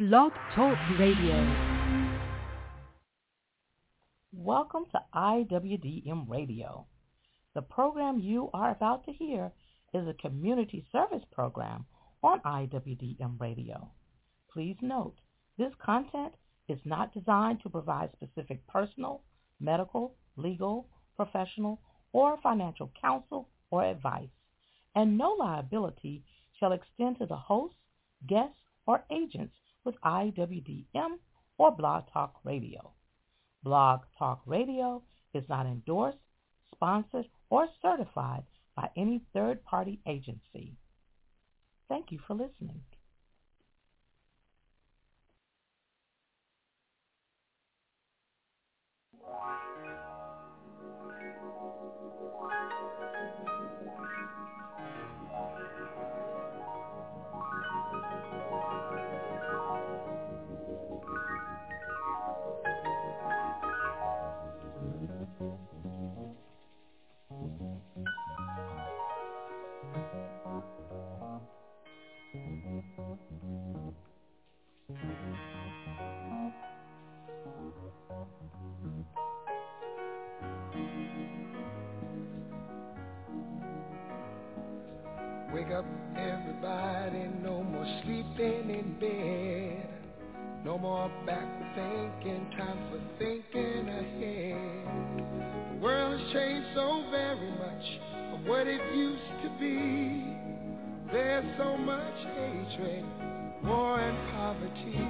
Blog Talk Radio. Welcome to IWDM Radio. The program you are about to hear is a community service program on IWDM Radio. Please note, this content is not designed to provide specific personal, medical, legal, professional, or financial counsel or advice, and no liability shall extend to the hosts, guests, or agents with IWDM or Blog Talk Radio. Blog Talk Radio is not endorsed, sponsored, or certified by any third-party agency. Thank you for listening. Wake up, everybody, no more sleeping in bed. No more backward thinking, time for thinking ahead. The world has changed so very much from what it used to be. There's so much hatred, war and poverty.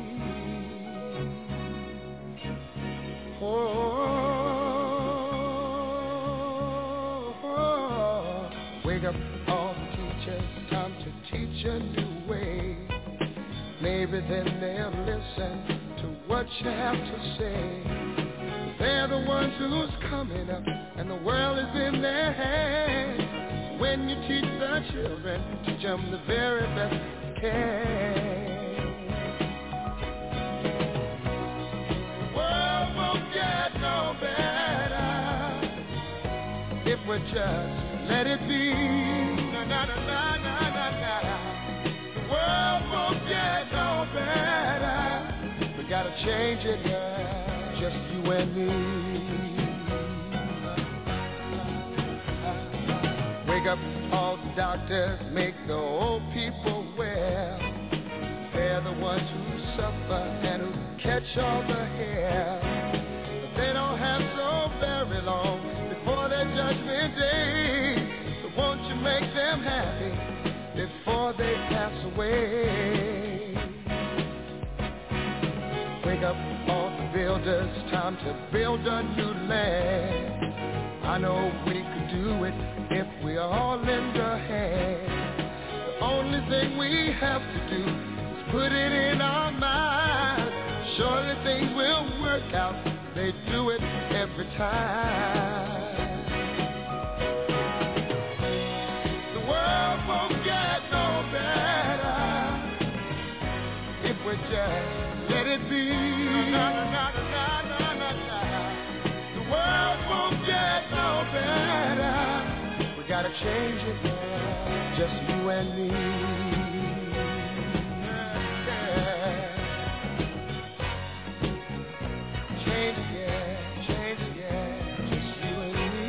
Wake up, all the teachers, time to teach a new way. Maybe then they'll listen to what you have to say. They're the ones who's coming up, and the world is in their hands. When you teach the children, teach them the very best you can. The world won't get no better if we just let it be. Na, na, na, na, na, na, na. The world won't get no better. We gotta change it, yeah, just you and me. Wake up, all the doctors, make the old people well. They're the ones who suffer and who catch all the hair. But they don't have so very long before their judgment day. So won't you make them happy before they pass away? Wake up, all the builders, time to build a new land. I know we could do it if we all lend a hand. The only thing we have to do is put it in our minds. Surely things will work out, they do it every time. The world won't get no better if we just let it be. Na, na, na, na, na, na, na. The world won't get no better. We gotta change it, yeah, just you and me. Yeah. Change it, yeah, change it, yeah, just you and me.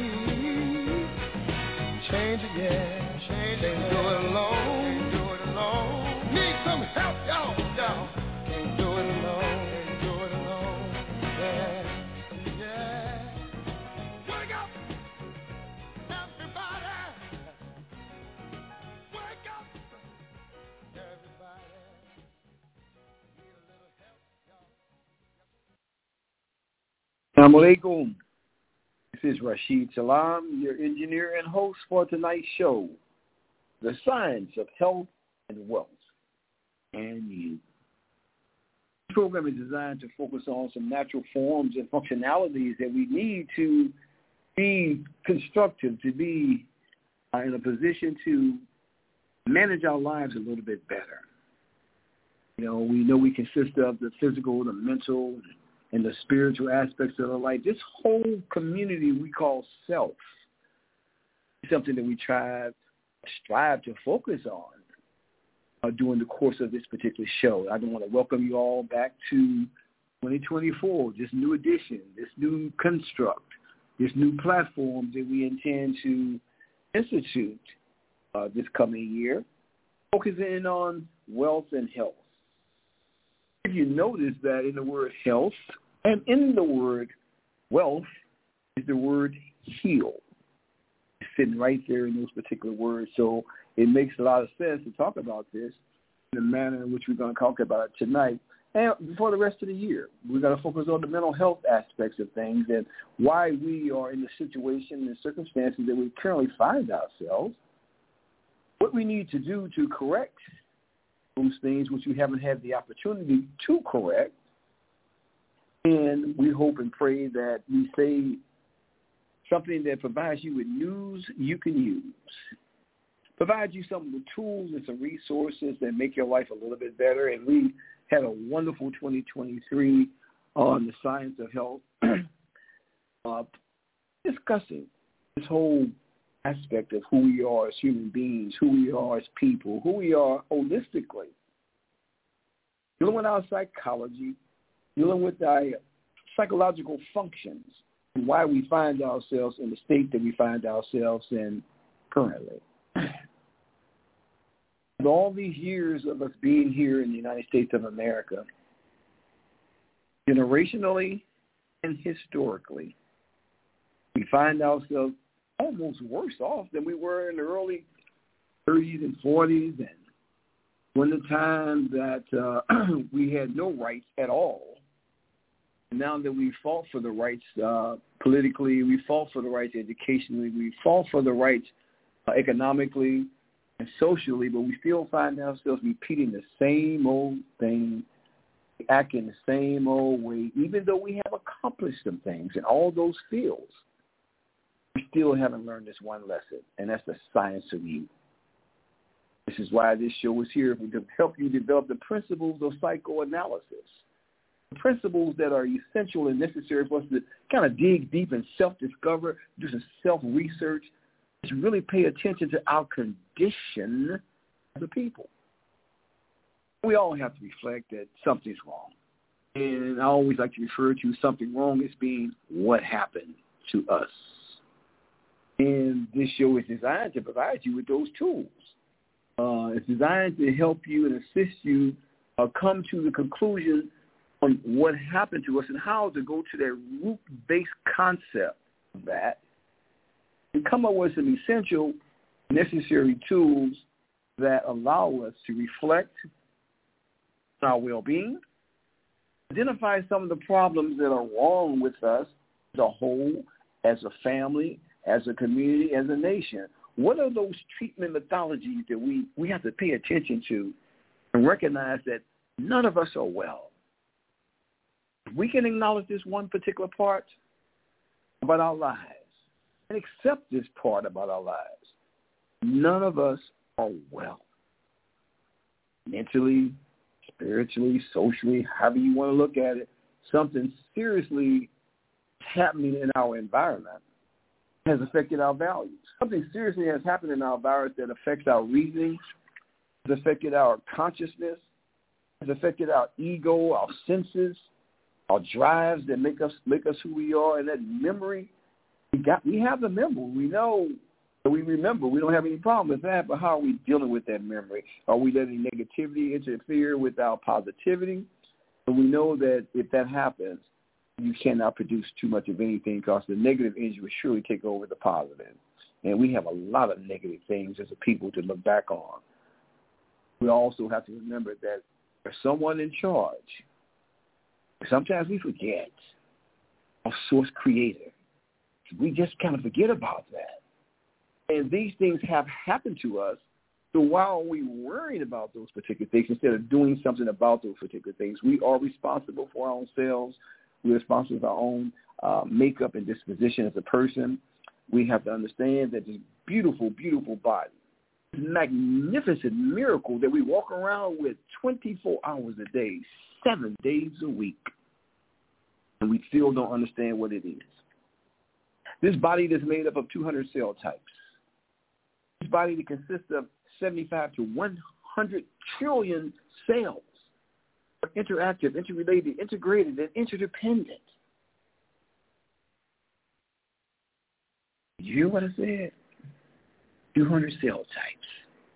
Change it, yeah, change it. Can't do it alone, can't do it alone. Need some help, y'all, y'all. Can't do it alone, can't do it alone. Yeah, yeah. Wake up, everybody. Wake up, everybody. Need a little help, y'all. Assalamu alaikum. This is Rashid Salam, your engineer and host for tonight's show, The Science of Health and Wealth and You. This program is designed to focus on some natural forms and functionalities that we need to be constructive, to be in a position to manage our lives a little bit better. You know we consist of the physical, the mental, and the spiritual aspects of our life. This whole community we call self is something that we strive to focus on. during the course of this particular show. I want to welcome you all back to 2024, this new edition, this new construct, this new platform that we intend to institute this coming year, focusing on wealth and health. If you notice that in the word health and in the word wealth is the word heal. It's sitting right there in those particular words. So it makes a lot of sense to talk about this in the manner in which we're going to talk about it tonight. And for the rest of the year, we're going to focus on the mental health aspects of things and why we are in the situation and circumstances that we currently find ourselves, what we need to do to correct those things which we haven't had the opportunity to correct. And we hope and pray that we say something that provides you with news you can use, provides you some of the tools and some resources that make your life a little bit better. And we had a wonderful 2023 on the science of health, discussing this whole aspect of who we are as human beings, who we are as people, who we are holistically, dealing with our psychology, dealing with our psychological functions, and why we find ourselves in the state that we find ourselves in currently. With all these years of us being here in the United States of America, generationally and historically, we find ourselves almost worse off than we were in the early 30s and 40s, and when the time that we had no rights at all. Now that we fought for the rights politically, we fought for the rights educationally, we fought for the rights economically and socially, but we still find ourselves repeating the same old thing, acting the same old way, even though we have accomplished some things in all those fields. We still haven't learned this one lesson, and that's the science of you. This is why this show is here, to help you develop the principles of psychoanalysis, the principles that are essential and necessary for us to kind of dig deep and self-discover, do some self-research, to really pay attention to our condition as a people. We all have to reflect that something's wrong. And I always like to refer to something wrong as being what happened to us. And this show is designed to provide you with those tools. It's designed to help you and assist you come to the conclusion on what happened to us and how to go to that root-based concept of that and come up with some essential, necessary tools that allow us to reflect on our well-being, identify some of the problems that are wrong with us as a whole, as a family, as a community, as a nation. What are those treatment methodologies that we have to pay attention to and recognize that none of us are well? If we can acknowledge this one particular part about our lives and accept this part about our lives, none of us are well. Mentally, spiritually, socially, however you want to look at it, something seriously happening in our environment has affected our values. Something seriously has happened in our environment that affects our reasoning, has affected our consciousness, has affected our ego, our senses, our drives that make us who we are, and that memory. We have the memory. We know that we remember. We don't have any problem with that, but how are we dealing with that memory? Are we letting negativity interfere with our positivity? And we know that if that happens, you cannot produce too much of anything because the negative energy will surely take over the positive. And we have a lot of negative things as a people to look back on. We also have to remember that there's someone in charge. Sometimes we forget our source creator. We just kind of forget about that. And these things have happened to us. So why are we worried about those particular things instead of doing something about those particular things? We are responsible for our own selves. We're responsible for our own makeup and disposition as a person. We have to understand that this beautiful, beautiful body, this magnificent miracle that we walk around with 24 hours a day, 7 days a week, and we still don't understand what it is. This body is made up of 200 cell types. This body that consists of 75 to 100 trillion cells are interactive, interrelated, integrated, and interdependent. You hear what I said? 200 cell types,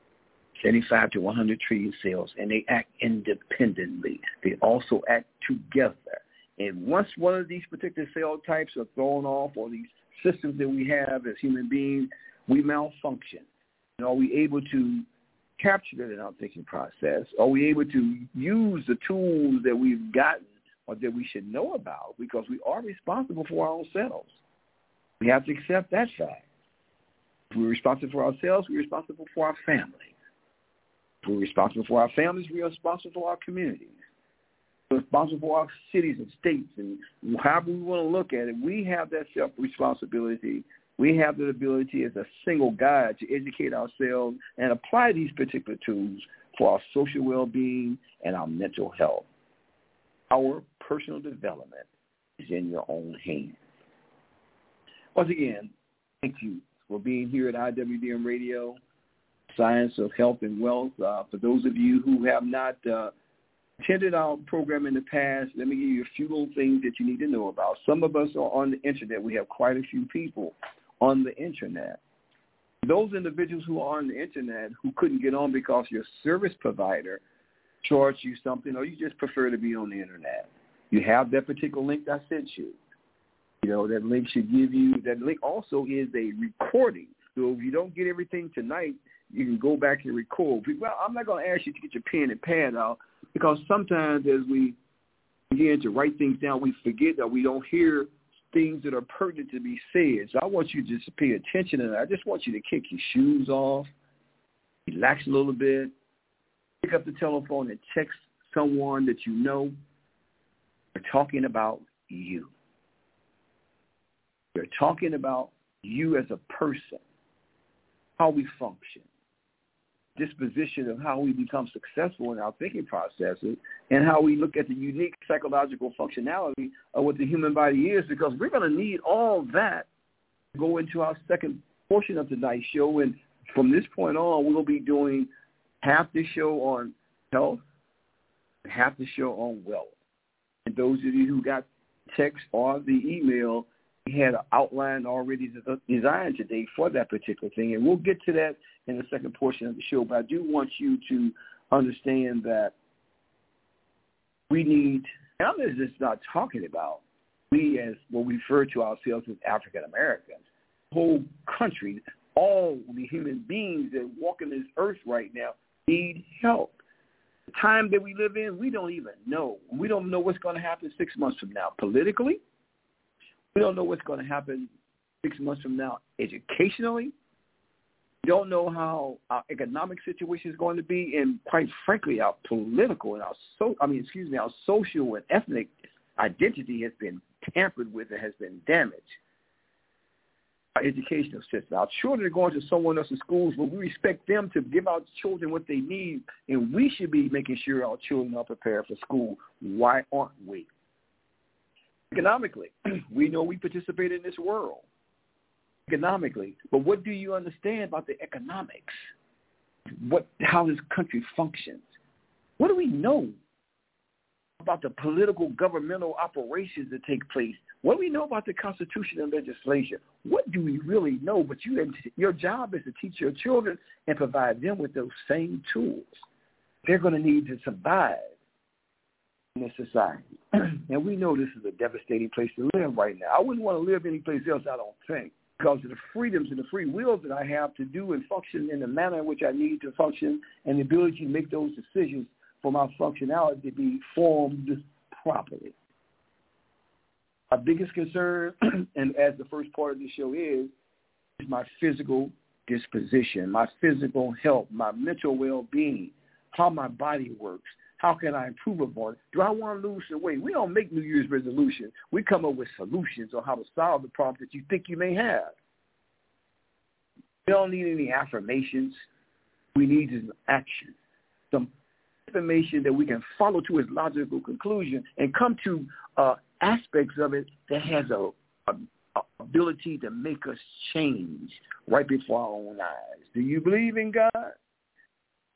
75 to 100 trillion cells, and they act independently. They also act together. And once one of these particular cell types are thrown off, or these systems that we have as human beings, we malfunction. And are we able to capture that in our thinking process? Are we able to use the tools that we've gotten or that we should know about, because we are responsible for our own selves? We have to accept that fact. If we're responsible for ourselves, we're responsible for our families. If we're responsible for our families, we are responsible for our communities. We're responsible for our cities and states, and however we want to look at it, we have that self-responsibility. We have the ability as a single guide to educate ourselves and apply these particular tools for our social well-being and our mental health. Our personal development is in your own hands. Once again, thank you for being here at IWDM Radio, Science of Health and Wealth. For those of you who have not attended our program in the past, let me give you a few little things that you need to know about. Some of us are on the internet. We have quite a few people on the internet. Those individuals who are on the internet who couldn't get on because your service provider charged you something, or you just prefer to be on the internet, you have that particular link I sent you. You know, that link should give you, that link also is a recording. So if you don't get everything tonight, you can go back and record. Well, I'm not going to ask you to get your pen and pad out, because sometimes as we begin to write things down, we forget that we don't hear things that are pertinent to be said. So I want you just to pay attention, and I just want you to kick your shoes off, relax a little bit, pick up the telephone and text someone that you know. We're talking about you. We're talking about you as a person, how we function, disposition of how we become successful in our thinking processes, and how we look at the unique psychological functionality of what the human body is, because we're going to need all that to go into our second portion of tonight's show. And from this point on, we'll be doing half the show on health and half the show on wealth. And those of you who got text or the email, we had an outline already designed today for that particular thing, and we'll get to that in the second portion of the show. But I do want you to understand that we need, and I'm just not talking about we as what we refer to ourselves as African Americans, the whole country, all the human beings that walk in this earth right now need help. The time that we live in, we don't even know. We don't know what's going to happen 6 months from now politically. We don't know what's going to happen 6 months from now educationally. We don't know how our economic situation is going to be, and quite frankly, our political and our social and ethnic identity has been tampered with and has been damaged. Our educational system. Our children are going to someone else's schools, but we expect them to give our children what they need, and we should be making sure our children are prepared for school. Why aren't we? Economically, we know we participate in this world economically, but what do you understand about the economics? How this country functions? What do we know about the political governmental operations that take place? What do we know about the Constitution and legislation? What do we really know? But your job is to teach your children and provide them with those same tools they're going to need to survive in this society. And we know this is a devastating place to live right now. I wouldn't want to live anyplace else, I don't think, because of the freedoms and the free wills that I have to do and function in the manner in which I need to function, and the ability to make those decisions for my functionality to be formed properly. Our biggest concern, and as the first part of the show is my physical disposition, my physical health, my mental well-being, how my body works. How can I improve upon it? Do I want to lose some weight? We don't make New Year's resolutions. We come up with solutions on how to solve the problem that you think you may have. We don't need any affirmations. We need some action, some information that we can follow to its logical conclusion and come to aspects of it that has a ability to make us change right before our own eyes. Do you believe in God?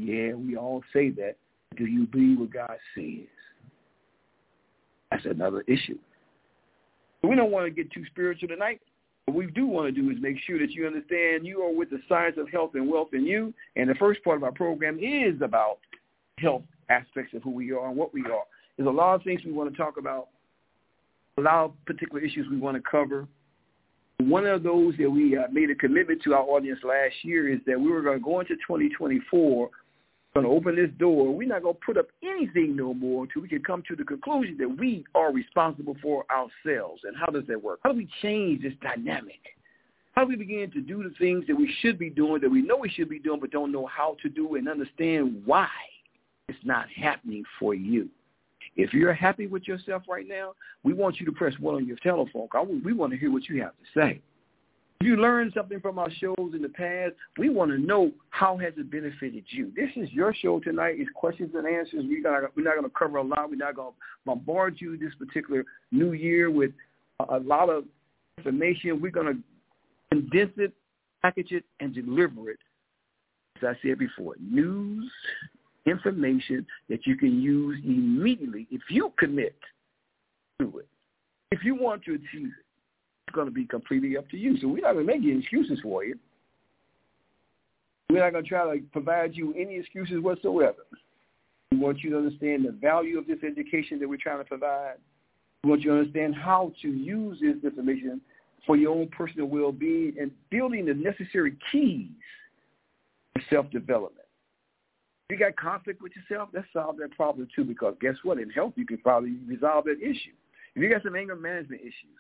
Yeah, we all say that. Do you believe what God says? That's another issue. We don't want to get too spiritual tonight. What we do want to do is make sure that you understand you are with the science of health and wealth in you. And the first part of our program is about health aspects of who we are and what we are. There's a lot of things we want to talk about, a lot of particular issues we want to cover. One of those that we made a commitment to our audience last year is that we were going to go into 2024, going to open this door. We're not going to put up anything no more until we can come to the conclusion that we are responsible for ourselves. And how does that work? How do we change this dynamic? How do we begin to do the things that we should be doing, that we know we should be doing, but don't know how to do and understand why it's not happening for you? If you're happy with yourself right now, we want you to press 1 on your telephone. We want to hear what you have to say. If you learned something from our shows in the past, we want to know how has it benefited you. This is your show tonight. It's questions and answers. We're not going to cover a lot. We're not going to bombard you this particular new year with a lot of information. We're going to condense it, package it, and deliver it. As I said before, news, information that you can use immediately if you commit to it. If you want to achieve it, it's going to be completely up to you. So we're not going to make any excuses for you. We're not going to try to provide you any excuses whatsoever. We want you to understand the value of this education that we're trying to provide. We want you to understand how to use this information for your own personal well-being and building the necessary keys for self-development. If you got conflict with yourself, let's solve that problem too, because guess what? In health, you can probably resolve that issue. If you got some anger management issues,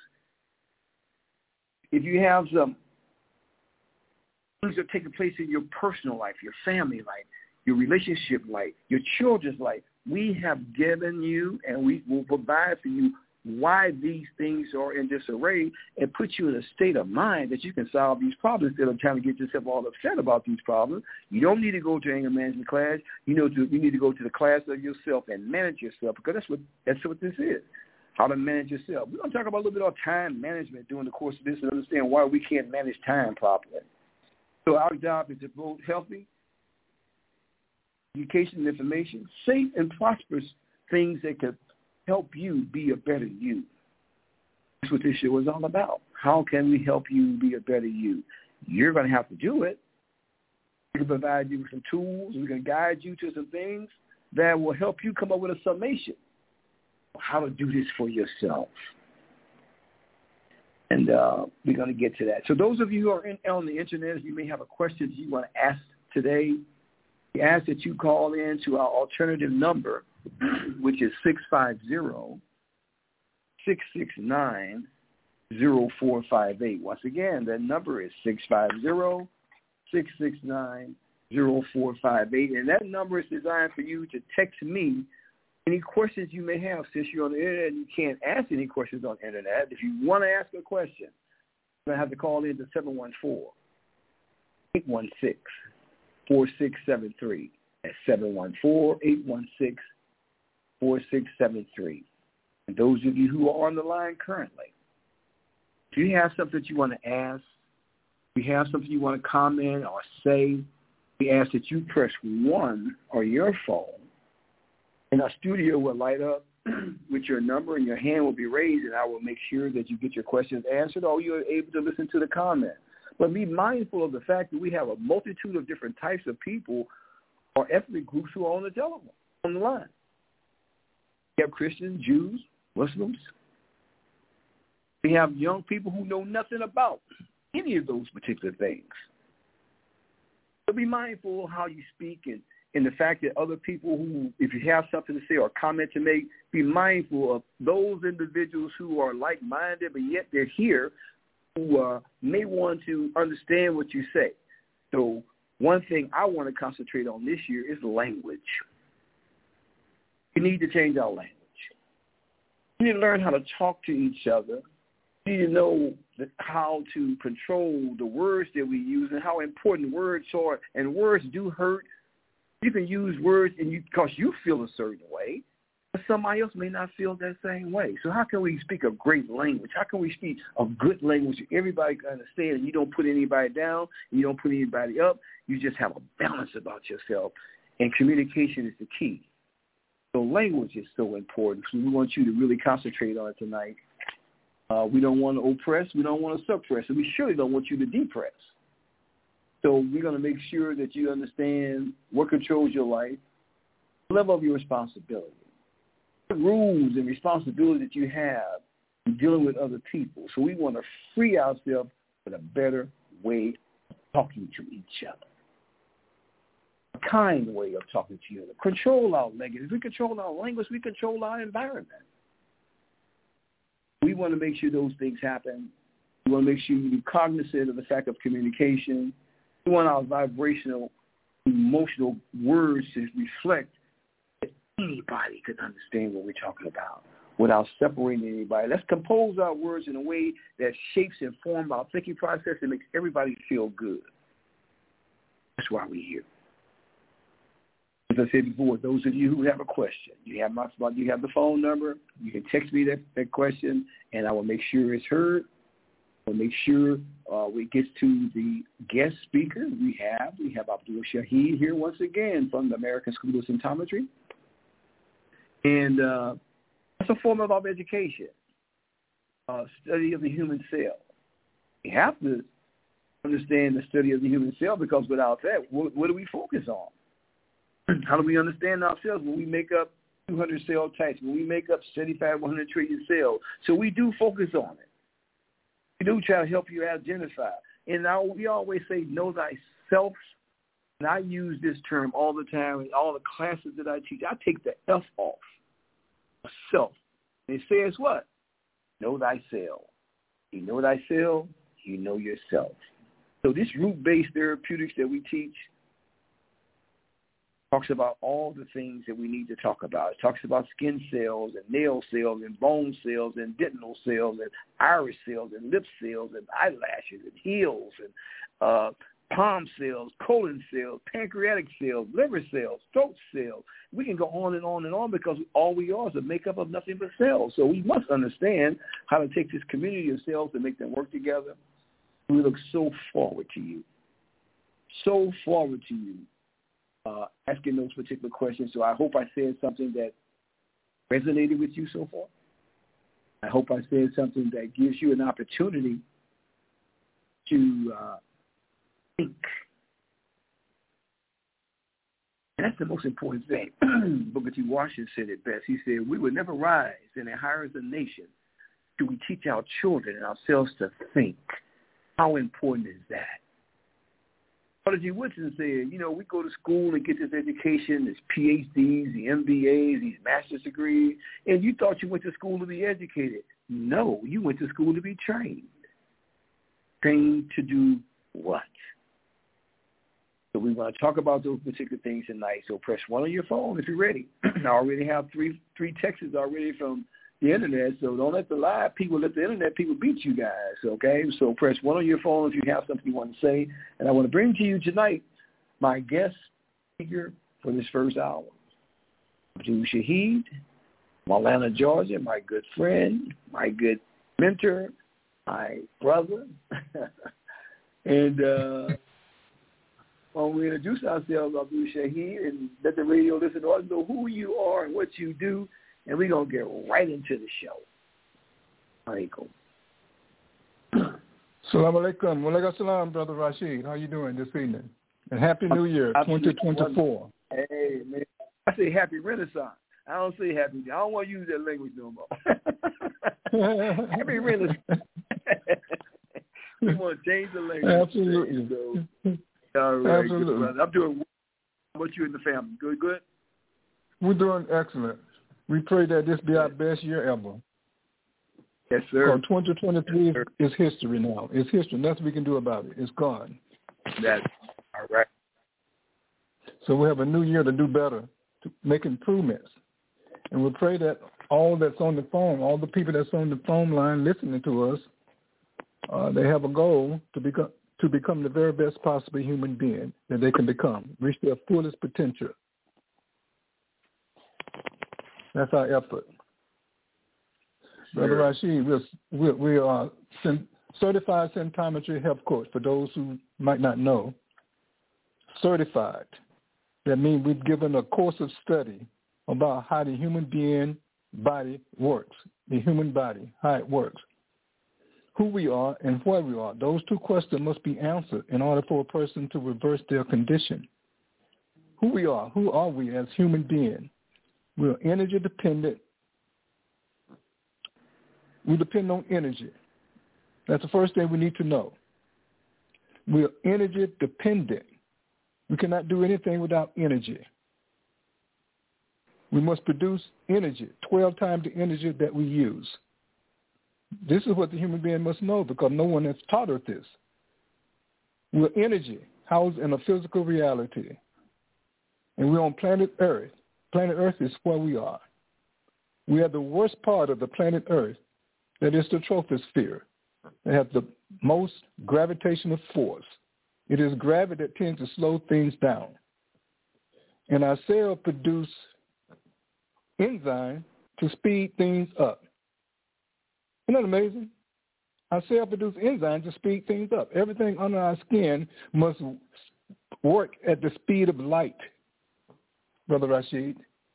if you have some things that are taking place in your personal life, your family life, your relationship life, your children's life, we have given you and we will provide for you why these things are in disarray and put you in a state of mind that you can solve these problems instead of trying to get yourself all upset about these problems. You don't need to go to anger management class. You need to go to the class of yourself and manage yourself, because that's what this is, how to manage yourself. We're going to talk about a little bit of time management during the course of this and understand why we can't manage time properly. So our job is to promote healthy education and information, safe and prosperous things that could help you be a better you. That's what this show is all about. How can we help you be a better you? You're going to have to do it. We can provide you with some tools. We can guide you to some things that will help you come up with a summation of how to do this for yourself. And we're going to get to that. So those of you who are on the internet, you may have a question that you want to ask today. We ask that you call in to our alternative number, which is 650-669-0458. Once again, that number is 650-669-0458. And that number is designed for you to text me any questions you may have. Since you're on the internet and you can't ask any questions on the internet, if you want to ask a question, you're going to have to call in to 714-816-4673. That's 714-816-4673. And those of you who are on the line currently, if you have something that you want to ask, if you have something you want to comment or say, we ask that you press 1 on your phone, and our studio will light up with your number and your hand will be raised, and I will make sure that you get your questions answered or you're able to listen to the comment. But be mindful of the fact that we have a multitude of different types of people or ethnic groups who are on the telephone, on the line. We have Christians, Jews, Muslims. We have young people who know nothing about any of those particular things. So be mindful of how you speak and the fact that other people who, if you have something to say or comment to make, be mindful of those individuals who are like-minded, but yet they're here, who may want to understand what you say. So one thing I want to concentrate on this year is language. We need to change our language. We need to learn how to talk to each other. We need to know how to control the words that we use and how important words are. And words do hurt. You can use words because you feel a certain way, but somebody else may not feel that same way. So how can we speak a great language? How can we speak a good language that everybody can understand, and you don't put anybody down, and you don't put anybody up? You just have a balance about yourself, and communication is the key. So language is so important. So we want you to really concentrate on it tonight. We don't want to oppress. We don't want to suppress. And we surely don't want you to depress. So we're going to make sure that you understand what controls your life, the level of your responsibility, the rules and responsibilities that you have in dealing with other people. So we want to free ourselves with a better way of talking to each other, a kind way of talking to each other. Control our language. If we control our language, we control our environment. We want to make sure those things happen. We want to make sure you be cognizant of the fact of communication. We want our vibrational, emotional words to reflect that anybody could understand what we're talking about without separating anybody. Let's compose our words in a way that shapes and forms our thinking process and makes everybody feel good. That's why we're here. As I said before, those of you who have a question, you have the phone number. You can text me that question, and I will make sure it's heard. We'll make sure we get to the guest speaker. We have Abdul Shahid here once again from the American School of Symptometry. And that's a form of our education, study of the human cell. We have to understand the study of the human cell, because without that, what do we focus on? How do we understand ourselves when we make up 200 cell types, when we make up 7,500 trillion cells? So we do focus on it. We do try to help you identify. And we always say, know thyself. And I use this term all the time in all the classes that I teach. I take the F off of self. And it says what? Know thyself. You know thyself, you know yourself. So this root-based therapeutics that we teach talks about all the things that we need to talk about. It talks about skin cells and nail cells and bone cells and dental cells and iris cells and lip cells and eyelashes and heels and palm cells, colon cells, pancreatic cells, liver cells, throat cells. We can go on and on and on, because all we are is a makeup of nothing but cells. So we must understand how to take this community of cells and make them work together. We look so forward to you. So forward to you. Asking those particular questions. So I hope I said something that resonated with you so far. I hope I said something that gives you an opportunity to think. And that's the most important thing. Booker T. Washington said it best. He said, we will never rise in a higher as a nation till we teach our children and ourselves to think. How important is that? Dr. G. Woodson said, we go to school and get this education, this PhDs, the MBAs, these master's degrees, and you thought you went to school to be educated. No, you went to school to be trained. Trained to do what? So we want to talk about those particular things tonight. So press 1 on your phone if you're ready. I already have three texts already from the internet, so don't let the live people, let the internet people beat you guys, okay? So press 1 on your phone if you have something you want to say. And I want to bring to you tonight my guest speaker for this first hour, Abdul Shahid, from Atlanta, Georgia, my good friend, my good mentor, my brother. And when we introduce ourselves, Abdul Shahid, and let the radio listeners know who you are and what you do, and we're going to get right into the show. Alaikum. Salam alaikum. Wa alaikum salam, Brother Rashid. How you doing this evening? And Happy New Year, 2024. Hey, man. I say Happy Renaissance. I don't say Happy. I don't want to use that language no more. Happy Renaissance. We want to change the language. Absolutely. So, all right, absolutely. Good, brother. I'm doing well. How about you and the family? Good? We're doing excellent. We pray that this be our best year ever. Yes, sir. 2023 is history now. It's history. Nothing we can do about it. It's gone. That's all right. So we have a new year to do better, to make improvements. And we pray that all that's on the phone, all the people that's on the phone line listening to us, they have a goal to become the very best possible human being that they can become, reach their fullest potential. That's our effort. Sure. Brother Rashid, we are certified symptometry health coach, for those who might not know. Certified. That means we've given a course of study about how the human being body works, the human body, how it works, who we are and where we are. Those two questions must be answered in order for a person to reverse their condition. Who we are, who are we as human beings? We're energy dependent. We depend on energy. That's the first thing we need to know. We're energy dependent. We cannot do anything without energy. We must produce energy, 12 times the energy that we use. This is what the human being must know because no one has taught us this. We're energy housed in a physical reality. And we're on planet Earth. Planet Earth is where we are. We are the worst part of the planet Earth, that is the troposphere. It has the most gravitational force. It is gravity that tends to slow things down. And our cells produce enzymes to speed things up. Isn't that amazing? Our cells produce enzymes to speed things up. Everything under our skin must work at the speed of light, Brother Rashid.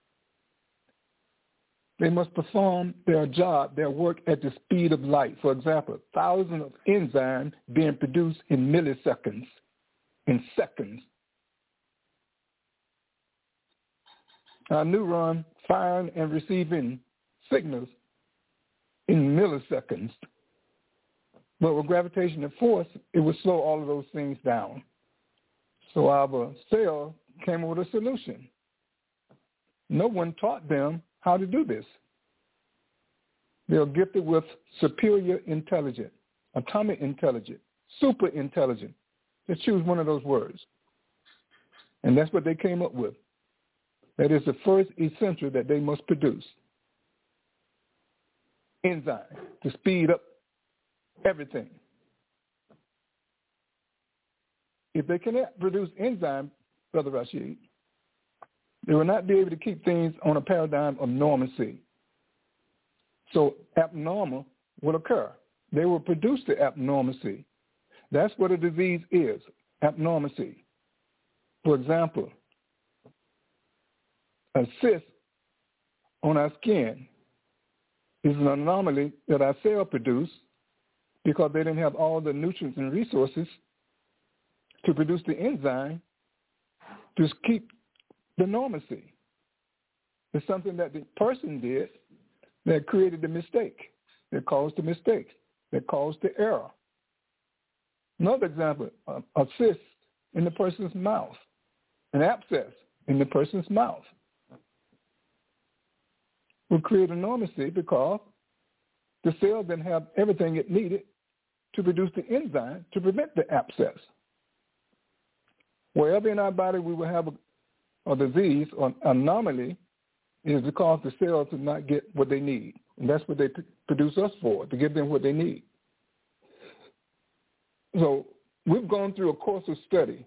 They must perform their job, their work at the speed of light. For example, thousands of enzymes being produced in milliseconds, in seconds. Our neuron firing and receiving signals in milliseconds. But with gravitational force, it would slow all of those things down. So our cell came up with a solution. No one taught them how to do this. They are gifted with superior intelligence, atomic intelligence, super intelligence. Just choose one of those words. And that's what they came up with. That is the first essential that they must produce. Enzyme to speed up everything. If they cannot produce enzyme, Brother Rashid, they will not be able to keep things on a paradigm of normalcy. So abnormal will occur. They will produce the abnormalcy. That's what a disease is, abnormalcy. For example, a cyst on our skin is an anomaly that our cells produce because they didn't have all the nutrients and resources to produce the enzyme to keep the normalcy. It's something that the person did that created the mistake, that caused the mistake, that caused the error. Another example, a cyst in the person's mouth, an abscess in the person's mouth will create a normalcy because the cell didn't have everything it needed to produce the enzyme to prevent the abscess. Wherever in our body we will have a disease or anomaly, is because the cells do not get what they need. And that's what they produce us for, to give them what they need. So we've gone through a course of study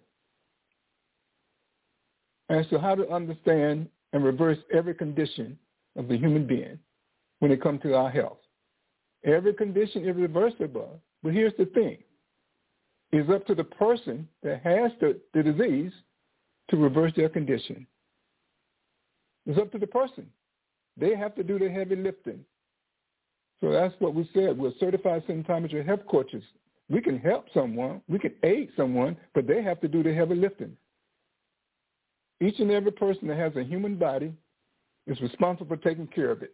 as to how to understand and reverse every condition of the human being when it comes to our health. Every condition is reversible. But here's the thing. It's up to the person that has the disease to reverse their condition. It's up to the person. They have to do the heavy lifting. So that's what we said. We're certified symptometry health coaches. We can help someone. We can aid someone, but they have to do the heavy lifting. Each and every person that has a human body is responsible for taking care of it.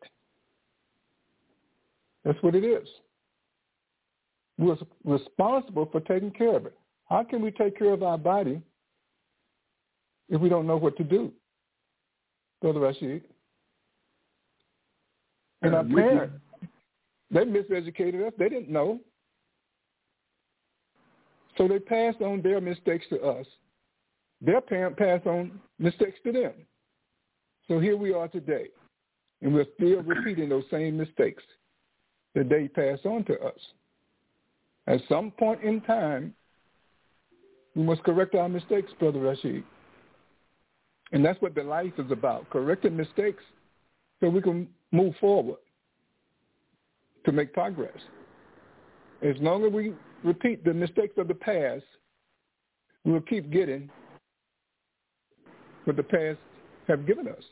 That's what it is. We're responsible for taking care of it. How can we take care of our body if we don't know what to do, Brother Rashid? And our parents, they miseducated us. They didn't know. So they passed on their mistakes to us. Their parent passed on mistakes to them. So here we are today, and we're still repeating those same mistakes that they passed on to us. At some point in time, we must correct our mistakes, Brother Rashid. And that's what the life is about, correcting mistakes so we can move forward to make progress. As long as we repeat the mistakes of the past, we'll keep getting what the past have given us.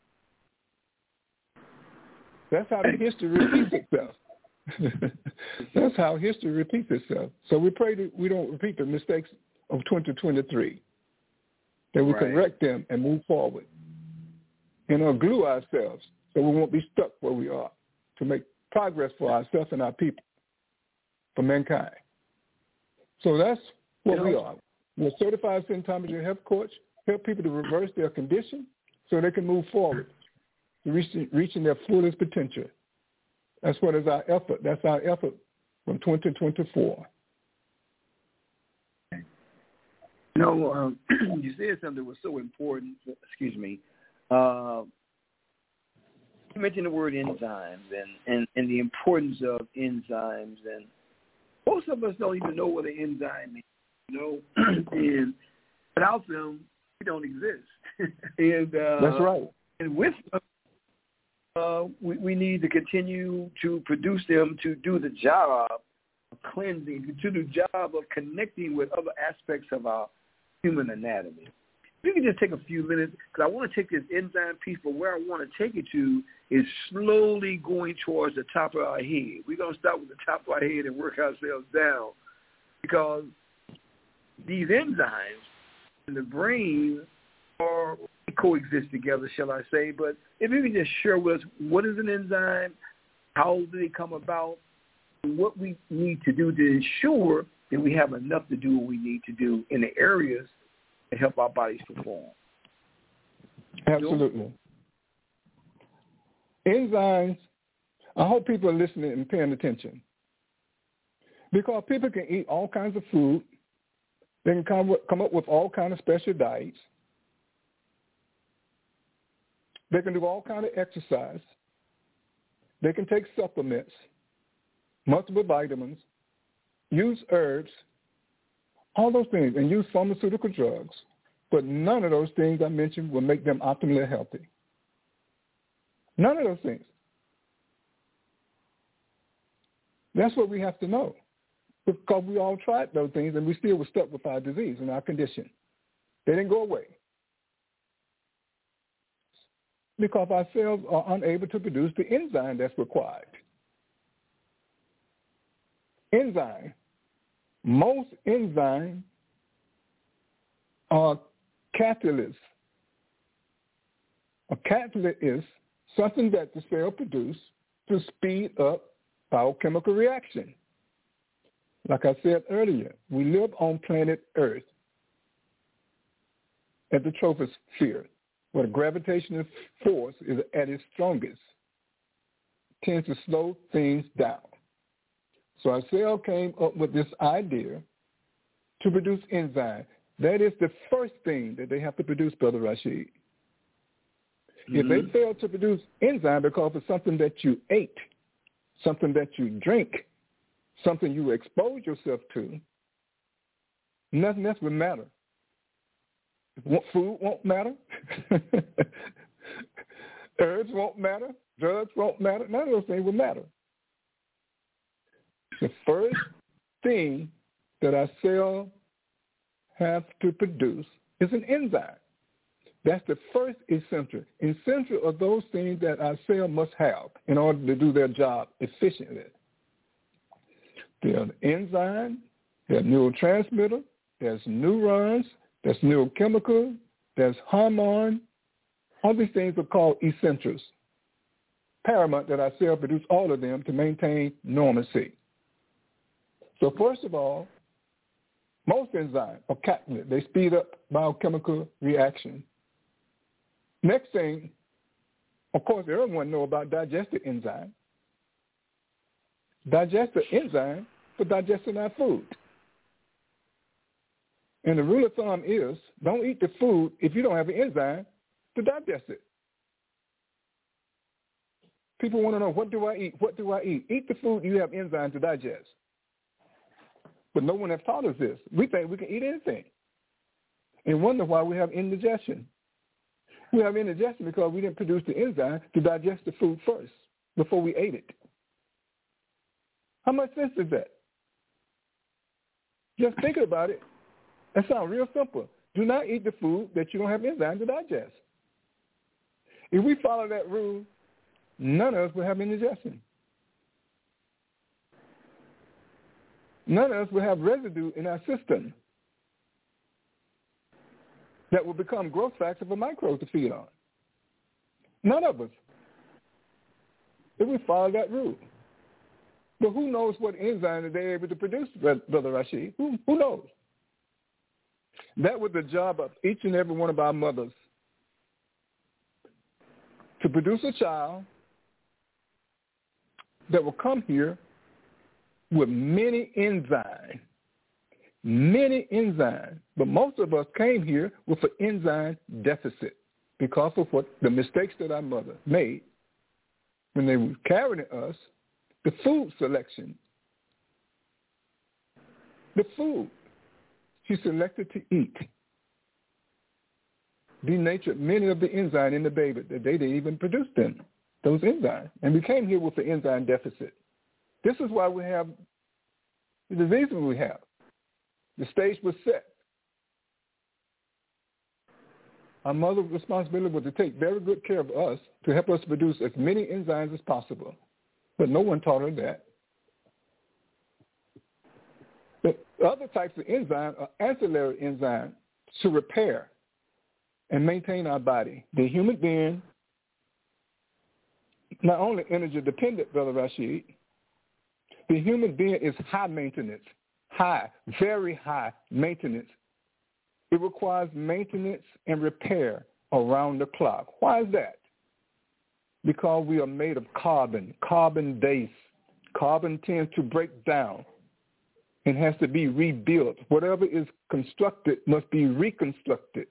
That's how the history repeats itself. That's how history repeats itself. So we pray that we don't repeat the mistakes of 2023, that we correct them and move forward, and glue ourselves so we won't be stuck where we are, to make progress for ourselves and our people, for mankind. So that's what we are. We're certified symptometry health coach, help people to reverse their condition so they can move forward, reaching their fullest potential. That's what is our effort. That's our effort from 2024. You said something that was so important. Excuse me. You mentioned the word enzymes and the importance of enzymes, and most of us don't even know what an enzyme is, and without them, we don't exist. And that's right. And with them, we need to continue to produce them to do the job of cleansing, to do the job of connecting with other aspects of our human anatomy. You can just take a few minutes, because I want to take this enzyme piece, but where I want to take it to is slowly going towards the top of our head. We're going to start with the top of our head and work ourselves down, because these enzymes in the brain are coexist together, shall I say. But if you can just share with us, what is an enzyme, how do they come about, and what we need to do to ensure that we have enough to do what we need to do in the areas to help our bodies perform. Absolutely. Enzymes, I hope people are listening and paying attention, because people can eat all kinds of food. They can come up with all kinds of special diets. They can do all kinds of exercise. They can take supplements, multiple vitamins, use herbs, all those things, and use pharmaceutical drugs. But none of those things I mentioned will make them optimally healthy. None of those things. That's what we have to know, because we all tried those things and we still were stuck with our disease and our condition. They didn't go away, because our cells are unable to produce the enzyme that's required. Enzyme. Most enzymes are catalysts. A catalyst is something that the cell produces to speed up biochemical reaction. Like I said earlier, we live on planet Earth at the troposphere, where the gravitational force is at its strongest, tends to slow things down. So our cell came up with this idea to produce enzyme. That is the first thing that they have to produce, Brother Rashid. Mm-hmm. If they fail to produce enzyme because of something that you ate, something that you drink, something you expose yourself to, nothing else will matter. Food won't matter. Herbs won't matter. Drugs won't matter. None of those things will matter. The first thing that our cell have to produce is an enzyme. That's the first essential. Essential are those things that our cell must have in order to do their job efficiently. There's an enzyme, there's neurotransmitter, there's neurons, there's neurochemical, there's hormone. All these things are called essentials. Paramount that our cell produce all of them to maintain normalcy. So first of all, most enzymes are catalytic. They speed up biochemical reaction. Next thing, of course, everyone knows about digestive enzyme. Digestive enzyme for digesting our food. And the rule of thumb is, don't eat the food if you don't have an enzyme to digest it. People want to know, what do I eat? What do I eat? Eat the food you have enzyme to digest. But no one has taught us this. We think we can eat anything and wonder why we have indigestion. We have indigestion because we didn't produce the enzyme to digest the food first before we ate it. How much sense is that? Just thinking about it, that sounds real simple. Do not eat the food that you don't have enzyme to digest. If we follow that rule, none of us will have indigestion. None of us will have residue in our system that will become growth factor for microbes to feed on. None of us. If we follow that rule. But who knows what enzyme they're able to produce, Brother Rashid? Who knows? That was the job of each and every one of our mothers, to produce a child that will come here with many enzymes. But most of us came here with an enzyme deficit because of what the mistakes that our mother made when they were carrying us, the food selection. The food she selected to eat denatured many of the enzymes in the baby that they didn't even produce them, those enzymes. And we came here with an enzyme deficit. This is why we have the diseases we have. The stage was set. Our mother's responsibility was to take very good care of us to help us produce as many enzymes as possible. But no one taught her that. The other types of enzymes are ancillary enzymes to repair and maintain our body. The human being, not only energy dependent, Brother Rashid, the human being is high maintenance, very high maintenance. It requires maintenance and repair around the clock. Why is that? Because we are made of carbon base. Carbon tends to break down and has to be rebuilt. Whatever is constructed must be reconstructed.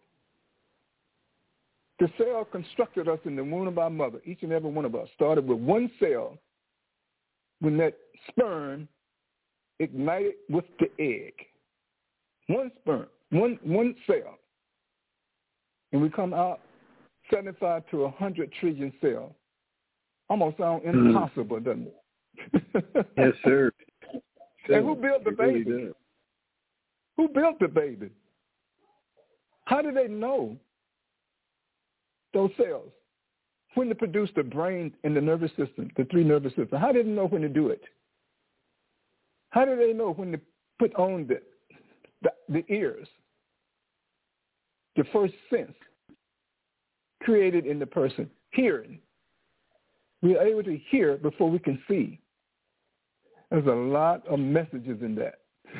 The cell constructed us in the womb of our mother, each and every one of us, started with one cell when that sperm ignited with the egg. One sperm, one cell. And we come out 75 to 100 trillion cells. Almost sounds impossible, doesn't it? Yes, sir. And who built the baby? Really does. Who built the baby? How do they know those cells when to produce the brain and the nervous system, the three nervous systems? How did they know when to do it? How do they know when to put on the ears, the first sense created in the person, hearing? We are able to hear before we can see. There's a lot of messages in that.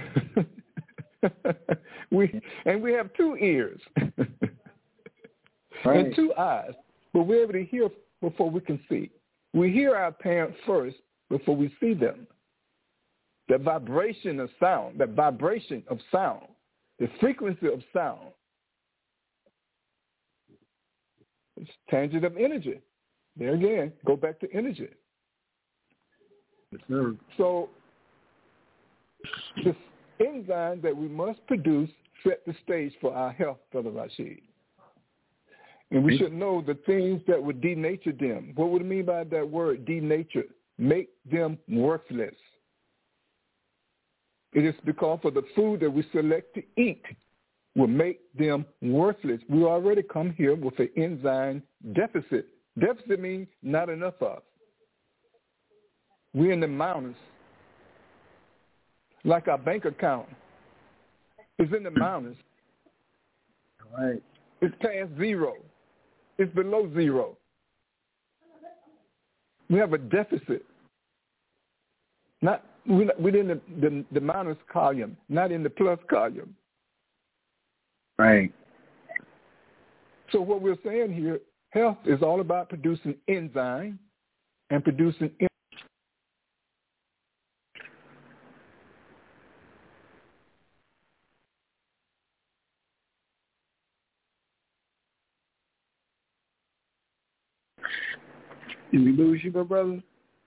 we have two ears right. and two eyes, but we're able to hear before we can see. We hear our parents first before we see them. The vibration of sound, the frequency of sound, it's tangent of energy. There again, go back to energy. Yes, sir. So this enzyme that we must produce set the stage for our health, Brother Rashid. And we should know the things that would denature them. What would it mean by that word, denature? Make them worthless. It is because of the food that we select to eat will make them worthless. We already come here with an enzyme deficit. Deficit means not enough of. We're in the mountains. Like our bank account is in the mountains. Right. It's past zero. It's below zero. We have a deficit. We're in the minus column, not in the plus column. Right. So what we're saying here, health is all about producing enzyme and producing energy. Did we lose you, my brother?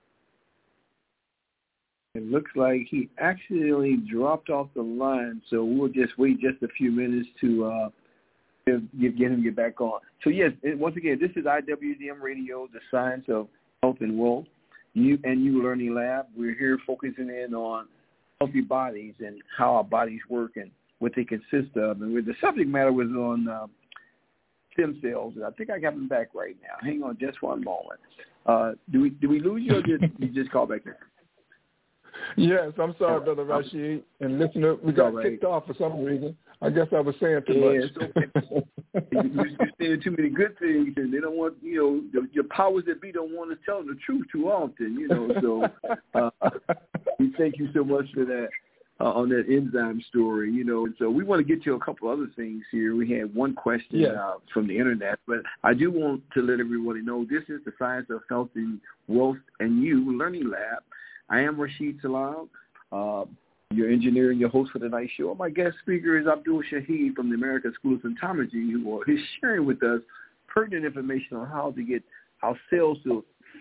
It looks like he actually dropped off the line, so we'll just wait just a few minutes to get him get back on. So yes, once again, this is IWDM Radio, the Science of Health and Wealth, You Learning Lab. We're here focusing in on healthy bodies and how our bodies work and what they consist of. And the subject matter was on stem cells, and I think I got them back right now. Hang on just one moment. Do we lose you, or did you just call back there? Yes, I'm sorry, Brother Rashid. And listener, we got kicked off for some reason. I guess I was saying too much. Okay. You're saying too many good things, and they don't want, your powers that be don't want to tell them the truth too often, So we thank you so much for that on that enzyme story, And so we want to get to a couple other things here. We had one question from the internet, but I do want to let everybody know this is the Science of Health and Wealth and You Learning Lab. I am Rashid Salam, your engineer and your host for tonight's show. My guest speaker is Abdul Shahid from the American School of Symptomology, who is sharing with us pertinent information on how to get our cells to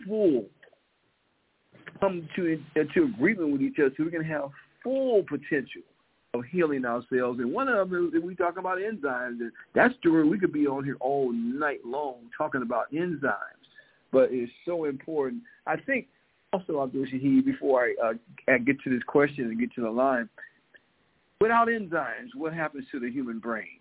come to agreement with each other so we can have full potential of healing ourselves. And one of them, we talk about enzymes, and that's true. We could be on here all night long talking about enzymes, but it's so important. I think also, Abdul Shahid, before I get to this question and get to the line, without enzymes, what happens to the human brain?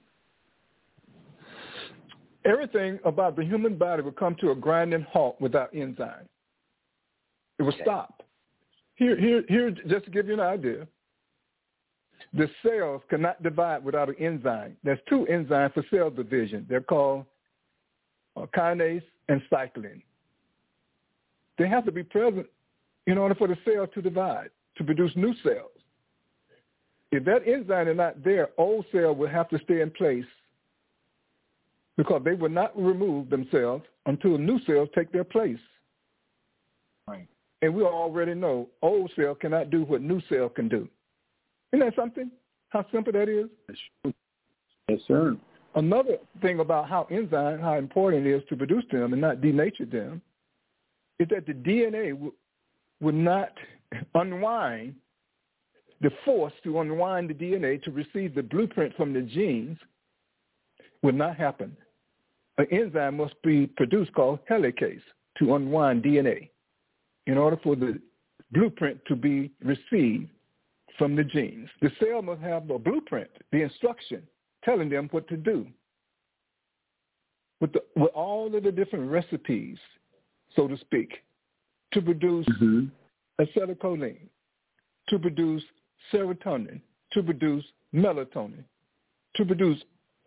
Everything about the human body will come to a grinding halt without enzymes. It will stop. Here, just to give you an idea, the cells cannot divide without an enzyme. There's two enzymes for cell division. They're called kinase and cyclin. They have to be present in order for the cell to divide, to produce new cells. If that enzyme is not there, old cells will have to stay in place because they will not remove themselves until new cells take their place. Right. And we already know old cell cannot do what new cell can do. Isn't that something? How simple that is? Yes, sir. Another thing about how important it is to produce them and not denature them is that the DNA would not unwind, the force to unwind the DNA to receive the blueprint from the genes would not happen. An enzyme must be produced called helicase to unwind DNA in order for the blueprint to be received from the genes. The cell must have a blueprint, the instruction, telling them what to do. With all of the different recipes, so to speak, to produce acetylcholine, to produce serotonin, to produce melatonin, to produce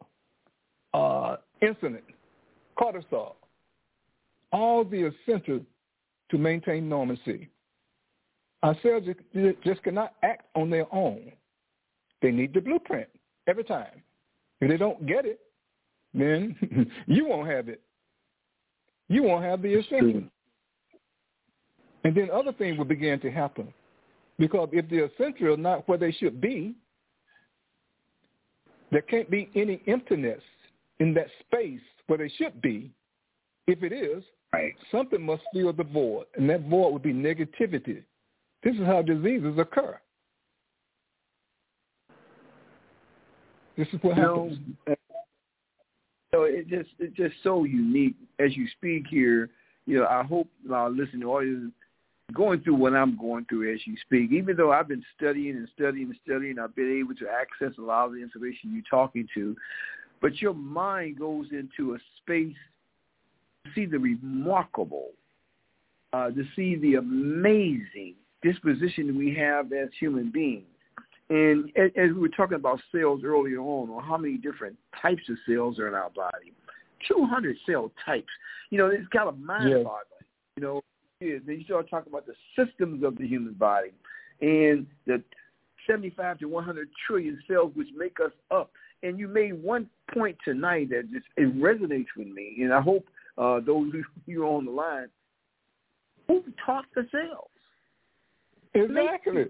insulin, cortisol, all the essential to maintain normalcy. Our cells just cannot act on their own. They need the blueprint every time. If they don't get it, then you won't have it. You won't have the essential. And then other things will begin to happen. Because if the essential are not where they should be, there can't be any emptiness in that space where they should be. If it is, something must fill the void, and that void would be negativity. This is how diseases occur. This is what happens. It's just so unique as you speak here. I hope our listening audience going through what I'm going through as you speak. Even though I've been studying, I've been able to access a lot of the information you're talking to, but your mind goes into a space to see the remarkable, to see the amazing disposition we have as human beings. And as we were talking about cells earlier on, or how many different types of cells are in our body, 200 cell types. It's kind of mind-boggling. Then you start talking about the systems of the human body and the 75 to 100 trillion cells which make us up. And you made one point tonight that it resonates with me, and I hope those of you on the line, who taught the cells? Exactly.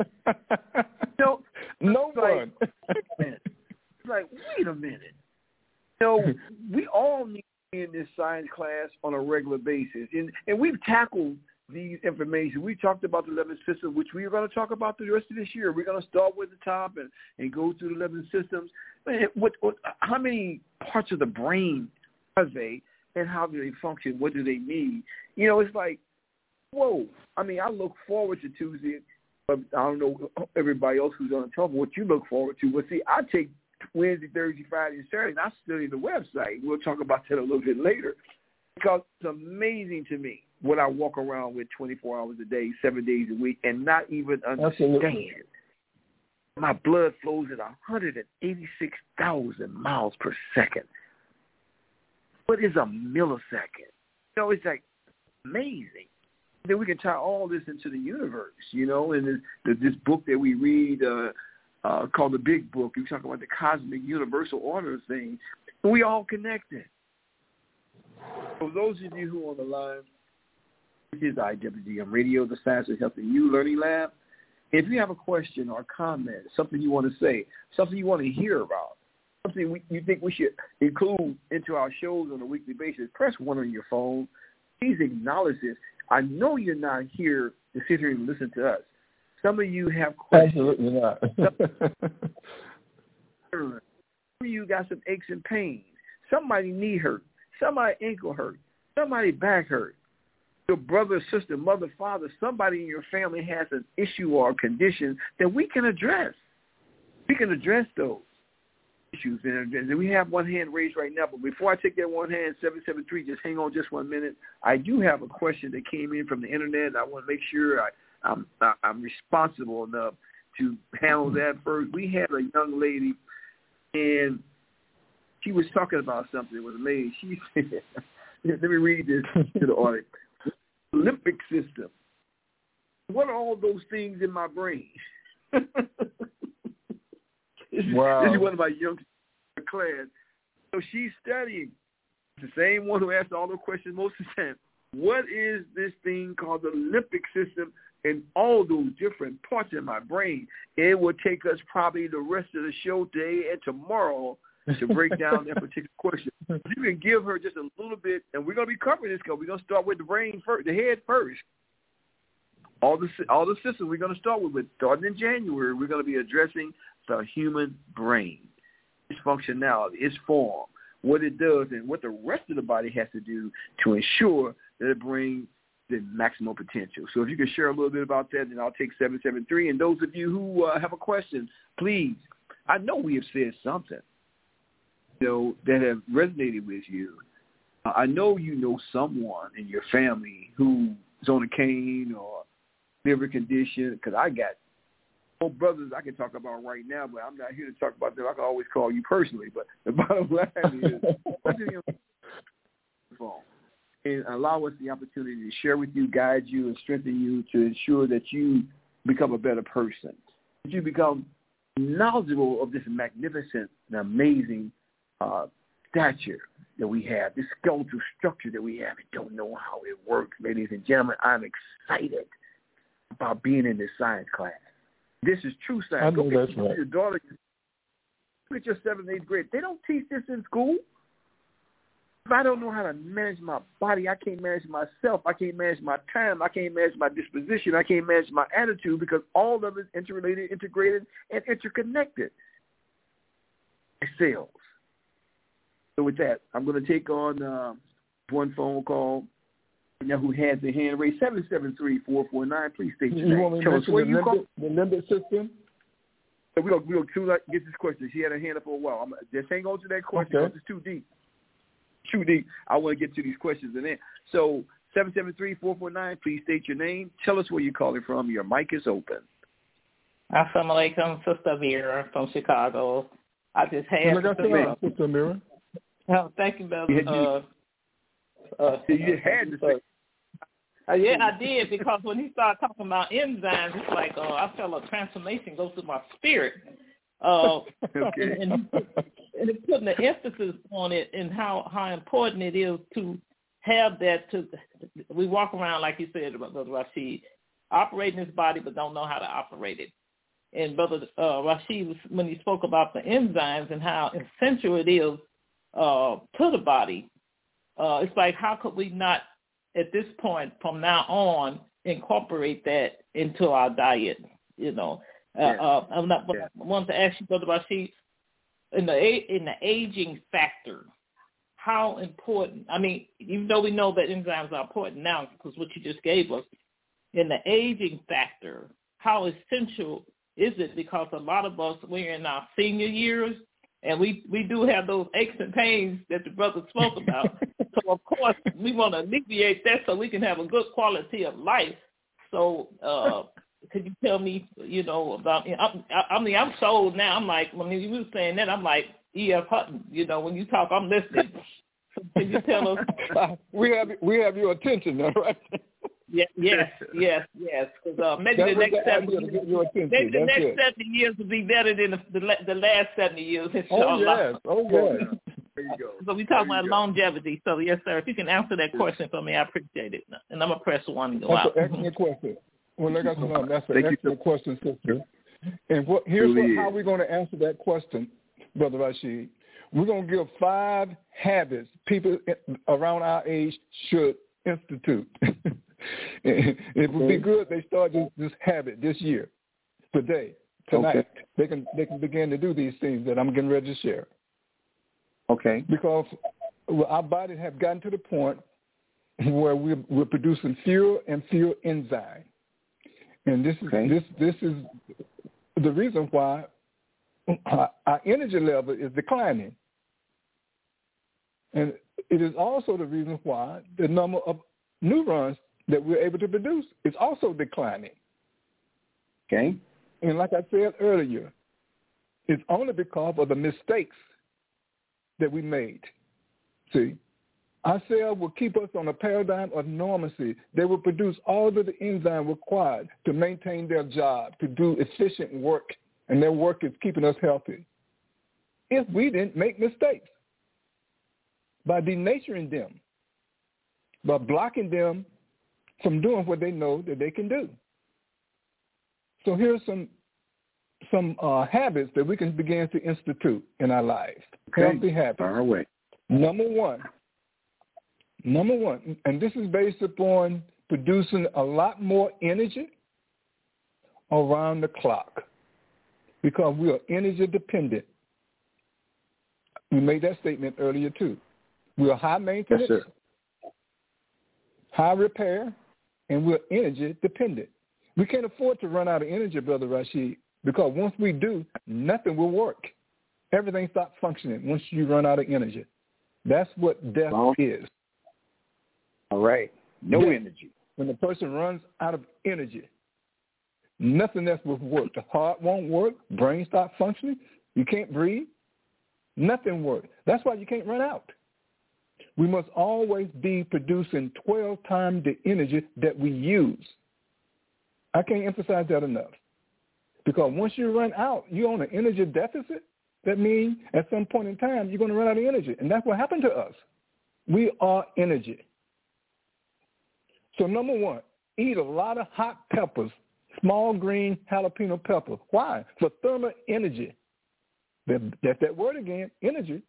No one. Wait a minute. We all need to be in this science class on a regular basis. And we've tackled these information. We talked about the 11 systems, which we are going to talk about the rest of this year. We're going to start with the top and go through the 11 systems. How many parts of the brain are they, and how do they function? What do they need? It's like, whoa. I look forward to Tuesday I don't know everybody else who's on the telephone what you look forward to. Well, see, I take Wednesday, Thursday, Friday, and Saturday, and I study the website. We'll talk about that a little bit later because it's amazing to me what I walk around with 24 hours a day, 7 days a week, and not even understand. Absolutely. My blood flows at 186,000 miles per second. What is a millisecond? You know, it's like amazing. Then we can tie all this into the universe, you know, and this book that we read called The Big Book. We talk about the cosmic universal order thing. We all connected. For those of you who are on the line, this is IWDM Radio, the Science of Health and You Learning Lab. If you have a question or a comment, something you want to say, something you want to hear about, something you think we should include into our shows on a weekly basis, press 1 on your phone. Please acknowledge this. I know you're not here to sit here and listen to us. Some of you have questions. Absolutely not. Some of you got some aches and pains. Somebody knee hurt. Somebody ankle hurt. Somebody back hurt. Your brother, sister, mother, father, somebody in your family has an issue or a condition that we can address. We can address those issues. And we have one hand raised right now, but before I take that one hand, 773, just hang on just 1 minute. I do have a question that came in from the internet. I want to make sure I'm responsible enough to handle that first. We had a young lady, and she was talking about something that was amazing. She said, let me read this to the audience. Limbic system. What are all those things in my brain? Wow. This is one of my young class. So she's studying. The same one who asks all the questions most of the time. What is this thing called the limbic system and all those different parts in my brain? It will take us probably the rest of the show today and tomorrow to break down that particular question. You can give her just a little bit, and we're going to be covering this because we're going to start with the brain first, the head first. All the systems we're going to start with. Starting in January, we're going to be addressing the human brain, its functionality, its form, what it does, and what the rest of the body has to do to ensure that it brings the maximum potential. So if you can share a little bit about that, then I'll take 773. And those of you who have a question, please, I know we have said something, that have resonated with you. I know you know someone in your family who's on a cane or liver condition, because I got four brothers I can talk about right now, but I'm not here to talk about them. I can always call you personally, but the bottom line is, what's in your phone? And allow us the opportunity to share with you, guide you, and strengthen you to ensure that you become a better person, that you become knowledgeable of this magnificent and amazing stature that we have, this skeletal structure that we have, and don't know how it works. Ladies and gentlemen, I'm excited about being in this science class. This is true science. I know that's right. Your daughter, look at your 7th, 8th grade. They don't teach this in school. If I don't know how to manage my body, I can't manage myself. I can't manage my time. I can't manage my disposition. I can't manage my attitude, because all of it is interrelated, integrated, and interconnected. Cells. So with that, I'm going to take on one phone call now who has the hand raised, 773-449. Please state your name. You want me to mention the limbic system? We're going to get this question. She had her hand up for a while. Just hang on to that question because it's too deep. Too deep. I want to get to these questions in there. So 773-449, please state your name. Tell us where you're calling from. Your mic is open. Assalamu alaikum, Sister Vera from Chicago. I just had Sister Amira. Oh, thank you, brother. You had to say. Yeah, I did, because when he started talking about enzymes, it's like I felt a transformation go through my spirit. Okay. And it's putting the emphasis on it and how important it is to have that. We walk around, like you said, Brother Rashid, operating this body but don't know how to operate it. And Brother Rashid, when he spoke about the enzymes and how essential it is to the body, it's like, how could we not, at this point from now on, incorporate that into our diet? I want to ask you, Brother Rashid, in the aging factor, how important? I mean, even though we know that enzymes are important now, because what you just gave us, in the aging factor, how essential is it? Because a lot of us, we're in our senior years, and we do have those aches and pains that the brother spoke about. So, of course, we want to alleviate that so we can have a good quality of life. So could you tell me, about, I'm sold now. I'm like, when you were saying that, I'm like E.F. Hutton. When you talk, I'm listening. So can you tell us? We have your attention now, right? Yes. Because maybe the next 70 years will be better than the last 70 years. Inshallah. Oh yes. There you go. So we talk about longevity. So yes, sir. If you can answer that question for me, I appreciate it. And I'm gonna press one and go out. That's an excellent question. Well, that's an excellent question, sister. And how we're going to answer that question, Brother Rashid. We're going to give 5 habits people around our age should institute. It would be good they start this habit this year, tonight. Okay. They can begin to do these things that I'm getting ready to share. Okay. Because our bodies have gotten to the point where we're producing fewer and fewer enzymes. And this is the reason why our energy level is declining. And it is also the reason why the number of neurons that we're able to produce is also declining. Okay. And like I said earlier, it's only because of the mistakes that we made. See, our cell will keep us on a paradigm of normalcy. They will produce all of the enzymes required to maintain their job, to do efficient work, and their work is keeping us healthy. If we didn't make mistakes, by denaturing them, by blocking them from doing what they know that they can do. So here's some habits that we can begin to institute in our lives. Okay. Healthy habits. Far away. Number one, and this is based upon producing a lot more energy around the clock because we are energy dependent. We made that statement earlier too. We are high maintenance, yes, sir. High repair, and we're energy dependent. We can't afford to run out of energy, Brother Rashid, because once we do, nothing will work. Everything stops functioning once you run out of energy. That's what death is. All right. No energy. When the person runs out of energy, nothing else will work. The heart won't work. Brain stops functioning. You can't breathe. Nothing works. That's why you can't run out. We must always be producing 12 times the energy that we use. I can't emphasize that enough. Because once you run out, you're on an energy deficit. That means at some point in time, you're going to run out of energy. And that's what happened to us. We are energy. So number one, eat a lot of hot peppers, small green jalapeno peppers. Why? For thermal energy. That's that word again, energy.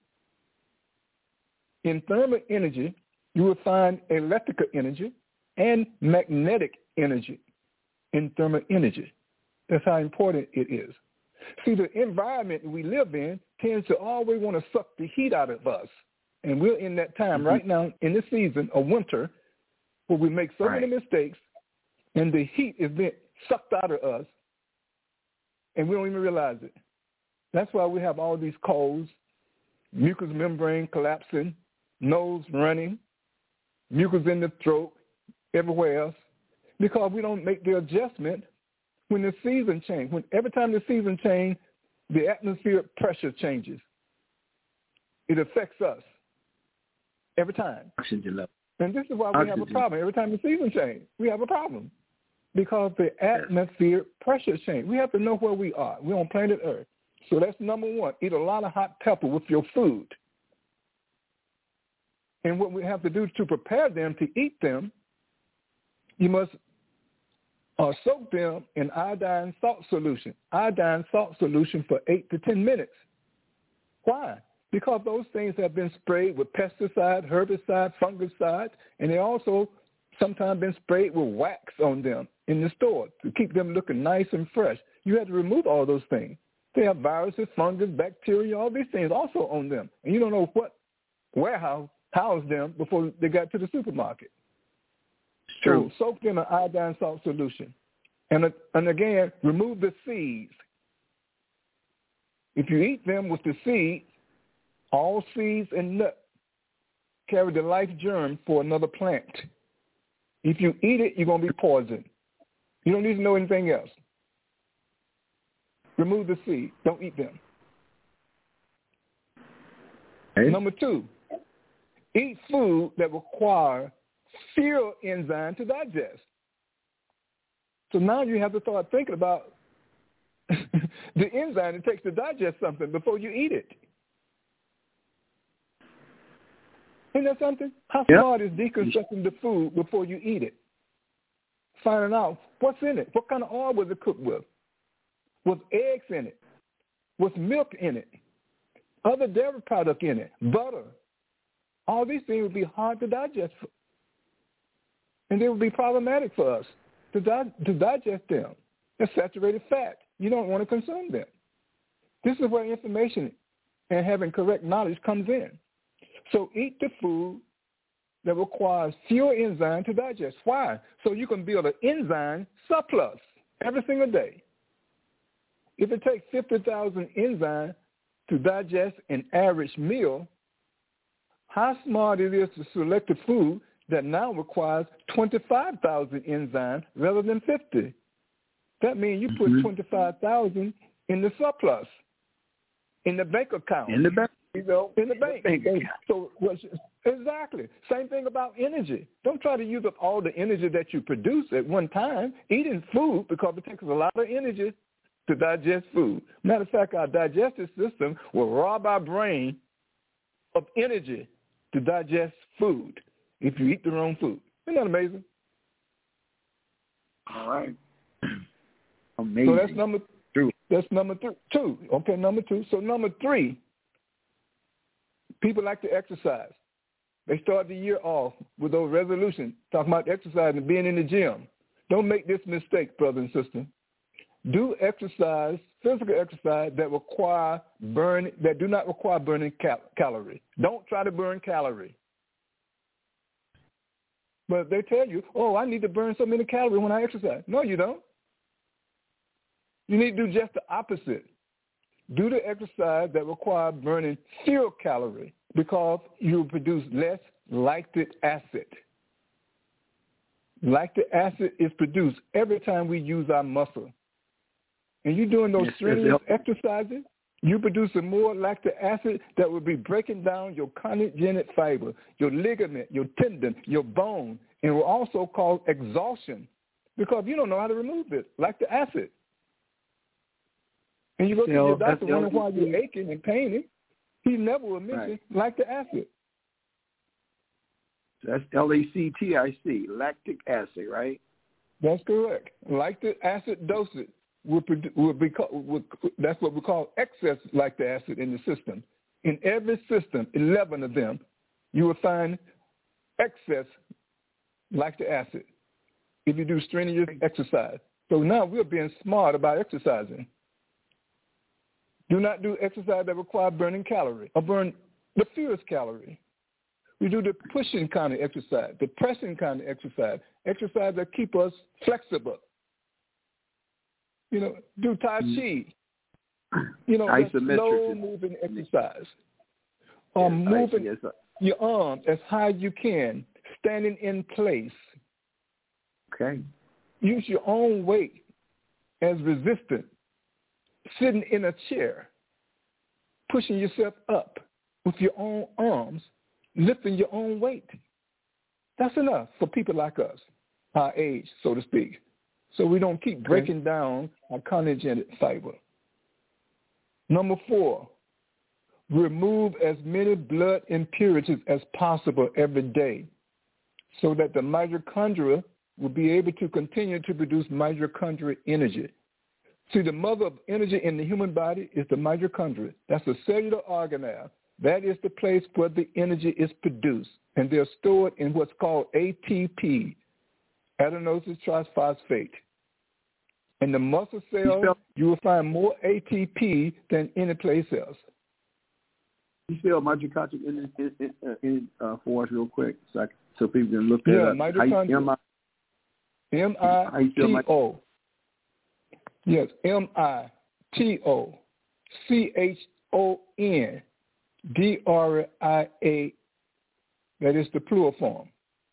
In thermal energy, you will find electrical energy and magnetic energy in thermal energy. That's how important it is. See, the environment we live in tends to always want to suck the heat out of us. And we're in that time right now in the season of winter where we make so many mistakes and the heat is being sucked out of us and we don't even realize it. That's why we have all these colds, mucous membrane collapsing, nose running, mucus in the throat, everywhere else, because we don't make the adjustment when the season changes. Every time the season changes, the atmospheric pressure changes. It affects us every time. Oxygen level. And this is why we have a problem. Every time the season changes, we have a problem because the atmospheric pressure changes. We have to know where we are. We're on planet Earth. So that's number one. Eat a lot of hot pepper with your food. And what we have to do to prepare them to eat them, you must soak them in iodine salt solution. Iodine salt solution for 8 to 10 minutes. Why? Because those things have been sprayed with pesticide, herbicide, fungicide, and they also sometimes been sprayed with wax on them in the store to keep them looking nice and fresh. You have to remove all those things. They have viruses, fungus, bacteria, all these things also on them. And you don't know what warehouse housed them before they got to the supermarket. True. So soak them in iodine salt solution. And again, remove the seeds. If you eat them with the seeds, all seeds and nuts carry the life germ for another plant. If you eat it, you're going to be poisoned. You don't need to know anything else. Remove the seed. Don't eat them. Okay. Number 2, eat food that require fewer enzymes to digest. So now you have to start thinking about the enzyme it takes to digest something before you eat it. Isn't that something? How smart is deconstructing the food before you eat it? Finding out what's in it. What kind of oil was it cooked with? Was eggs in it? Was milk in it? Other dairy product in it? Butter? All these things would be hard to digest. And they would be problematic for us to digest them. They're saturated fat. You don't want to consume them. This is where information and having correct knowledge comes in. So eat the food that requires fewer enzymes to digest. Why? So you can build an enzyme surplus every single day. If it takes 50,000 enzymes to digest an average meal, how smart it is to select a food that now requires 25,000 enzymes rather than 50. That means you put 25,000 in the surplus, in the bank account. In the bank. In the bank. So exactly. Same thing about energy. Don't try to use up all the energy that you produce at one time eating food, because it takes a lot of energy to digest food. Matter of fact, our digestive system will rob our brain of energy to digest food if you eat the wrong food. Isn't that amazing? All right. Amazing. So that's number 2. That's number 2. Okay, number 2. So number 3, people like to exercise. They start the year off with those resolutions, talking about exercise and being in the gym. Don't make this mistake, brother and sister. Do exercise, physical exercise that do not require burning calories. Don't try to burn calories. But they tell you, I need to burn so many calories when I exercise. No, you don't. You need to do just the opposite. Do the exercise that requires burning fewer calories, because you produce less lactic acid. Lactic acid is produced every time we use our muscle. And you're doing those strenuous exercises, you're producing more lactic acid that will be breaking down your cartilagenic fiber, your ligament, your tendon, your bone, and will also cause exhaustion, because you don't know how to remove it, lactic acid. And you go to your doctor wondering why you're aching and paining. He never will mention lactic acid. That's LACTIC, lactic acid, right? That's correct. Lactic acid dosage that's what we call excess lactic acid in the system. In every system, 11 of them, you will find excess lactic acid if you do strenuous exercise. So now we're being smart about exercising. Do not do exercise that requires burning calories or burn the fewest calories. We do the pushing kind of exercise, the pressing kind of exercise that keep us flexible. Do Tai Chi. Slow-moving exercise. Or moving your arms as high as you can, standing in place. Okay. Use your own weight as resistance. Sitting in a chair, pushing yourself up with your own arms, lifting your own weight. That's enough for people like us, our age, so to speak, so we don't keep breaking down our cartilagenic fiber. Number 4, remove as many blood impurities as possible every day, so that the mitochondria will be able to continue to produce mitochondrial energy. See, the mother of energy in the human body is the mitochondria. That's a cellular organelle. That is the place where the energy is produced, and they're stored in what's called ATP, adenosine triphosphate. In the muscle cells, you will find more ATP than any place else. Can you spell mitochondria for us real quick so people can look that up? Mitochondria. M-I-T-O. Yes, mitochondria. That is the plural form.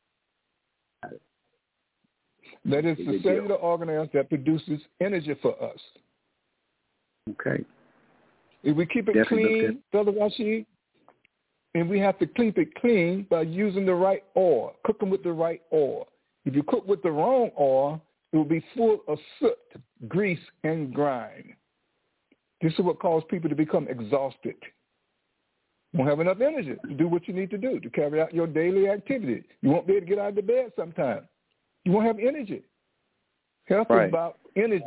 That is the cellular organelle that produces energy for us. Okay. If we keep it clean, Brother Rashid, and we have to keep it clean by using the right oil, cooking with the right oil. If you cook with the wrong oil, it will be full of soot, grease, and grime. This is what causes people to become exhausted. You won't have enough energy to do what you need to do, to carry out your daily activity. You won't be able to get out of the bed sometimes. You won't have energy. Health is about energy.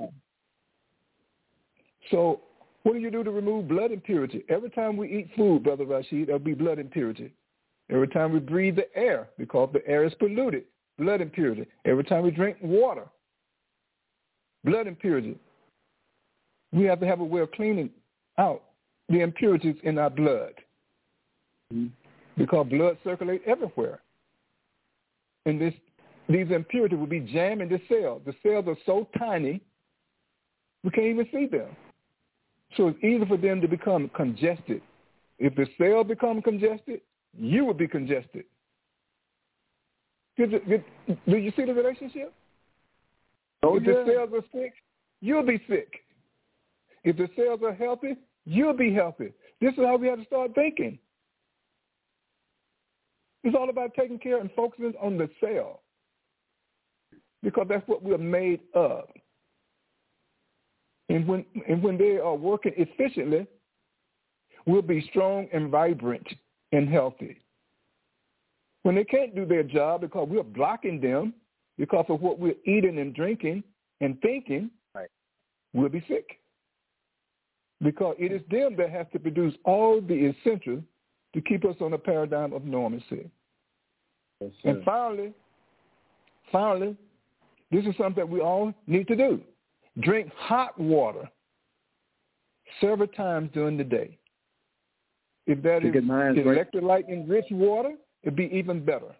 So what do you do to remove blood impurity? Every time we eat food, Brother Rashid, there'll be blood impurity. Every time we breathe the air, because the air is polluted, blood impurity. Every time we drink water, blood impurity. We have to have a way of cleaning out the impurities in our blood. Because blood circulates everywhere. And these impurities will be jammed in the cells. The cells are so tiny, we can't even see them. So it's easy for them to become congested. If the cell becomes congested, you will be congested. Do you see the relationship? If the cells are sick, you'll be sick. If the cells are healthy, you'll be healthy. This is how we have to start thinking. It's all about taking care and focusing on the cell, because that's what we're made of. And when they are working efficiently, we'll be strong and vibrant and healthy. When they can't do their job because we're blocking them because of what we're eating and drinking and thinking, we'll be sick. Because it is them that have to produce all the essentials to keep us on a paradigm of normalcy. Yes, and finally, this is something that we all need to do. Drink hot water several times during the day. If that is electrolyte-enriched water, it'd be even better.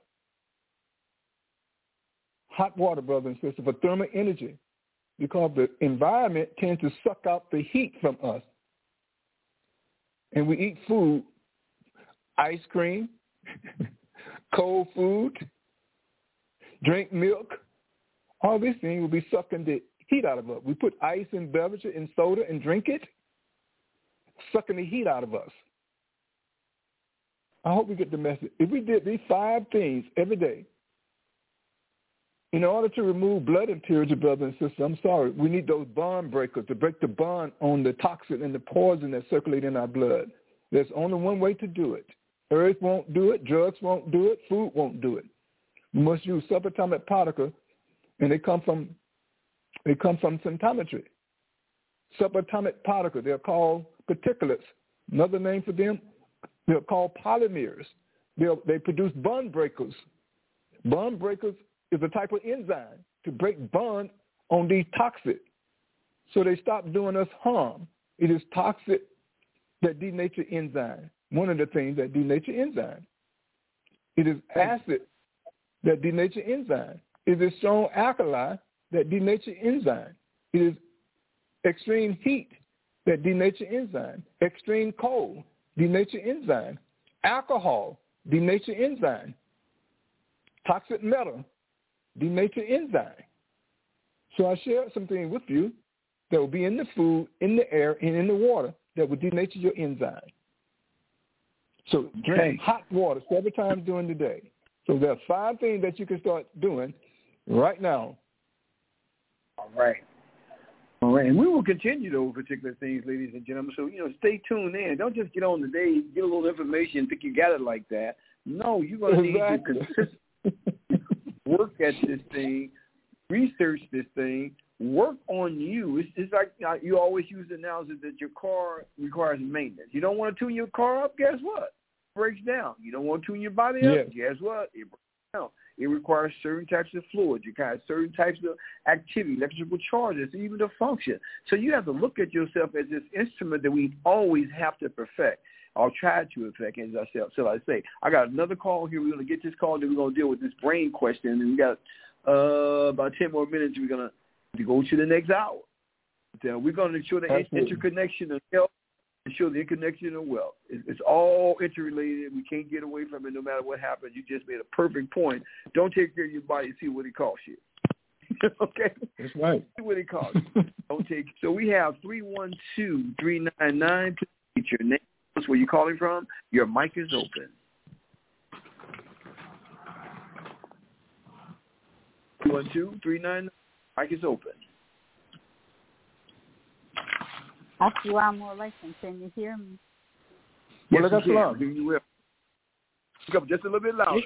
Hot water, brothers and sisters, for thermal energy, because the environment tends to suck out the heat from us. And we eat food, ice cream, cold food, drink milk. All these things will be sucking the heat out of us. We put ice in beverages and soda and drink it, sucking the heat out of us. I hope we get the message. If we did these 5 things every day, in order to remove blood impurity, brothers and sisters, we need those bond breakers to break the bond on the toxin and the poison that circulate in our blood. There's only one way to do it. Earth won't do it. Drugs won't do it. Food won't do it. We must use subatomic particles, and they come from symptometry. Subatomic particles, they're called particulates. Another name for them, they're called polymers. They produce bond breakers. Bond breakers is a type of enzyme to break bond on these toxics, so they stop doing us harm. It is toxic that denature enzyme. One of the things that denature enzyme. It is acid that denature enzyme. It is strong alkali that denature enzyme. It is extreme heat that denature enzyme. Extreme cold denature enzyme. Alcohol denature enzyme. Toxic metal denature enzyme. So I shared some things with you that will be in the food, in the air, and in the water that will denature your enzyme. So drink hot water several times during the day. So there are 5 things that you can start doing right now. All right. And we will continue those particular things, ladies and gentlemen. So, stay tuned in. Don't just get on today, get a little information, think you got it like that. No, you're going to need to consistently work at this thing, research this thing, work on you. It's like you always use the analogy that your car requires maintenance. You don't want to tune your car up, guess what? It breaks down. You don't want to tune your body up, guess what? It breaks down. It requires certain types of fluids. You got certain types of activity, electrical charges, even the function. So you have to look at yourself as this instrument that we always have to perfect. I'll try to perfect, as I say. I got another call here. We're going to get this call, then we're going to deal with this brain question. And we got about 10 more minutes. We're going to go to the next hour. We're going to show the Absolutely. interconnection of health and show the interconnection of wealth. It's all interrelated. We can't get away from it no matter what happens. You just made a perfect point. Don't take care of your body. See what it costs you. Okay? That's right. See what it costs you. Don't take. So we have 312-399. Please your name. Where you calling from? Your mic is open. 312-399. Mic is open. Assalamu alaikum. Can you hear me? Yes, we can. You will. Speak up just a little bit louder.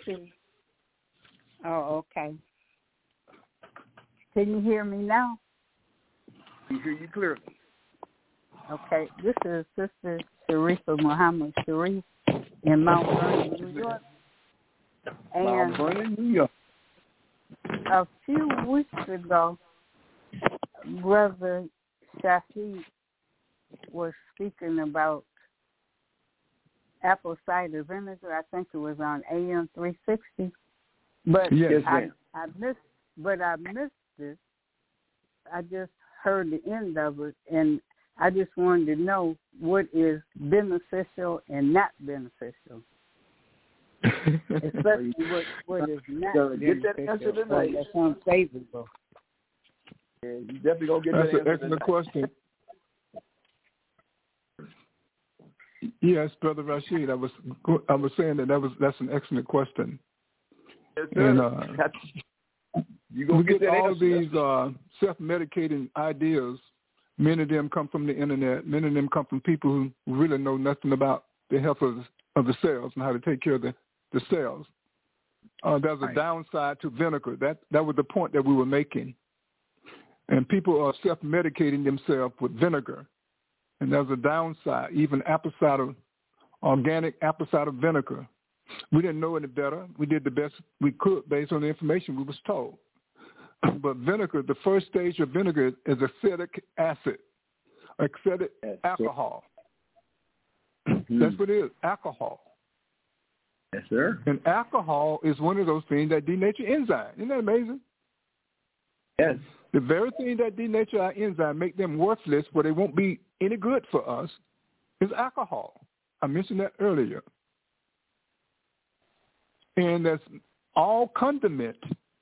Oh, okay. Can you hear me now? We hear you clearly. Okay. This is Sister Sharifa Muhammad Sharif in Mount Vernon, New York. Mount Vernon, New York. A few weeks ago, Brother Shafi was speaking about apple cider vinegar. I think it was on AM 360. But yes, I missed it. I just heard the end of it, and I just wanted to know what is beneficial and not beneficial. Especially what is not beneficial. Get that answer tonight. That's unfavorable. Yeah, you definitely going to get That's that an answer excellent tonight. question. Yes, Brother Rashid, I was saying that's an excellent question. Yes, sir. And you we get get that all answer. these self-medicating ideas. Many of them come from the internet. Many of them come from people who really know nothing about the health of the cells and how to take care of the cells. There's a downside to vinegar. That was the point that we were making. And people are self-medicating themselves with vinegar. And there's a downside, even organic apple cider vinegar. We didn't know any better. We did the best we could based on the information we was told. But vinegar, the first stage of vinegar is acetic acid, acetic alcohol. Mm-hmm. That's what it is, alcohol. Yes, sir. And alcohol is one of those things that denature enzyme. Isn't that amazing? Yes. The very thing that denature our enzyme, make them worthless, where they won't be any good for us, is alcohol. I mentioned that earlier. And that's all condiment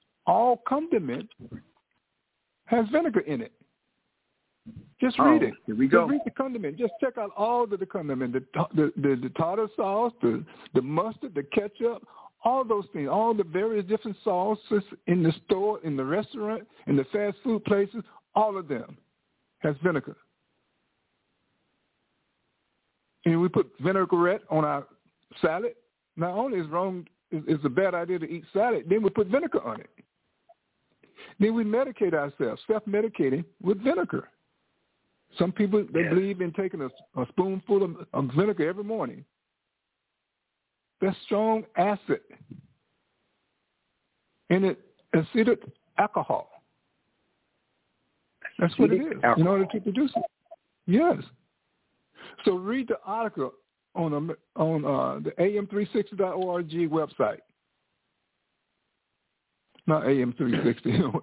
has vinegar in it. Just read it. Here we go. Just read the condiment. Just check out all of the condiment, the tartar sauce, the mustard, the ketchup, all those things, all the various different sauces in the store, in the restaurant, in the fast food places, all of them has vinegar. And we put vinaigrette on our salad. Not only is it's a bad idea to eat salad, then we put vinegar on it. Then we medicate ourselves, self-medicating with vinegar. Some people, they believe in taking a spoonful of vinegar every morning. That's strong acid. And it's acetic alcohol. That's what it is in order to produce it. Yes. So read the article on the am360.org website. Not AM360,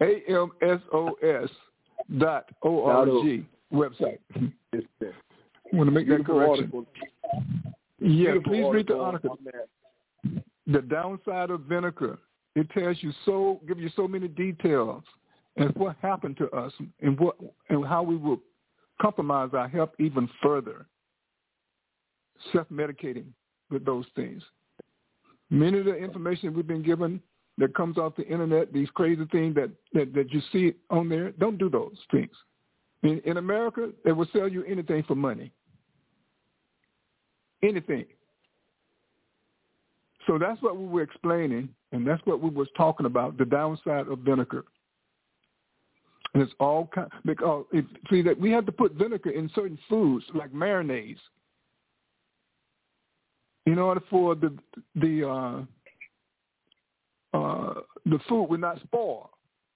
AMSOS.org website. I want to make that correction. Yeah, please read the article. The downside of vinegar. It tells you give you so many details and what happened to us and how we will compromise our health even further. Self-medicating with those things. Many of the information we've been given that comes off the internet, these crazy things that you see on there, don't do those things. In America, they will sell you anything for money. Anything. So that's what we were explaining, and that's what we was talking about, the downside of vinegar. And it's all because that we have to put vinegar in certain foods like marinades in order for the food will not spoil.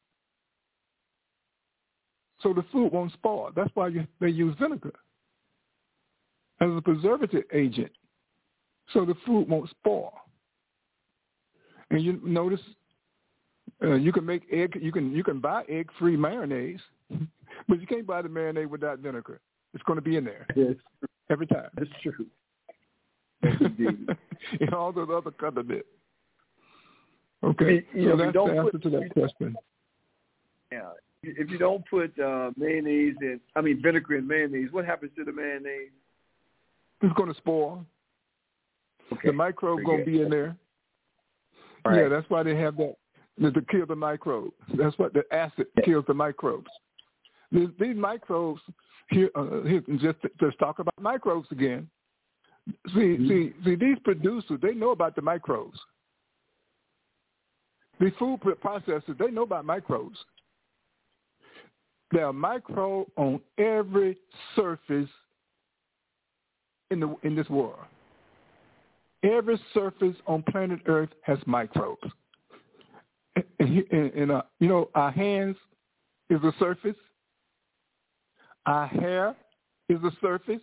So the food won't spoil. That's why they use vinegar as a preservative agent, so the food won't spoil. And you notice you can make egg. You can buy egg-free mayonnaise, But you can't buy the marinade without vinegar. It's going to be in there every time. That's true. Yes, indeed. And all those other condiments. Okay, so that's the answer to that question. Yeah. If you don't put vinegar in mayonnaise, what happens to the mayonnaise? It's going to spoil. Okay. The microbe going to be in there. Right. Yeah, that's why they have that to kill the microbe. That's what the acid kills the microbes. These microbes here just talk about microbes again. See, these producers, they know about the microbes. These food processors, they know about microbes. There are microbes on every surface in this world. Every surface on planet Earth has microbes. And our hands is a surface. Our hair is a surface.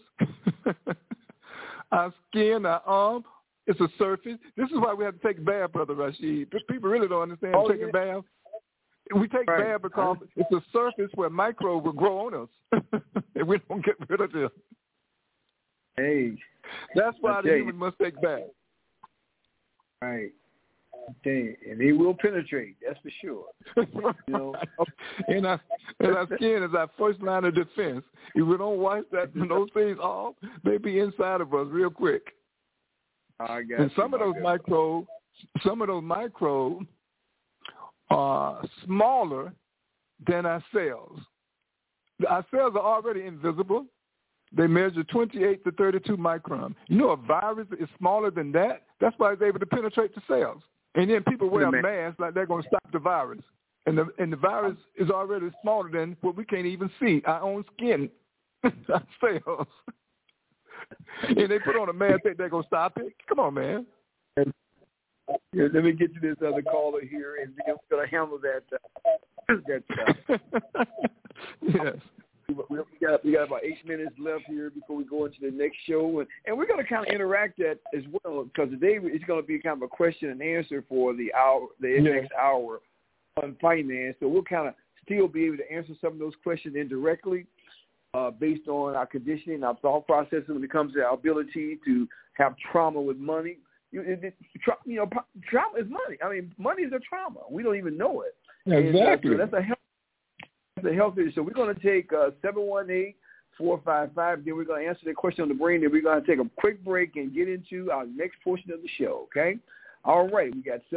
Our skin, our arm is a surface. This is why we have to take a bath, Brother Rashid. People really don't understand taking a bath. We take a bath because it's a surface where microbes will grow on us, and we don't get rid of them. Hey, that's why the human must take baths. Right. Okay, and they will penetrate. That's for sure. And our skin is our first line of defense. If we don't wash those things off, they be inside of us real quick. And some of those microbes are smaller than our cells. Our cells are already invisible. They measure 28 to 32 microns. You know, a virus is smaller than that. That's why it's able to penetrate the cells. And then people wear a mask like they're going to stop the virus. And the virus is already smaller than what we can't even see, our own skin, our cells. And they put on a mask think they're going to stop it. Come on, man. Yeah, let me get to this other caller here, and we're going to handle that stuff. Yes. We got about 8 minutes left here before we go into the next show, and we're going to kind of interact that as well, because today it's going to be kind of a question and answer for the next hour on finance. So we'll kind of still be able to answer some of those questions indirectly based on our conditioning, our thought process when it comes to our ability to have trauma with money. Trauma is money. I mean, money is a trauma. We don't even know it. Exactly. And, that's a health issue. So we're going to take 718-455. Then we're going to answer the question on the brain. Then we're going to take a quick break and get into our next portion of the show, okay? All right. We got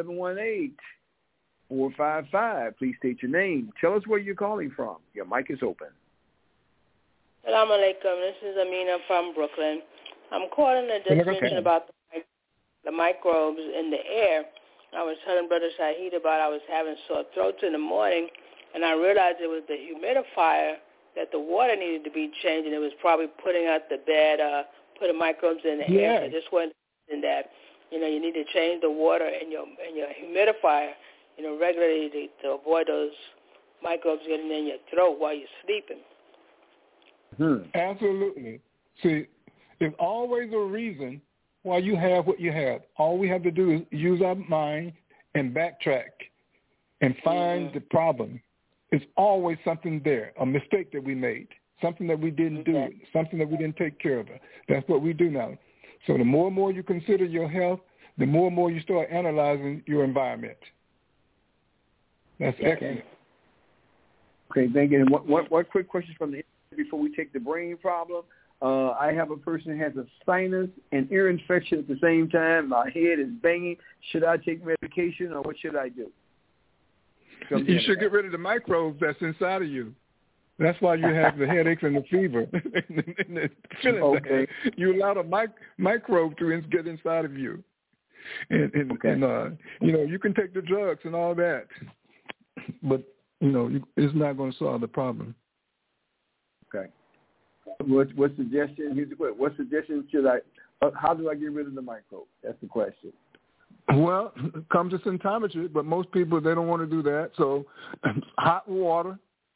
718-455. Please state your name. Tell us where you're calling from. Your mic is open. Assalamu alaikum. This is Amina from Brooklyn. I'm calling to just mention about the microbes in the air. I was telling Brother Shahid about I was having sore throats in the morning, and I realized it was the humidifier that the water needed to be changed, and it was probably putting out the bad, putting microbes in the air. So I just wanted to mention that, you need to change the water in your humidifier, regularly to avoid those microbes getting in your throat while you're sleeping. Absolutely. See, there's always a reason why you have what you have. All we have to do is use our mind and backtrack and find the problem. It's always something there, a mistake that we made, something that we didn't do, something that we didn't take care of. That's what we do now. So the more and more you consider your health, the more and more you start analyzing your environment. That's excellent. Okay, thank you. And one quick question from the before we take the brain problem. I have a person who has a sinus and ear infection at the same time. My head is banging. Should I take medication, or what should I do? You should get rid of the microbes that's inside of you. That's why you have the headaches and the fever. You allow the microbe to get inside of you. And you can take the drugs and all that, but, it's not going to solve the problem. Okay. What suggestion should I? How do I get rid of the microbe? That's the question. Well, come to symptometry, but most people, they don't want to do that. So hot water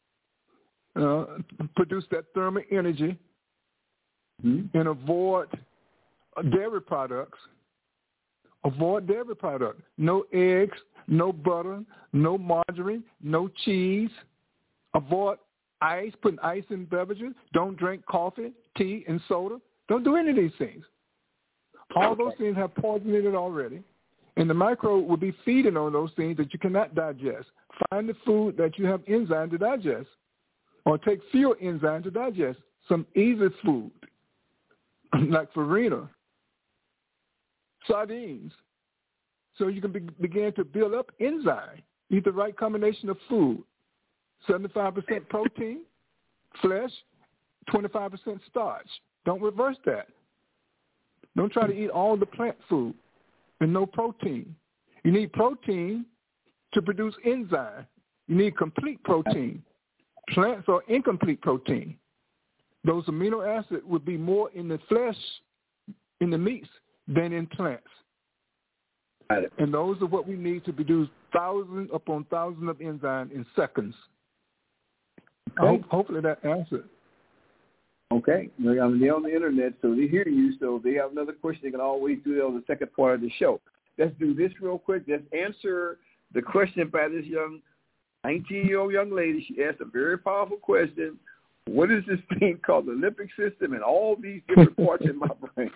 produce that thermal energy, and avoid dairy products. Avoid dairy products. No eggs, no butter, no margarine, no cheese. Avoid ice, putting ice in beverages. Don't drink coffee, tea, and soda. Don't do any of these things. All those things have poison in it already, and the microbe will be feeding on those things that you cannot digest. Find the food that you have enzyme to digest, or take fewer enzyme to digest. Some easy food, like farina, sardines, so you can begin to build up enzyme. Eat the right combination of food, 75% protein, flesh, 25% starch. Don't reverse that. Don't try to eat all the plant food and no protein. You need protein to produce enzyme. You need complete protein. Plants are incomplete protein. Those amino acids would be more in the flesh, in the meats, than in plants. And those are what we need to produce thousands upon thousands of enzymes in seconds. Okay. Hopefully that answers. Okay. They're on the internet, so they hear you. So they have another question. They can always do that on the second part of the show. Let's do this real quick. Let's answer the question by this young 19-year-old young lady. She asked a very powerful question. What is this thing called the limbic system and all these different parts in my brain?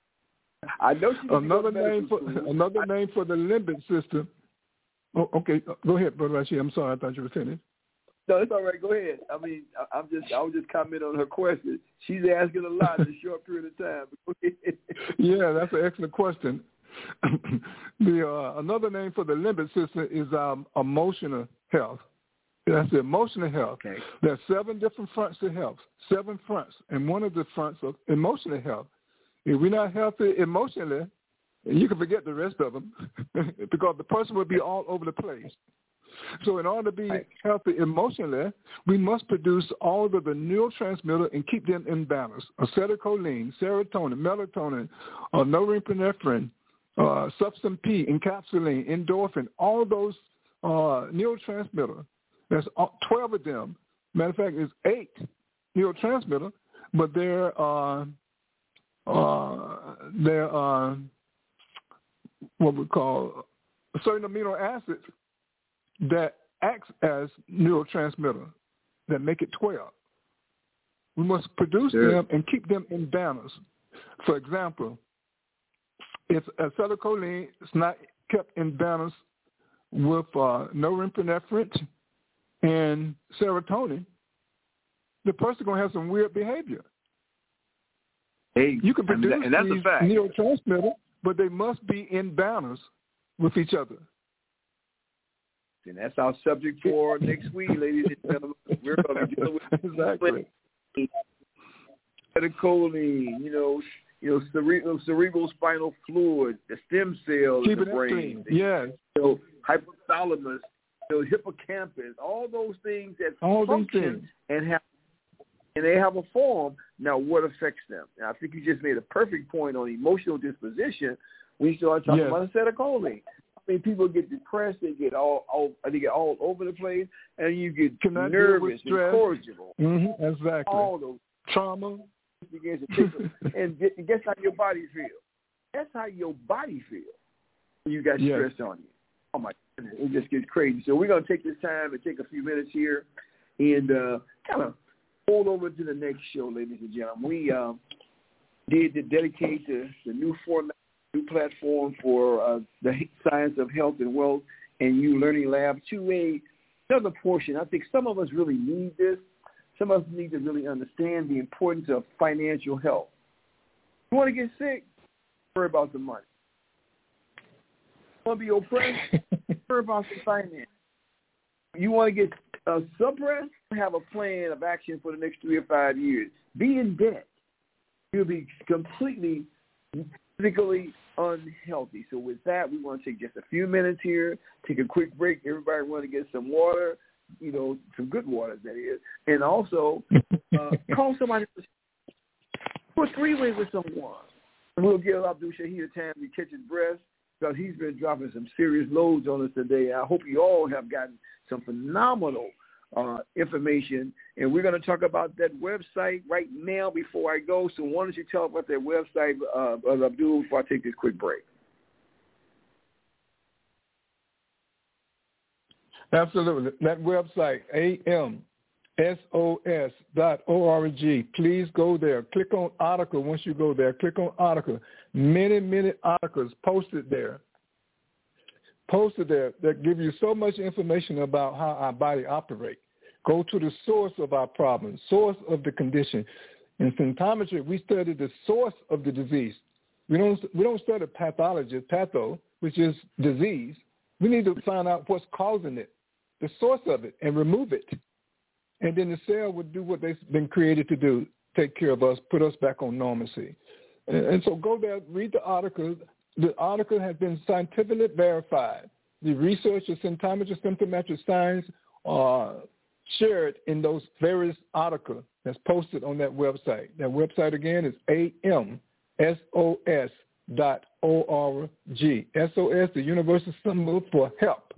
I know she another name for the limbic system. Oh, okay. Go ahead, Brother Rashid. I'm sorry. I thought you were finished. No, it's all right. Go ahead. I mean, I was just commenting on her question. She's asking a lot in a short period of time. Yeah, that's an excellent question. Another name for the limbic system is emotional health. That's the emotional health. Okay. There are 7 different fronts to health, 7 fronts, and one of the fronts of emotional health. If we're not healthy emotionally, you can forget the rest of them because the person will be all over the place. So in order to be healthy emotionally, we must produce all of the neurotransmitters and keep them in balance. Acetylcholine, serotonin, melatonin, norepinephrine, substance P, encapsulating, endorphin, all those neurotransmitters. There's 12 of them. Matter of fact, there's 8 neurotransmitters, but there are what we call certain amino acids that acts as neurotransmitter that make it 12. We must produce them and keep them in balance. For example, if acetylcholine is not kept in balance with norepinephrine and serotonin, the person going to have some weird behavior. Hey, you can produce and that's these a fact. neurotransmitters, but they must be in balance with each other. And that's our subject for next week, ladies and gentlemen. We're going to be dealing with exactly acetylcholine, cerebral spinal fluid, the stem cells in the brain, hypothalamus, hippocampus, all those things that function and they have a form. Now, what affects them? Now, I think you just made a perfect point on emotional disposition when you start talking about acetylcholine. I mean, people get depressed, they get all over the place, and you get nervous, incorrigible. Mm-hmm, exactly. All those trauma begins to take and guess how your body feels. That's how your body feels when you got stress on you. Oh my goodness, it just gets crazy. So we're gonna take this time and take a few minutes here and kind of hold over to the next show, ladies and gentlemen. We did to dedicate the new format, new platform for the Science of Health and Wealth and You Learning Lab to another portion. I think some of us really need this. Some of us need to really understand the importance of financial health. You want to get sick? Worry about the money. You want to be oppressed? Worry about the finance. You want to get suppressed? Have a plan of action for the next 3 or 5 years. Be in debt. You'll be completely physically unhealthy. So with that, we want to take just a few minutes here, take a quick break. Everybody want to get some water, some good water, that is. And also call somebody, put 3-way with someone. And we'll give Abdul Shahid time to catch his breath because he's been dropping some serious loads on us today. I hope you all have gotten some phenomenal information, and we're going to talk about that website right now before I go. So why don't you tell about that website, Abdul, before I take this quick break? Absolutely. That website, AMWellness, SOS.org. Please go there. Click on article. Once you go there, click on article. Many articles posted there that give you so much information about how our body operates. Go to the source of our problem, source of the condition. In symptometry, we study the source of the disease. We don't study pathology, patho, which is disease. We need to find out what's causing it, the source of it, and remove it. And then the cell would do what they've been created to do, take care of us, put us back on normalcy. And so go there, read the article. The article has been scientifically verified. The research of symptometric science are shared in those various articles that's posted on that website. That website, again, is AMSOS.org. SOS, the universal symbol for help.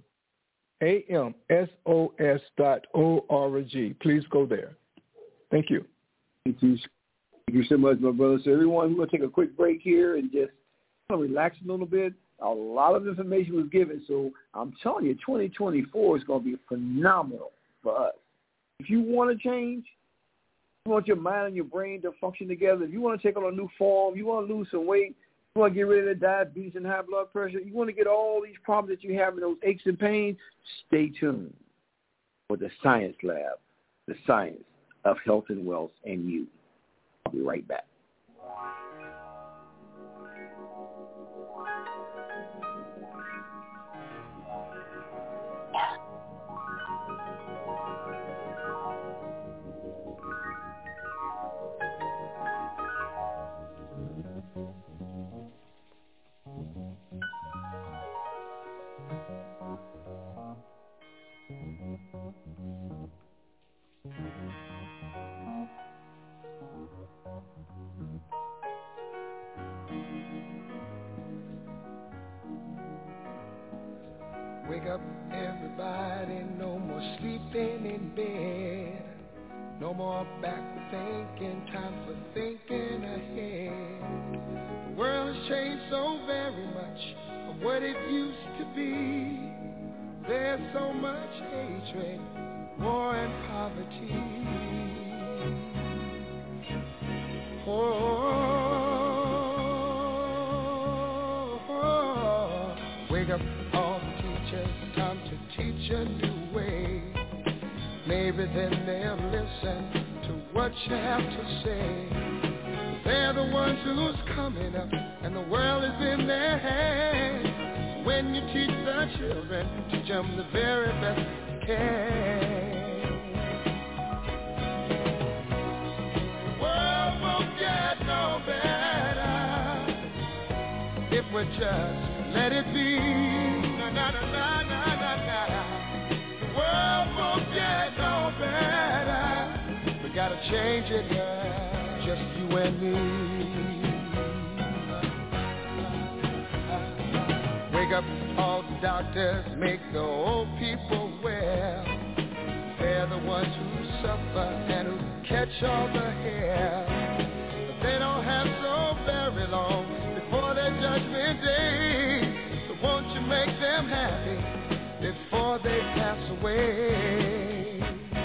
AMSOS.org. Please go there. Thank you. Thank you so much, my brother. So everyone, we're going to take a quick break here and just relax a little bit. A lot of information was given, so I'm telling you, 2024 is going to be phenomenal for us. If you want to change, you want your mind and your brain to function together, if you want to take on a new form, you want to lose some weight, you want to get rid of diabetes and high blood pressure, you want to get all these problems that you have and those aches and pains, stay tuned for the Science Lab, the science of health and wealth and you. I'll be right back. Wake up, everybody, no more sleeping in bed. No more backward thinking, time for thinking ahead. The world has changed so very much from what it used to be. There's so much hatred, war and poverty. Wake up, all the teachers, time to teach a new way. Maybe then they'll listen to what you have to say. They're the ones who's coming up, and the world is in their hands. So when you teach the children, teach them the very best you can. The world won't get no better if we just let it be. Na, na, na, na, na, na, na. The world won't get no better. We gotta change it, girl, just you and me. Wake up, all the doctors, make the old people well. They're the ones who suffer and who catch all the hair. But they don't have so very long before their judgment day. So won't you make them happy before they pass away?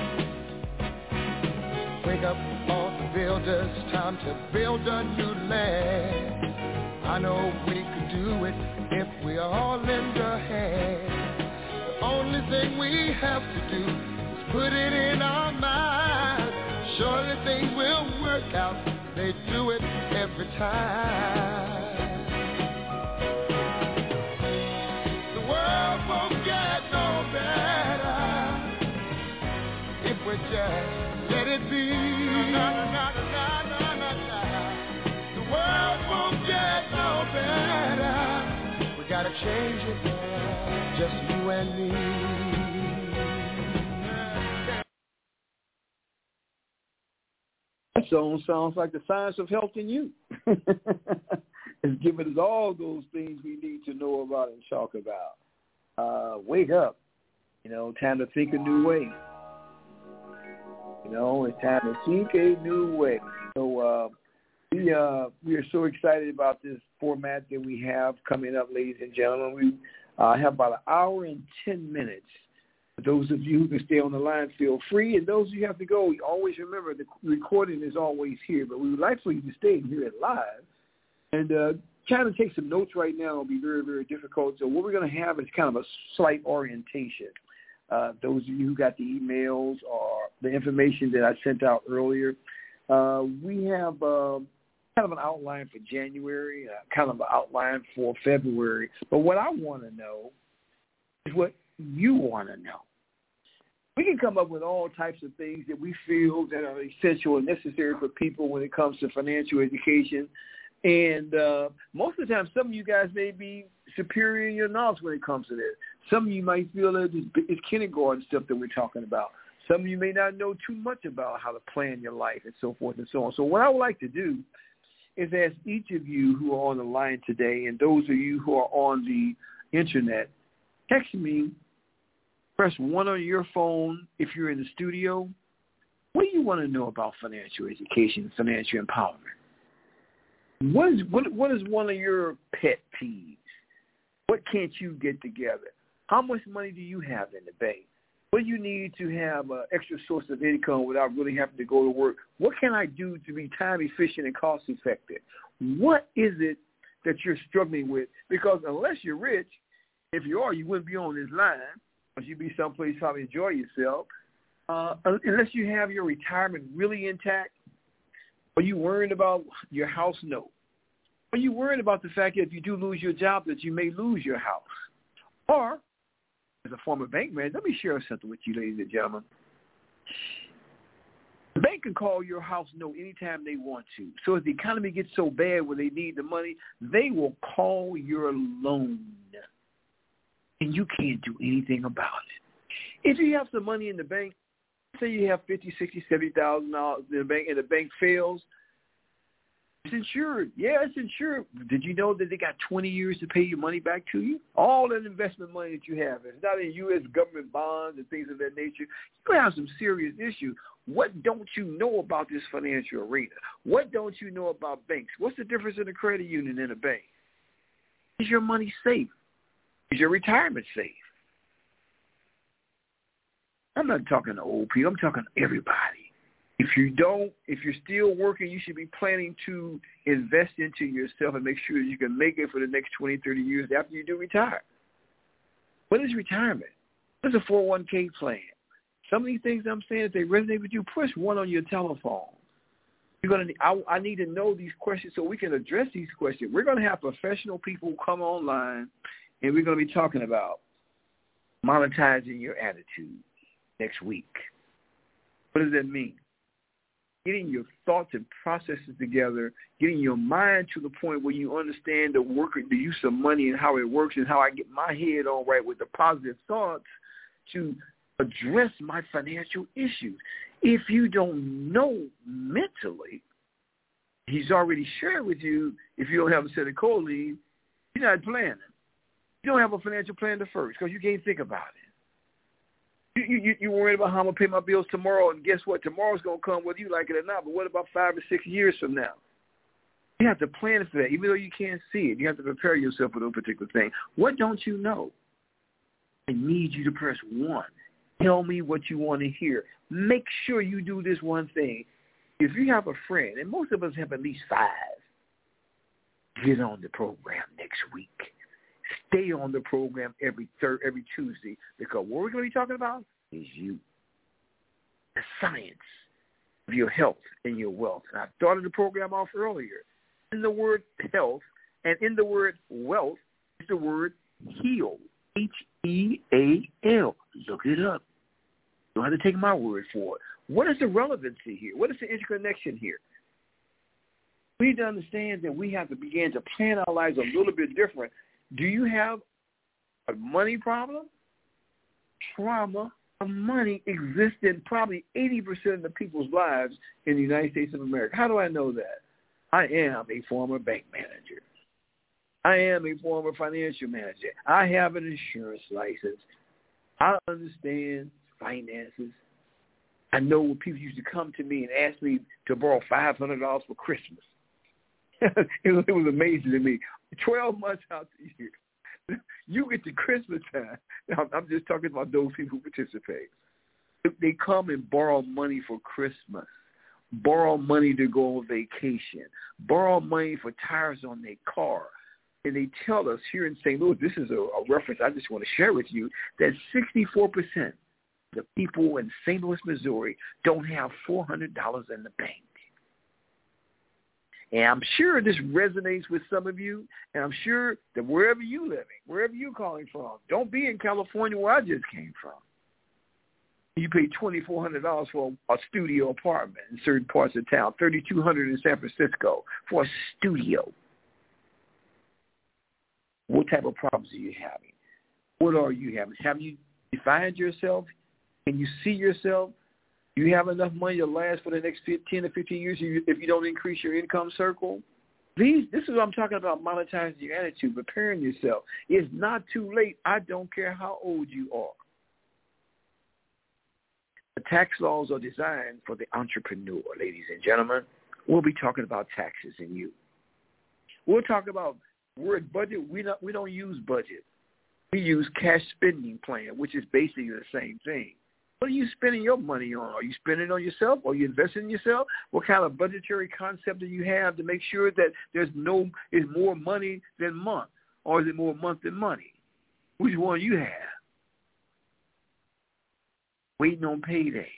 Wake up, all the builders, time to build a new land. I know we could do it if we all lend a hand. The only thing we have to do is put it in our minds. Surely things will work out. They do it every time. The world won't get no better if we just let it be. Na, na, na, na, na, na, na. The world won't get no better. We gotta change it, girl, just you and me. That song sounds like the science of health in you. It's giving us all those things we need to know about and talk about. Wake up. Time to think a new way. It's time to think a new way. So we are so excited about this format that we have coming up, ladies and gentlemen. We have about an hour and 10 minutes Those of you who can stay on the line, feel free. And those of you who have to go, always remember the recording is always here. But we would like for you to stay and hear it live. And trying to take some notes right now will be very, very difficult. So what we're going to have is kind of a slight orientation. Those of you who got the emails or the information that I sent out earlier, we have kind of an outline for January, kind of an outline for February. But what I want to know is what you want to know. We can come up with all types of things that we feel that are essential and necessary for people when it comes to financial education. And most of the time, some of you guys may be superior in your knowledge when it comes to this. Some of you might feel that it's kindergarten stuff that we're talking about. Some of you may not know too much about how to plan your life and so forth and so on. So what I would like to do is ask each of you who are on the line today and those of you who are on the Internet, text me, press 1 on your phone if you're in the studio. What do you want to know about financial education, financial empowerment? What is one of your pet peeves? What can't you get together? How much money do you have in the bank? What do you need to have an extra source of income without really having to go to work? What can I do to be time efficient and cost effective? What is it that you're struggling with? Because unless you're rich, if you are, you wouldn't be on this line. You'd be someplace probably enjoy yourself. Unless you have your retirement really intact, are you worried about your house note? Are you worried about the fact that if you do lose your job that you may lose your house? Or, as a former bank man, let me share something with you, ladies and gentlemen. The bank can call your house note anytime they want to. So if the economy gets so bad where they need the money, they will call your loan. And you can't do anything about it. If you have some money in the bank, say you have $50,000, $60,000, $70,000 in the bank, and the bank fails, it's insured. Yeah, it's insured. Did you know that they got 20 years to pay your money back to you? All that investment money that you have, it's not in U.S. government bonds and things of that nature. You have some serious issues. What don't you know about this financial arena? What don't you know about banks? What's the difference in a credit union and a bank? Is your money safe? Is your retirement safe? I'm not talking to old people. I'm talking to everybody. If you're still working, you should be planning to invest into yourself and make sure you can make it for the next 20, 30 years after you do retire. What is retirement? What is a 401k plan? Some of these things I'm saying, if they resonate with you, push 1 on your telephone. I need to know these questions so we can address these questions. We're going to have professional people come online, and we're going to be talking about monetizing your attitude next week. What does that mean? Getting your thoughts and processes together, getting your mind to the point where you understand the use of money and how it works and how I get my head on right with the positive thoughts to address my financial issues. If you don't know mentally, he's already shared with you, if you don't have a set of choline, you're not planning. You don't have a financial plan at first because you can't think about it. You're worried about how I'm going to pay my bills tomorrow, and guess what? Tomorrow's going to come whether you like it or not, but what about 5 or 6 years from now? You have to plan for that, even though you can't see it. You have to prepare yourself for those particular things. What don't you know? I need you to press 1. Tell me what you want to hear. Make sure you do this one thing. If you have a friend, and most of us have at least 5, get on the program next week. Stay on the program every Tuesday, because what we're going to be talking about is you. The science of your health and your wealth. And I started the program off earlier. In the word health and in the word wealth is the word heal. H-E-A-L. Look it up. You don't have to take my word for it. What is the relevancy here? What is the interconnection here? We need to understand that we have to begin to plan our lives a little bit different. Do you have a money problem? Trauma of money exists in probably 80% of the people's lives in the United States of America. How do I know that? I am a former bank manager. I am a former financial manager. I have an insurance license. I understand finances. I know when people used to come to me and ask me to borrow $500 for Christmas. It was amazing to me. 12 months out the year, You get to Christmas time. I'm just talking about those people who participate. They come and borrow money for Christmas, borrow money to go on vacation, borrow money for tires on their car. And they tell us here in St. Louis, this is a reference I just want to share with you, that 64% of the people in St. Louis, Missouri don't have $400 in the bank. And I'm sure this resonates with some of you, and I'm sure that wherever you're living, wherever you're calling from, don't be in California where I just came from. You pay $2,400 for a studio apartment in certain parts of town, $3,200 in San Francisco for a studio. What type of problems are you having? What are you having? Have you defined yourself? Can you see yourself? Do you have enough money to last for the next 10 to 15 years if you don't increase your income circle? This is what I'm talking about, monetizing your attitude, preparing yourself. It's not too late. I don't care how old you are. The tax laws are designed for the entrepreneur, ladies and gentlemen. We'll be talking about taxes and you. We'll talk about word budget. We don't use budget. We use cash spending plan, which is basically the same thing. What are you spending your money on? Are you spending it on yourself? Are you investing in yourself? What kind of budgetary concept do you have to make sure that is more money than month? Or is it more month than money? Which one you have? Waiting on payday.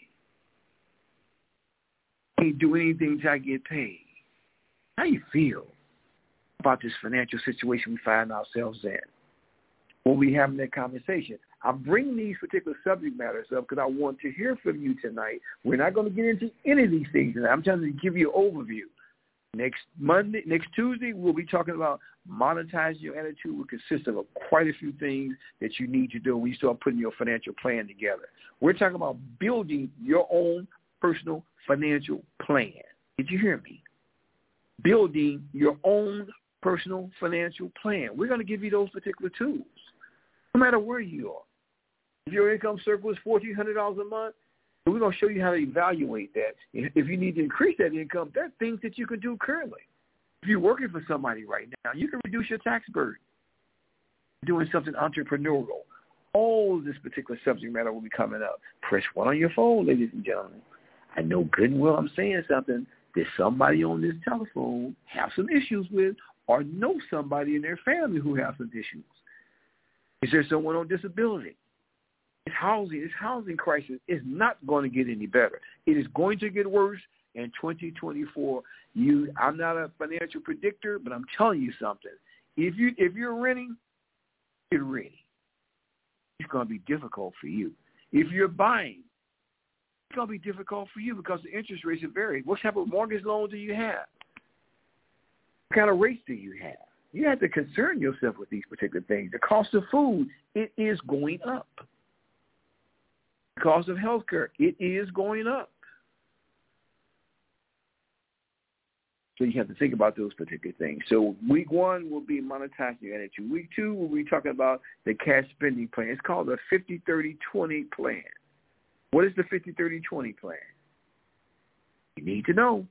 Can't do anything till I get paid. How you feel about this financial situation we find ourselves in when we having that conversation? I'm bringing these particular subject matters up because I want to hear from you tonight. We're not going to get into any of these things tonight. I'm trying to give you an overview. Next Tuesday, we'll be talking about monetizing your attitude, which consists of quite a few things that you need to do when you start putting your financial plan together. We're talking about building your own personal financial plan. Did you hear me? Building your own personal financial plan. We're going to give you those particular tools, no matter where you are. If your income circle is $1,400 a month, we're going to show you how to evaluate that. If you need to increase that income, there are things that you can do currently. If you're working for somebody right now, you can reduce your tax burden doing something entrepreneurial. All of this particular subject matter will be coming up. Press 1 on your phone, ladies and gentlemen. I know good and well I'm saying something that somebody on this telephone have some issues with or know somebody in their family who has some issues. Is there someone on disability? This housing crisis is not going to get any better. It is going to get worse in 2024. I'm not a financial predictor, but I'm telling you something. If you're renting, get ready. It's going to be difficult for you. If you're buying, it's going to be difficult for you because the interest rates are varied. What type of mortgage loan do you have? What kind of rates do you have? You have to concern yourself with these particular things. The cost of food, it is going up. The cost of health care, it is going up. So you have to think about those particular things. So week 1 will be monetizing your attitude. Week 2, we'll be talking about the cash spending plan. It's called the 50-30-20 plan. What is the 50-30-20 plan? You need to know.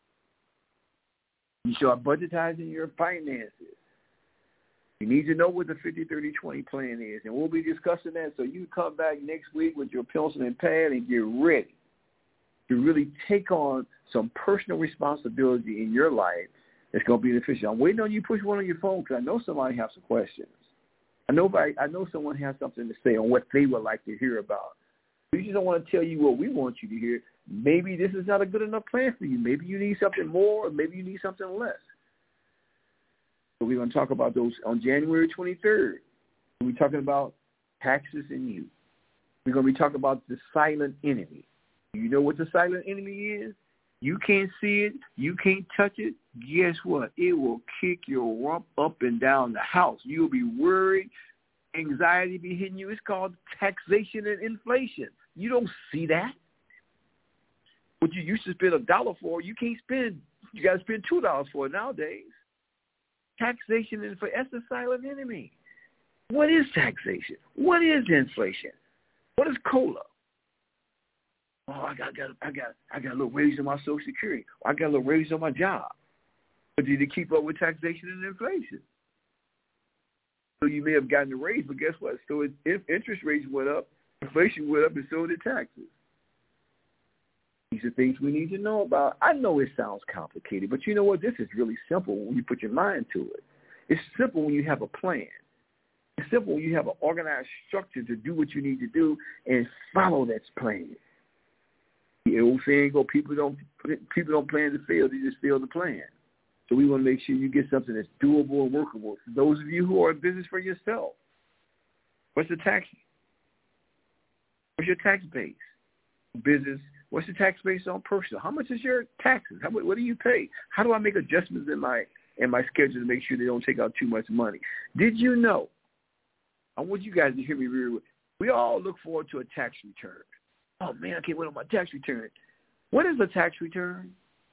You start budgetizing your finances. You need to know what the 50-30-20 plan is, and we'll be discussing that. So you come back next week with your pencil and pad and get ready to really take on some personal responsibility in your life that's going to be beneficial. I'm waiting on you to push 1 on your phone because I know somebody has some questions. I know someone has something to say on what they would like to hear about. We just don't want to tell you what we want you to hear. Maybe this is not a good enough plan for you. Maybe you need something more, or maybe you need something less. So we're going to talk about those on January 23rd. We're talking about taxes and you. We're going to be talking about the silent enemy. You know what the silent enemy is? You can't see it. You can't touch it. Guess what? It will kick your rump up and down the house. You'll be worried. Anxiety be hitting you. It's called taxation and inflation. You don't see that. What you used to spend $1 for, you can't spend. You got to spend $2 for it nowadays. Taxation and inflation. That's the silent enemy. What is taxation? What is inflation? What is COLA? Oh, I got a little raise on my Social Security. I got a little raise on my job. But did it keep up with taxation and inflation? So you may have gotten a raise, but guess what? So if interest rates went up, inflation went up, and so did taxes. These are things we need to know about. I know it sounds complicated, but you know what? This is really simple when you put your mind to it. It's simple when you have a plan. It's simple when you have an organized structure to do what you need to do and follow that plan. The old saying go, people don't plan to fail, they just fail to plan. So we want to make sure you get something that's doable and workable. For those of you who are in business for yourself, what's the tax? What's your tax base? Business, what's the tax base on personal? How much is your taxes? What do you pay? How do I make adjustments in my schedule to make sure they don't take out too much money? Did you know? I want you guys to hear me really well. We all look forward to a tax return. Oh, man, I can't wait on my tax return. What is a tax return?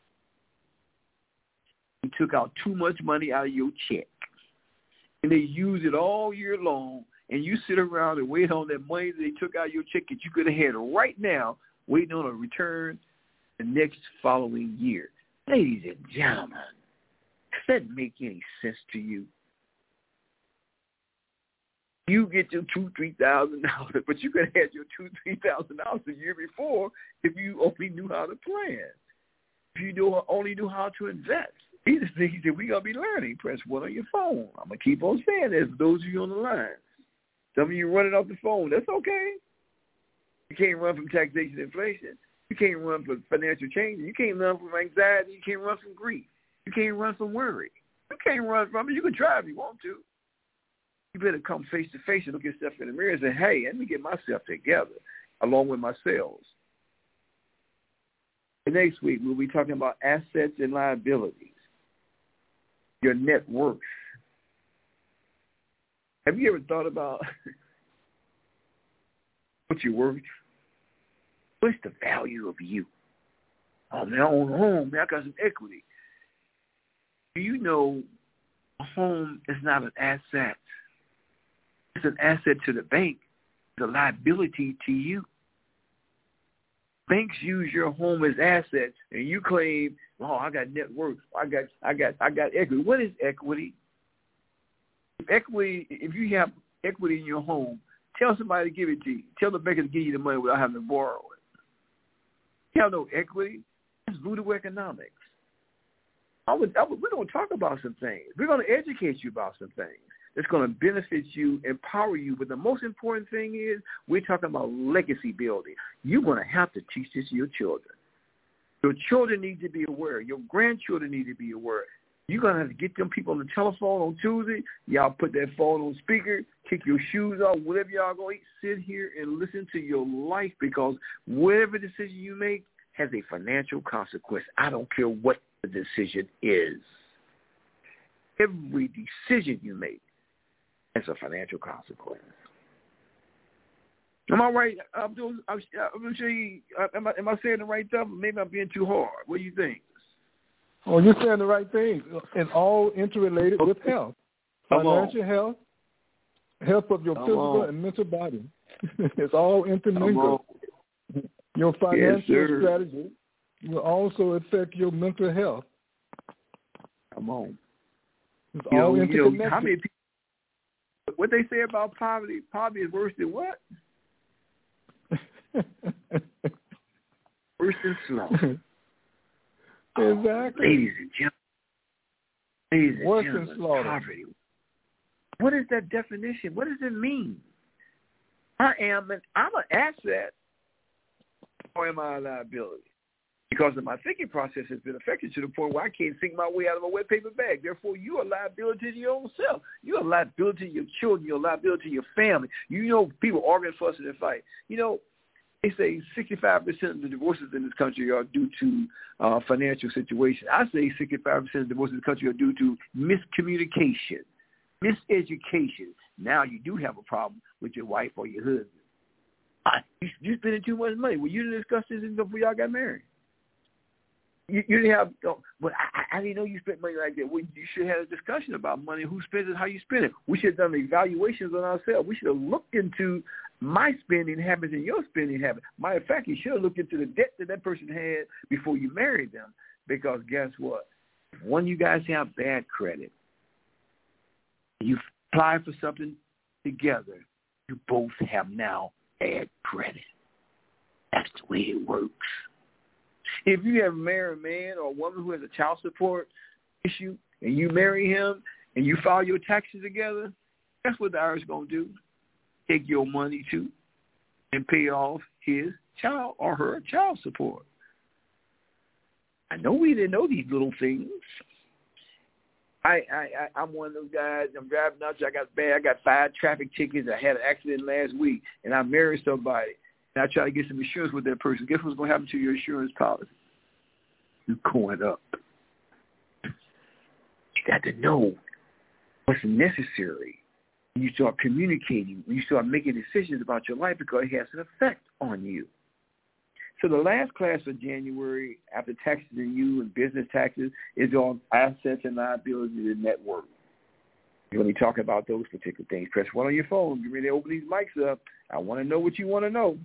You took out too much money out of your check, and they use it all year long, and you sit around and wait on that money that they took out of your check that you could have had right now, waiting on a return the next following year. Ladies and gentlemen, does that make any sense to you? You get your $2,000-$3,000, but you could have had your $2,000-$3,000 the year before if you only knew how to plan. If you only knew how to invest. These are things that we're going to be learning. Press 1 on your phone. I'm going to keep on saying this for those of you on the line. Some of you running off the phone. That's okay. You can't run from taxation and inflation. You can't run from financial change. You can't run from anxiety. You can't run from grief. You can't run from worry. You can't run from it. You can try if you want to. You better come face to face and look yourself in the mirror and say, hey, let me get myself together along with my sales. And next week, we'll be talking about assets and liabilities, your net worth. Have you ever thought about what you're worth? What's the value of you? Oh, man, I own a home. Man, I got some equity. Do you know a home is not an asset? It's an asset to the bank. It's a liability to you. Banks use your home as assets, and you claim, "Oh, I got net worth. I got equity." What is equity? If you have equity in your home, tell somebody to give it to you. Tell the banker to give you the money without having to borrow it. You have no equity. It's voodoo economics. We're going to talk about some things. We're going to educate you about some things. It's going to benefit you, empower you. But the most important thing is we're talking about legacy building. You're going to have to teach this to your children. Your children need to be aware. Your grandchildren need to be aware. You're going to have to get them people on the telephone on Tuesday. Y'all put that phone on speaker, kick your shoes off, whatever y'all going to eat. Sit here and listen to your life, because whatever decision you make has a financial consequence. I don't care what the decision is. Every decision you make has a financial consequence. Am I right? I'm going to show you. Am I saying the right stuff? Maybe I'm being too hard. What do you think? Oh, you're saying the right thing. It's all interrelated with health. Financial health, health of your physical and mental body. It's all intermingled. Your financial strategy will also affect your mental health. Come on. It's all interconnected. How many people, what they say about poverty? Poverty is worse than what? Worse than slow. Exactly. Ladies and gentlemen, poverty. What is that definition? What does it mean? I'm an asset, or am I a liability? Because of my thinking process has been affected to the point where I can't think my way out of a wet paper bag. Therefore, you're a liability to your own self. You're a liability to your children. You're a liability to your family. You know, people arguing, fussing, and fight. You know, they say 65% of the divorces in this country are due to financial situation. I say 65% of the divorces in the country are due to miscommunication, miseducation. Now you do have a problem with your wife or your husband. You spending too much money. Well, you didn't discuss this before y'all got married. You didn't have, but I didn't know you spent money like that. Well, you should have a discussion about money, who spends it, how you spend it. We should have done evaluations on ourselves. We should have looked into my spending habits and your spending habits. Matter of fact, you should have looked into the debt that person had before you married them. Because guess what? If one of you guys have bad credit, you apply for something together, you both have now add credit. That's the way it works. If you have a married man or a woman who has a child support issue and you marry him and you file your taxes together, that's what the IRS is going to do. Take your money too and pay off his child or her child support. I know we didn't know these little things. I'm one of those guys. I'm driving out. I got 5 traffic tickets. I had an accident last week, and I married somebody. And I try to get some insurance with that person. Guess what's going to happen to your insurance policy? You're going up. You got to know what's necessary when you start communicating, when you start making decisions about your life, because it has an effect on you. So the last class of January, after taxes and you and business taxes, is on assets and liabilities and net worth. You're going to be talking about those particular things. Press 1 on your phone. Get ready to open these mics up. I want to know what you want to know.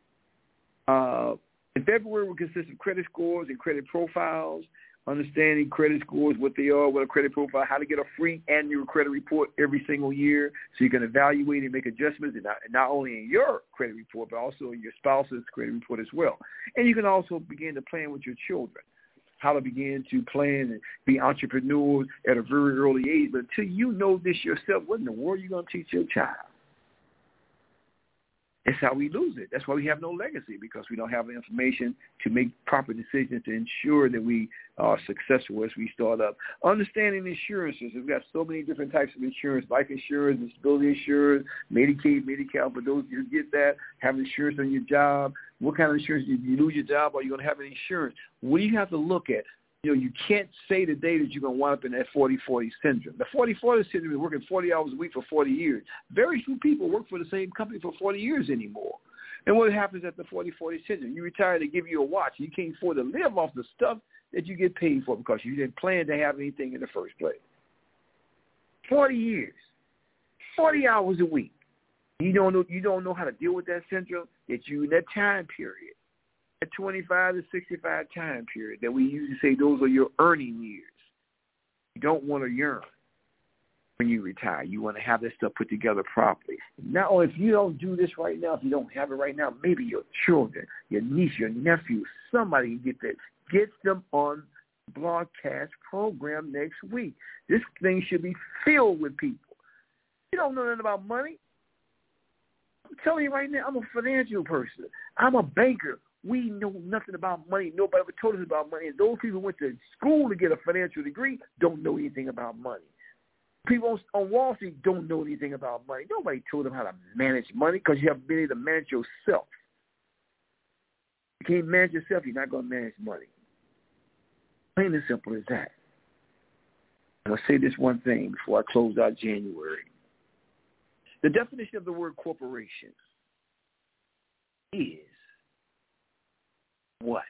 In February, we consist of credit scores and credit profiles, understanding credit scores, what they are, what a credit profile, how to get a free annual credit report every single year so you can evaluate and make adjustments, and not only in your credit report, but also in your spouse's credit report as well. And you can also begin to plan with your children, how to begin to plan and be entrepreneurs at a very early age. But until you know this yourself, what in the world are you going to teach your child? That's how we lose it. That's why we have no legacy, because we don't have the information to make proper decisions to ensure that we are successful as we start up. Understanding insurances. We've got so many different types of insurance: life insurance, disability insurance, Medicaid, Medi-Cal. For those who get that, have insurance on your job. What kind of insurance? If you lose your job, are you going to have any insurance? What do you have to look at? You can't say today that you're going to wind up in that 40-40 syndrome. The 40-40 syndrome is working 40 hours a week for 40 years. Very few people work for the same company for 40 years anymore. And what happens at the 40-40 syndrome? You retire, to give you a watch. You can't afford to live off the stuff that you get paid for because you didn't plan to have anything in the first place. 40 years, 40 hours a week. You don't know how to deal with that syndrome. That you in that time period. 25 to 65 time period that we usually say those are your earning years. You don't want to yearn when you retire. You want to have this stuff put together properly. Now, if you don't do this right now, if you don't have it right now, maybe your children, your niece, your nephew, somebody can get that. Get them on the broadcast program next week. This thing should be filled with people. You don't know nothing about money. I'm telling you right now, I'm a financial person. I'm a banker. We know nothing about money. Nobody ever told us about money. And those people who went to school to get a financial degree don't know anything about money. People on Wall Street don't know anything about money. Nobody told them how to manage money, because you have been able to manage yourself. You can't manage yourself, you're not going to manage money. Plain and simple as that. And I'll say this one thing before I close out January. The definition of the word corporation is what?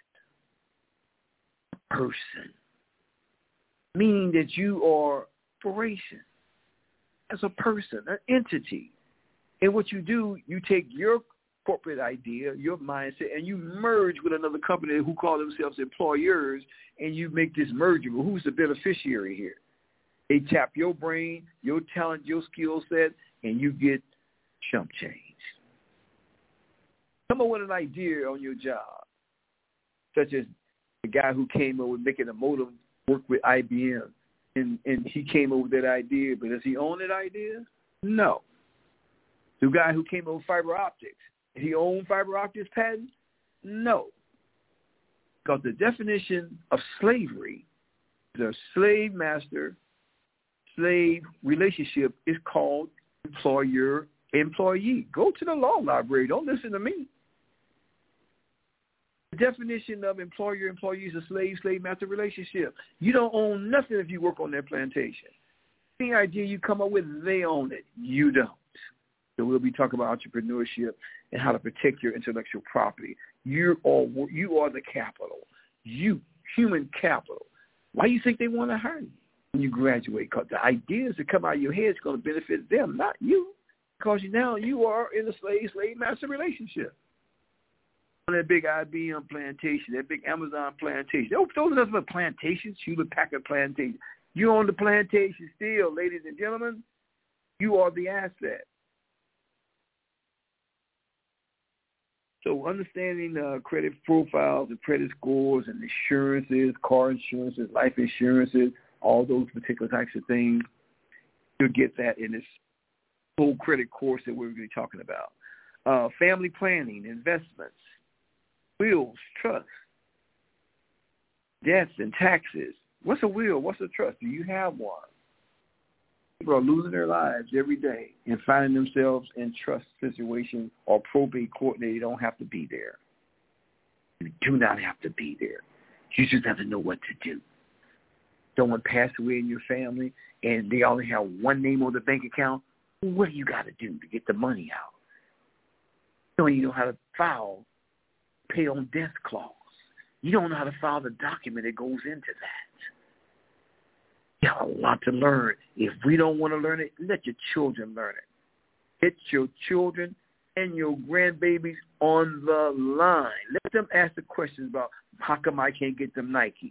A person. Meaning that you are a corporation as a person, an entity. And what you do, you take your corporate idea, your mindset, and you merge with another company who call themselves employers, and you make this merger. Well, who's the beneficiary here? They tap your brain, your talent, your skill set, and you get chump change. Come up with an idea on your job, such as the guy who came up with making a modem work with IBM, and he came up with that idea, but does he own that idea? No. The guy who came up with fiber optics, did he own fiber optics patent? No. Because the definition of slavery, the slave-master, slave relationship, is called employer-employee. Go to the law library. Don't listen to me. The definition of employer-employee is a slave-master relationship. You don't own nothing if you work on their plantation. Any idea you come up with, they own it. You don't. So we'll be talking about entrepreneurship and how to protect your intellectual property. You are the capital. You, human capital. Why do you think they want to hire you when you graduate? Because the ideas that come out of your head is going to benefit them, not you. Because now you are in a slave-master relationship. On that big IBM plantation, that big Amazon plantation. Those are nothing but plantations, Hewlett Packard plantation. You own the plantation still, ladies and gentlemen. You are the asset. So understanding credit profiles and credit scores and insurances, car insurances, life insurances, all those particular types of things, you'll get that in this whole credit course that we're going to be talking about. Family planning, investments, wills, trusts, debts, and taxes. What's a will? What's a trust? Do you have one? People are losing their lives every day and finding themselves in trust situations or probate court. They don't have to be there. You do not have to be there. You just have to know what to do. Someone passed away in your family and they only have one name on the bank account. What do you got to do to get the money out? You don't even know how to file pay on death clause. You don't know how to file the document that goes into that. You have a lot to learn. If we don't want to learn it, let your children learn it. Get your children and your grandbabies on the line. Let them ask the questions about how come I can't get them Nikes.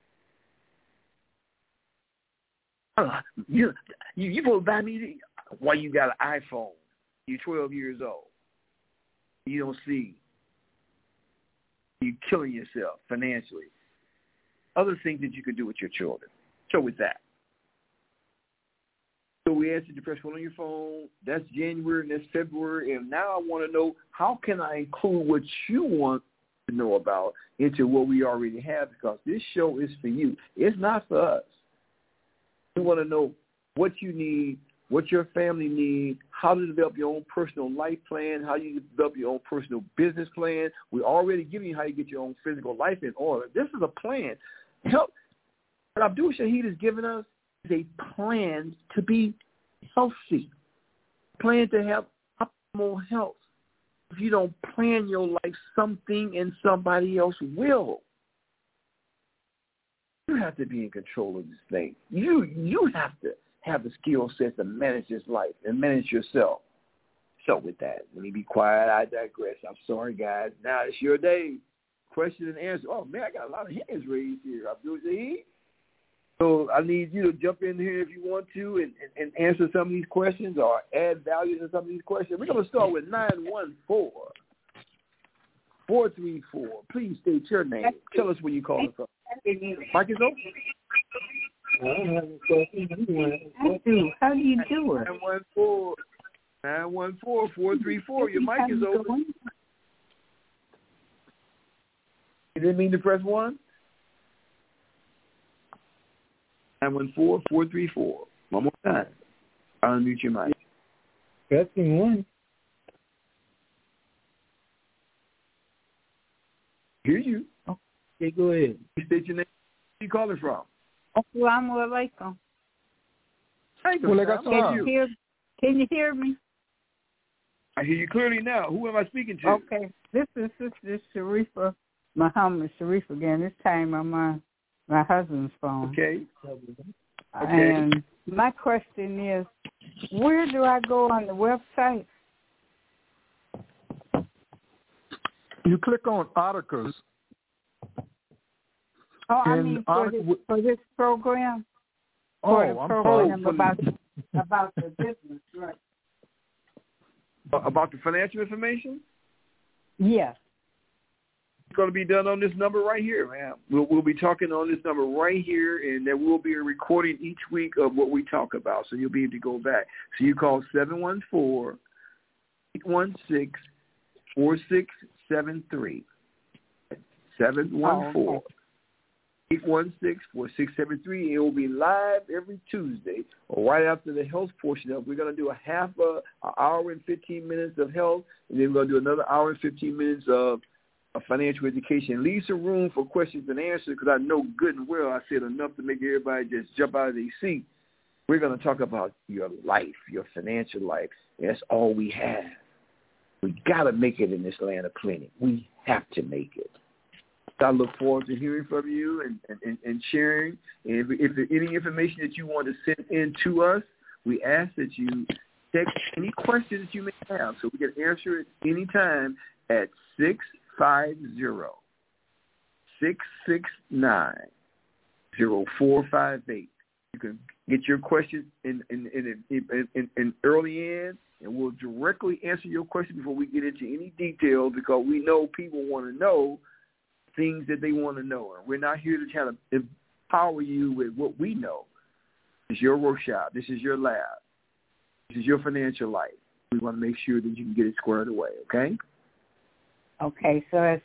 You supposed to buy me why you got an iPhone. You're 12 years old. You don't see. You're killing yourself financially. Other things that you could do with your children. So with that. So we answered the first one on your phone. That's January and that's February. And now I want to know, how can I include what you want to know about into what we already have? Because this show is for you. It's not for us. We want to know what you need, what your family needs, how to develop your own personal life plan, how you develop your own personal business plan. We're already giving you how you get your own physical life in order. This is a plan. Help. What Abdul Shaheed has given us is a plan to be healthy, plan to have optimal health. If you don't plan your life, something and somebody else will. You have to be in control of this thing. You have to have the skill set to manage this life and manage yourself. So with that, let me be quiet. I digress. I'm sorry, guys. Now it's your day. Question and answer. Oh, man, I got a lot of hands raised here. Abdul Shaheed. So I need you to jump in here if you want to and answer some of these questions or add value to some of these questions. We're going to start with 914-434. Please state your name. Tell us where you're calling from. Mike is open. I do. How do you do it? 914-434. Your mic is open. You didn't mean to press 1? 914-434. One more time. I'll unmute your mic. Pressing 1. Hear you. Okay, go ahead. You state your name. Where you calling from? Assalamu alaikum. Can you hear me? I hear you clearly now. Who am I speaking to? Okay. This is Sister Sharifa Muhammad Sharif again. This time I'm on my husband's phone. Okay. And my question is, where do I go on the website? You click on articles. Oh, I mean for this program. About the business, right? About the financial information? Yes. It's going to be done on this number right here, ma'am. We'll be talking on this number right here, and there will be a recording each week of what we talk about, so you'll be able to go back. So you call 714-816-4673. 714-816-4673. It will be live every Tuesday or right after the health portion of it. We're going to do an hour and 15 minutes of health, and then we're going to do another hour and 15 minutes of financial education. Leave some room for questions and answers, because I know good and well I said enough to make everybody just jump out of their seat. We're going to talk about your life, your financial life. That's all we have. We got to make it in this land of plenty. We have to make it. I look forward to hearing from you and sharing. And if there's any information that you want to send in to us, we ask that you text any questions that you may have so we can answer it anytime at 650-669-0458. You can get your questions in early in, and we'll directly answer your question before we get into any detail, because we know people want to know things that they want to know. And we're not here to try to empower you with what we know. This is your workshop. This is your lab. This is your financial life. We want to make sure that you can get it squared away, okay? Okay, so it's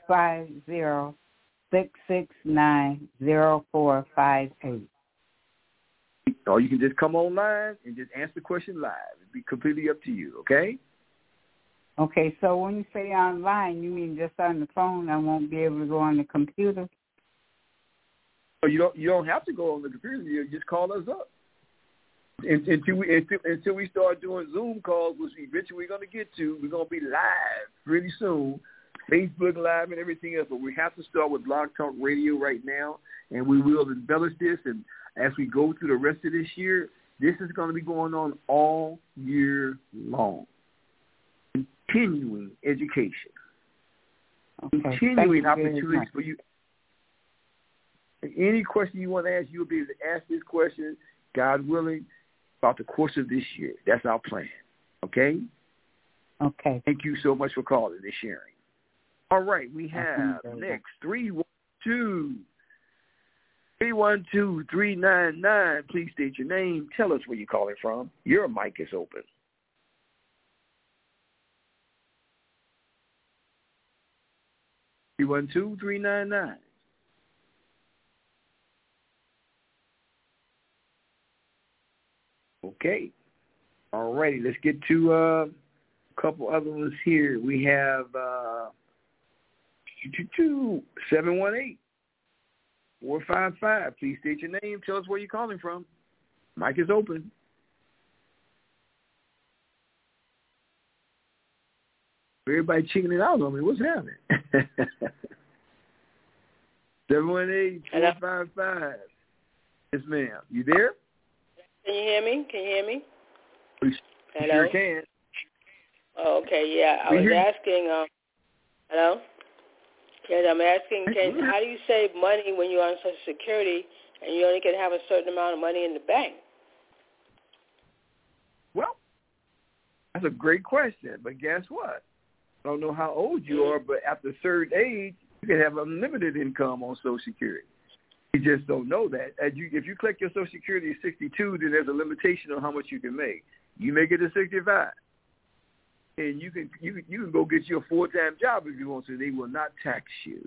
650-669-0458. Or you can just come online and just answer the question live. It'll be completely up to you, okay? Okay, so when you say online, you mean just on the phone? I won't be able to go on the computer? So you don't have to go on the computer. You just call us up. Until we start doing Zoom calls, which eventually we're going to get to, we're going to be live pretty soon, Facebook Live and everything else. But we have to start with Blog Talk Radio right now, and we will embellish this. And as we go through the rest of this year, this is going to be going on all year long. Continuing education. Okay. Continuing opportunities for you. Any question you want to ask, you'll be able to ask this question, God willing, about the course of this year. That's our plan. Okay? Okay. Thank you so much for calling and sharing. All right, we have next 312-399. Please state your name. Tell us where you're calling from. Your mic is open. (312-399). Okay. All righty. Let's get to a couple other ones here. We have 718-455. Please state your name. Tell us where you're calling from. Mic is open. Everybody checking it out on me. What's happening? 718-455. Yes, ma'am. You there? Can you hear me? We Hello? sure can. Oh, okay, yeah. I was asking, hello? Yes, I'm asking, how do you save money when you're on Social Security and you only can have a certain amount of money in the bank? Well, that's a great question, but guess what? I don't know how old you are, but after a certain age, you can have unlimited income on Social Security. You just don't know that. If you collect your Social Security at 62, then there's a limitation on how much you can make. You make it at 65, and you can go get you a full-time job if you want to. They will not tax you.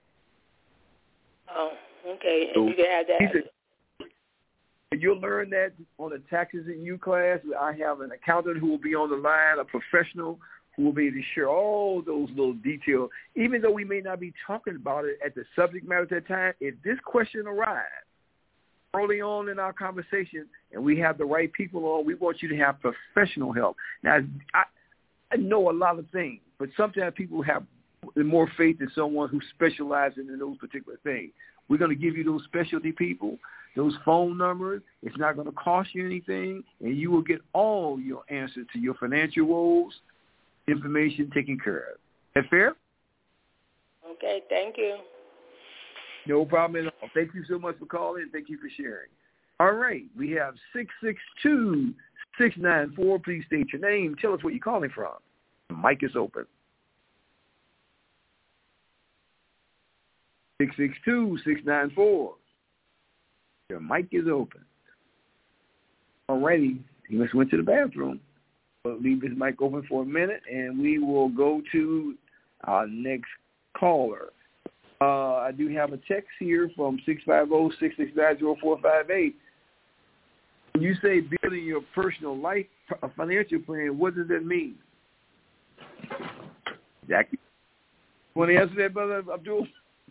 Oh, okay. So and you can have that. And you'll learn that on the Taxes in You class. I have an accountant who will be on the line, a professional who will be able to share all those little details. Even though we may not be talking about it at the subject matter at that time, if this question arrives early on in our conversation and we have the right people on, we want you to have professional help. Now, I know a lot of things, but sometimes people have more faith in someone who specializes in those particular things. We're going to give you those specialty people, those phone numbers. It's not going to cost you anything, and you will get all your answers to your financial woes, information taken care of. Is that fair? Okay, thank you. No problem at all. Thank you so much for calling, and thank you for sharing. All right, we have 662-694. Please state your name. Tell us where you're calling from. The mic is open. 662-694. Your mic is open. All righty. He must have went to the bathroom. We'll leave his mic open for a minute, and we will go to our next caller. I do have a text here from 650-669-0458. When you say building your personal life, a financial plan, what does that mean? Jackie, you want to answer that, Brother Abdul?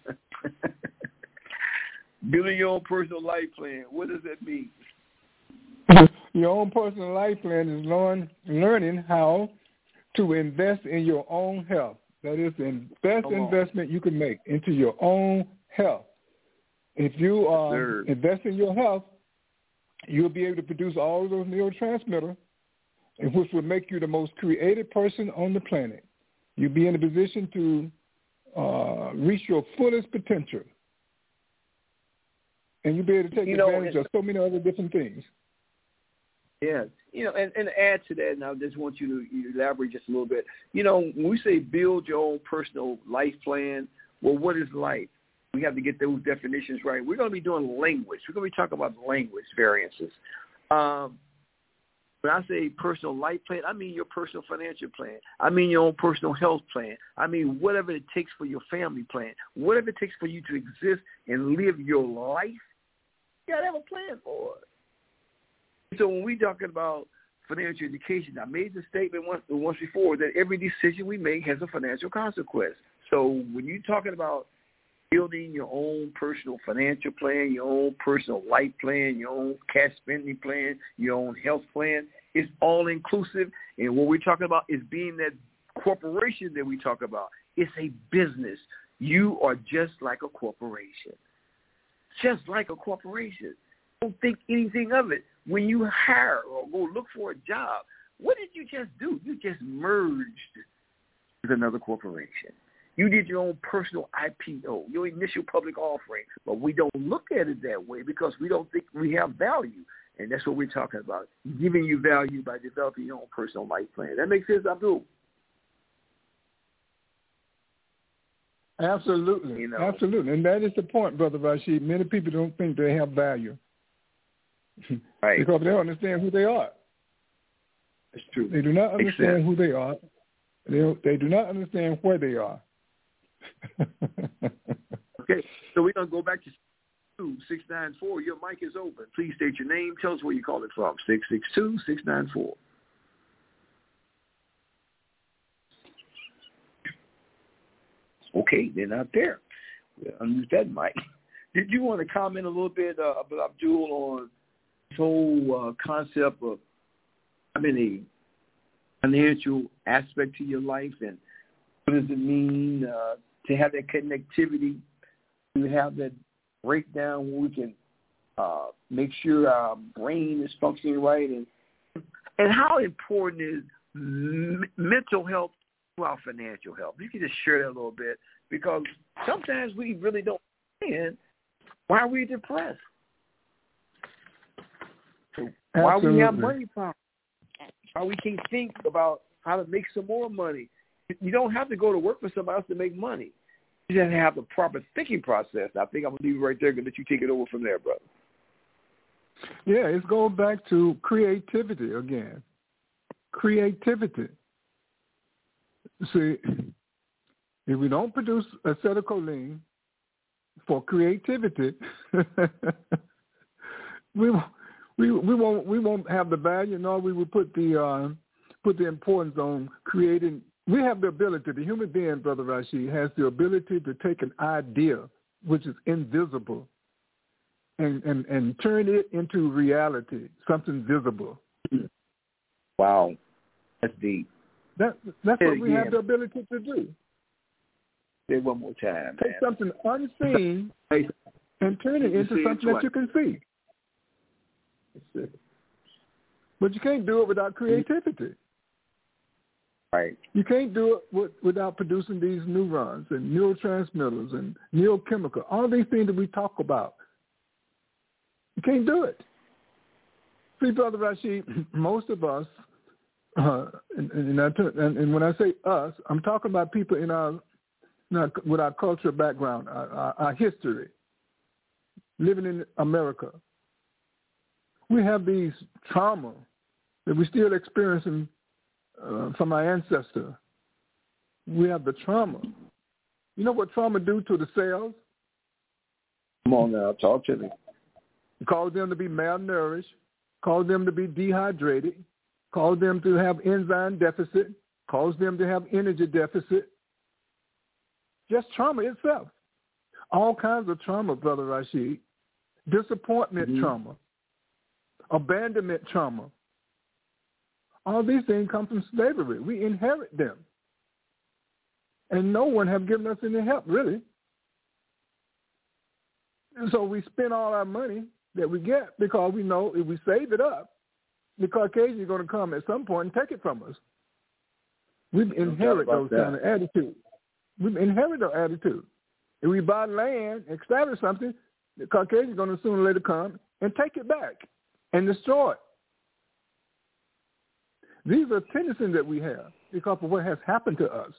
Building your own personal life plan, what does that mean? Your own personal life plan is learning how to invest in your own health. That is the best investment you can make into your own health. If you invest in your health, you'll be able to produce all of those neurotransmitters, which will make you the most creative person on the planet. You'll be in a position to reach your fullest potential. and you'll be able to take advantage of so many other different things. Yeah, and to add to that, and I just want you to elaborate just a little bit. When we say build your own personal life plan, well, what is life? We have to get those definitions right. We're going to be doing language. We're going to be talking about language variances. When I say personal life plan, I mean your personal financial plan. I mean your own personal health plan. I mean whatever it takes for your family plan. Whatever it takes for you to exist and live your life, you got to have a plan for it. So when we're talking about financial education, I made the statement once before that every decision we make has a financial consequence. So when you're talking about building your own personal financial plan, your own personal life plan, your own cash spending plan, your own health plan, it's all inclusive. And what we're talking about is being that corporation that we talk about. It's a business. You are just like a corporation. Just like a corporation. Don't think anything of it. When you hire or go look for a job, what did you just do? You just merged with another corporation. You did your own personal IPO, your initial public offering, but we don't look at it that way because we don't think we have value, and that's what we're talking about, giving you value by developing your own personal life plan. That makes sense, Abdul? Absolutely, absolutely, and that is the point, Brother Rashid. Many people don't think they have value. Right. Because they don't understand who they are. That's true. They do not understand who they are. They do not understand where they are. Okay, so we're going to go back to 694. Your mic is open. Please state your name. Tell us where you call it from. 662-694. Okay, they're not there. We'll unmute that mic. Did you want to comment a little bit, Abdul, on this whole concept of having a financial aspect to your life, and what does it mean to have that connectivity, to have that breakdown where we can make sure our brain is functioning right, and how important is mental health to our financial health? You can just share that a little bit, because sometimes we really don't understand why we're depressed. Why we have money problems. Why we can't think about how to make some more money. You don't have to go to work for somebody else to make money. You just have the proper thinking process. I think I'm going to leave it right there and let you take it over from there, brother. Yeah, it's going back to creativity again. Creativity. See, if we don't produce acetylcholine for creativity, we won't have the value, nor we will put the importance on creating. We have the ability. The human being, Brother Rashid, has the ability to take an idea which is invisible and turn it into reality, something visible. Wow, that's deep. That's what we have the ability to do. Say it one more time. Take something unseen and turn it into something that you can see. But you can't do it without creativity. Right. You can't do it without producing these neurons and neurotransmitters and neurochemical, all these things that we talk about. You can't do it. See, Brother Rashid, most of us, and when I say us, I'm talking about people with our cultural background, our history, living in America. We have these trauma that we're still experiencing from our ancestor. We have the trauma. You know what trauma do to the cells? Come on now, talk to me. It causes them to be malnourished, causes them to be dehydrated, causes them to have enzyme deficit, causes them to have energy deficit. Just trauma itself. All kinds of trauma, Brother Rashid. Disappointment trauma. Abandonment trauma. All these things come from slavery. We inherit them. And no one have given us any help, really. And so we spend all our money that we get because we know if we save it up, the Caucasian is going to come at some point and take it from us. We've inherited those kind of attitudes. We've inherited our attitude. If we buy land, establish something, the Caucasians are going to sooner or later come and take it back and destroy it. These are tendencies that we have because of what has happened to us.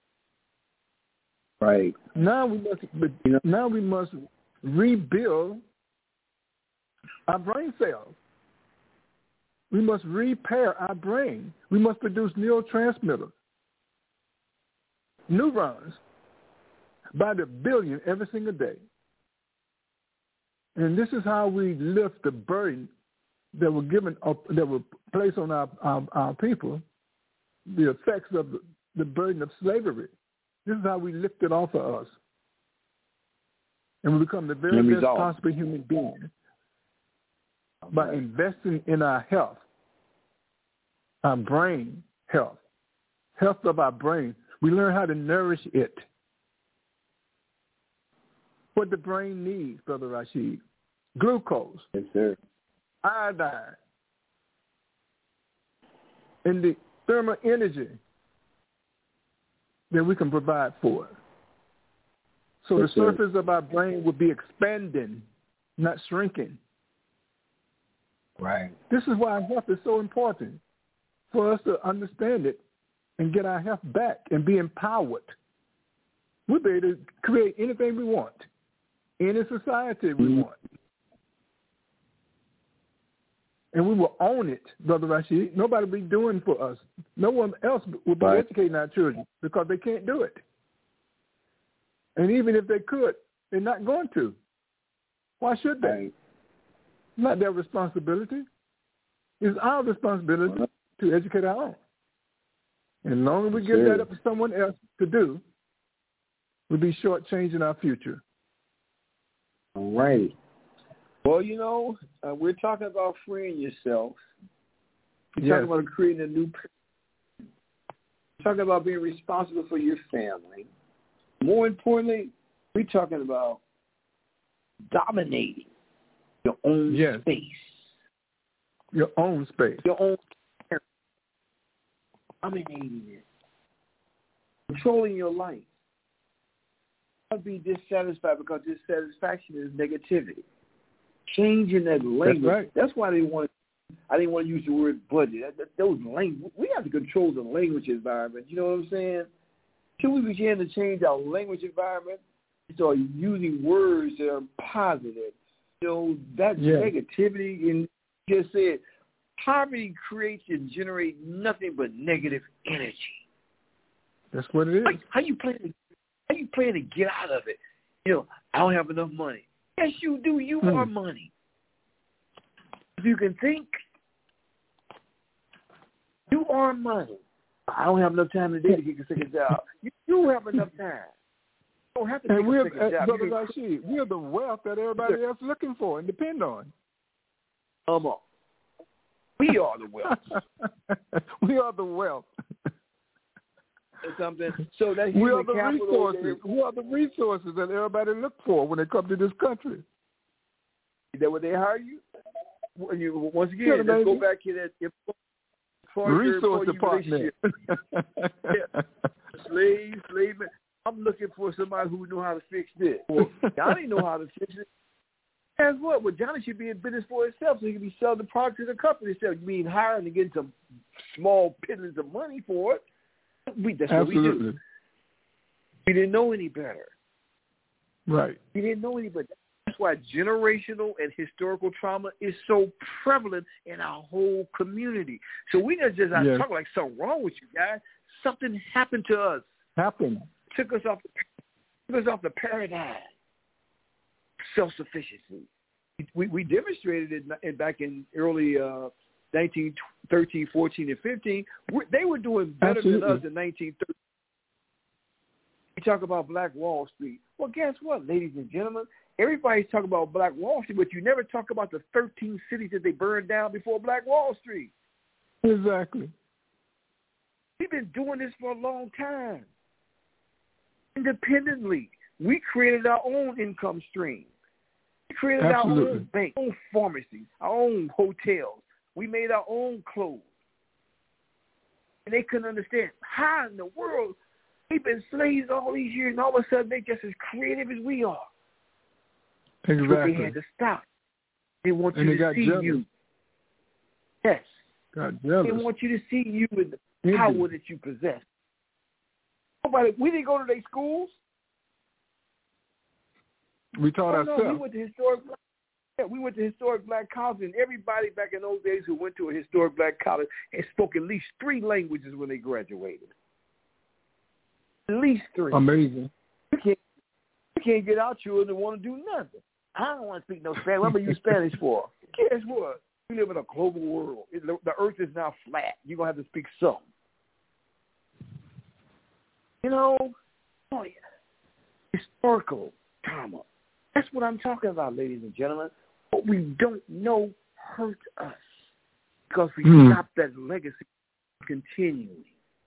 Right. Now we must rebuild our brain cells. We must repair our brain. We must produce neurotransmitters, neurons, by the billion every single day. And this is how we lift the burden that were given up, that were placed on our people, the effects of the burden of slavery. This is how we lift it off of us. And we become the very best possible human being by investing in our health, our brain health of our brain. We learn how to nourish it. What the brain needs, Brother Rashid: glucose, yes, sir, iodine, and the thermal energy that we can provide for it. So yes, the surface of our brain will be expanding, not shrinking. Right. This is why health is so important, for us to understand it and get our health back and be empowered. We'll be able to create anything we want, any society we want. And we will own it, Brother Rashid. Nobody will be doing for us. No one else will be educating our children because they can't do it. And even if they could, they're not going to. Why should they? Right. It's not their responsibility. It's our responsibility to educate our own. And as long as we give that up to someone else to do, we'll be shortchanging our future. All right. Well, we're talking about freeing yourself. We're talking about creating a new person. We're talking about being responsible for your family. More importantly, we're talking about dominating your own space. Your own space. Your own area. Dominating it. Controlling your life. Don't be dissatisfied because dissatisfaction is negativity. Changing that language. That's why I didn't want to use the word budget. Those language. We have to control the language environment. You know what I'm saying? Till we begin to change our language environment, start using words that are positive. That negativity, and just said, poverty creates and generates nothing but negative energy. That's what it is. How you plan to get out of it? I don't have enough money. Yes, you do. You are money. If you can think, you are money. I don't have enough time today to get a second job. You have enough time. You don't have to take a second job. Brother Rashid, we're the wealth that everybody else is looking for and depend on. Come on. We are the wealth. We are the wealth. Something. So that we are the resources. We are the resources that everybody look for when they come to this country. Is that what they hire you? Once again, let's go back to that resource department. Slave. I'm looking for somebody who know how to fix this. Well, Johnny know how to fix it. Guess what? Well, Johnny should be in business for himself, so he can be selling the product to the company. So you mean hiring to get some small pittance of money for it? That's what we do. We didn't know any better. Right. We didn't know any better. That's why generational and historical trauma is so prevalent in our whole community. So we not just talk like something wrong with you guys. Something happened to us. Took us off the paradigm. Self-sufficiency. We demonstrated it back in early 1913, 14, and 15. They were doing better than us in 1930. We talk about Black Wall Street. Well, guess what, ladies and gentlemen? Everybody's talking about Black Wall Street, but you never talk about the 13 cities that they burned down before Black Wall Street. Exactly. We've been doing this for a long time. Independently. We created our own income stream. We created our own bank, our own pharmacies, our own hotels. We made our own clothes. And they couldn't understand how in the world we've been slaves all these years, and all of a sudden they're just as creative as we are. Exactly. But they had to stop. They want you to see you. Yes. Got jealous. They want you to see you and the power that you possess. We didn't go to their schools. We taught ourselves. We went to historic black colleges, and everybody back in those days who went to a historic black college had spoke at least 3 languages when they graduated. At least 3. Amazing. You can't get our children to want to do nothing. I don't want to speak no Spanish. What am I use Spanish for? Guess what? We live in a global world. The earth is now flat. You're going to have to speak some. Historical trauma. That's what I'm talking about, ladies and gentlemen. What we don't know hurts us because we stop that legacy continuing.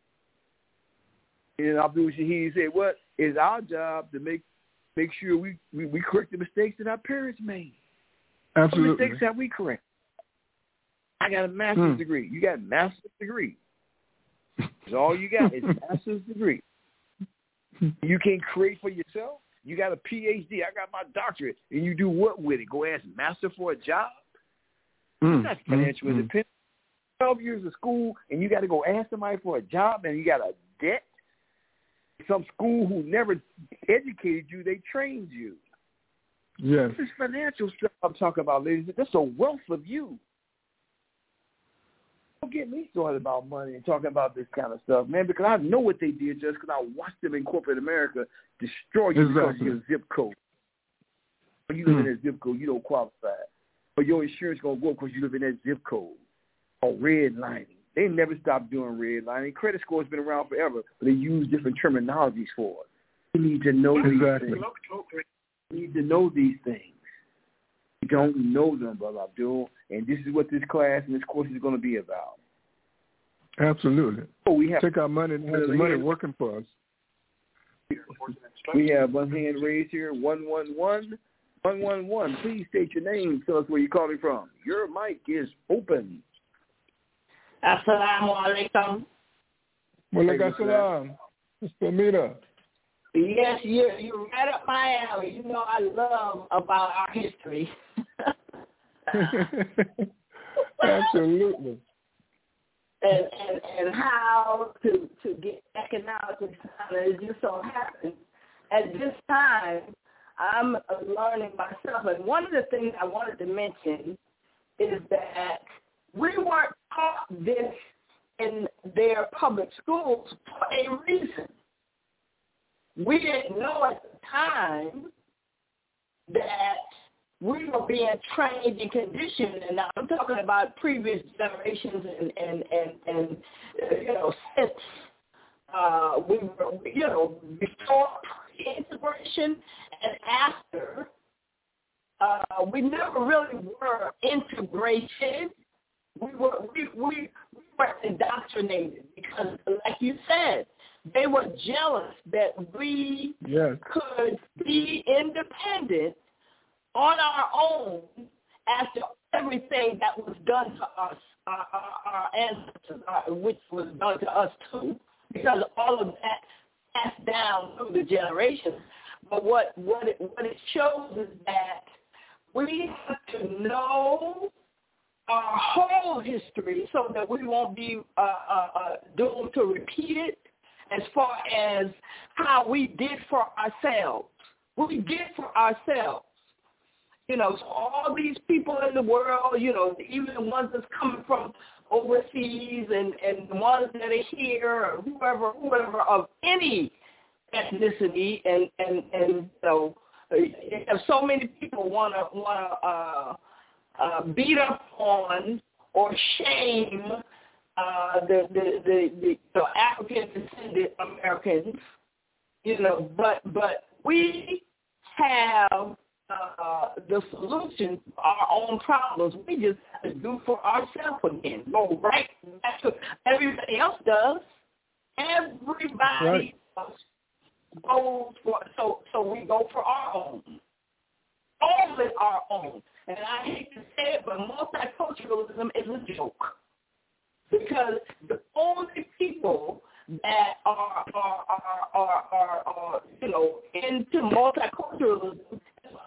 And Abdul Shahid said, "What is our job to make sure we correct the mistakes that our parents made? Absolutely. What mistakes have we corrected? I got a master's degree. You got a master's degree. That's all you got is a master's degree. You can't create for yourself. You got a PhD. I got my doctorate. And you do what with it? Go ask master for a job? That's financial independence. 12 years of school, and you got to go ask somebody for a job, and you got a debt? Some school who never educated you, they trained you. Yes. This is financial stuff I'm talking about, ladies. That's a wealth of you. Don't get me started about money and talking about this kind of stuff, man, because I know what they did just because I watched them in corporate America destroy you because of your zip code. When you live in that zip code, you don't qualify. But your insurance going to go up because you live in that zip code. Or redlining. They never stopped doing redlining. Credit score has been around forever, but they use different terminologies for it. You need to know these things. You need to know these things. You don't know them, Brother Abdul, and this is what this class and this course is going to be about. Absolutely. We have take our money and have the money working for us. We have one hand raised here, 111. 111. Please state your name. Tell us where you're calling from. Your mic is open. Assalamu alaikum. Walaikum assalam. Mr. Amina. Yes, you're right up my alley. You know I love about our history. Absolutely. And how to get economically sound. It just so happens at this time I'm learning myself. And one of the things I wanted to mention is that we weren't taught this in their public schools for a reason. We didn't know at the time that we were being trained and conditioned, and now I'm talking about previous generations and since we were, before integration and after, we never really were integrated. We were indoctrinated because, like you said, they were jealous that we could be independent on our own after everything that was done to us, our ancestors, which was done to us too, because all of that passed down through the generations. But what it shows is that we have to know our whole history so that we won't be doomed to repeat it as far as how we did for ourselves. We did for ourselves. So all these people in the world, even the ones that's coming from overseas and the ones that are here or whoever of any ethnicity, and so so many people want to beat up on or shame the African descended Americans, but we have the solution to our own problems. We just have to do for ourselves again. Go right back to everybody else does. Everybody else goes for, so we go for our own. Only our own. And I hate to say it, but multiculturalism is a joke. Because the only people that are into multiculturalism is us.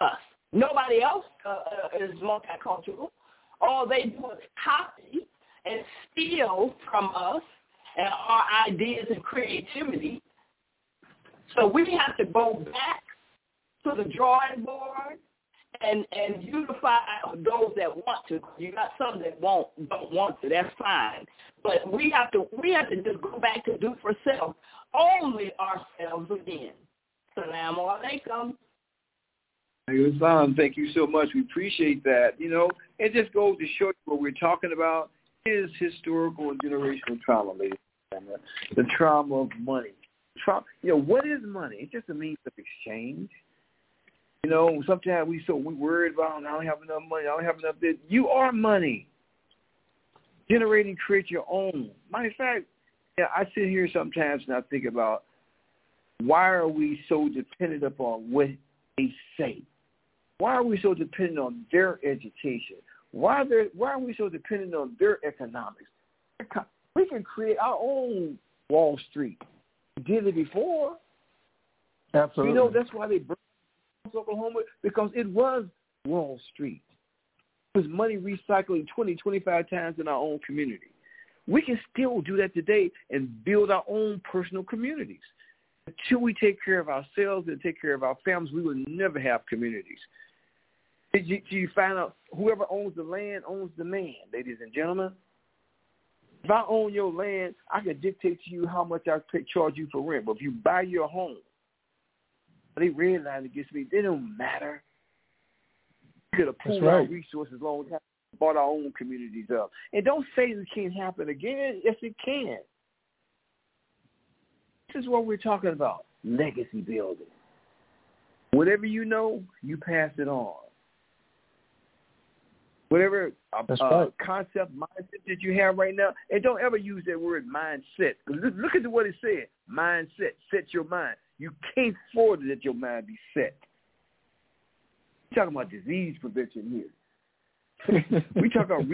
Nobody else is multicultural. All they do is copy and steal from us and our ideas and creativity. So we have to go back to the drawing board and unify those that want to. You got some that don't want to. That's fine. But we have to just go back to do for self, only ourselves again. Assalamu alaikum. Islam, thank you so much. We appreciate that. You know, it just goes to show you what we're talking about is historical and generational trauma, ladies and gentlemen. The trauma of money. You know, what is money? It's just a means of exchange. You know, sometimes we worried about, I don't have enough money, I don't have enough this. You are money. Generate and create your own. Matter of fact, I sit here sometimes and I think about, why are we so dependent upon what they say? Why are we so dependent on their education? Why are we so dependent on their economics? We can create our own Wall Street. We did it before. Absolutely. You know, that's why they burned Oklahoma, because it was Wall Street. It was money recycling 20, 25 times in our own community. We can still do that today and build our own personal communities. Until we take care of ourselves and take care of our families, we will never have communities. You find out whoever owns the land owns the man, ladies and gentlemen. If I own your land, I can dictate to you how much I charge you for rent. But if you buy your home, they redline against me. They don't matter. We could have pooled our resources long time, bought our own communities up. And don't say it can't happen again. Yes, it can. This is what we're talking about, legacy building. Whatever you know, you pass it on. Whatever concept, mindset that you have right now, and don't ever use that word mindset. Look at what it said, mindset, set your mind. You can't afford to let your mind be set. We're talking about disease prevention here. we talk about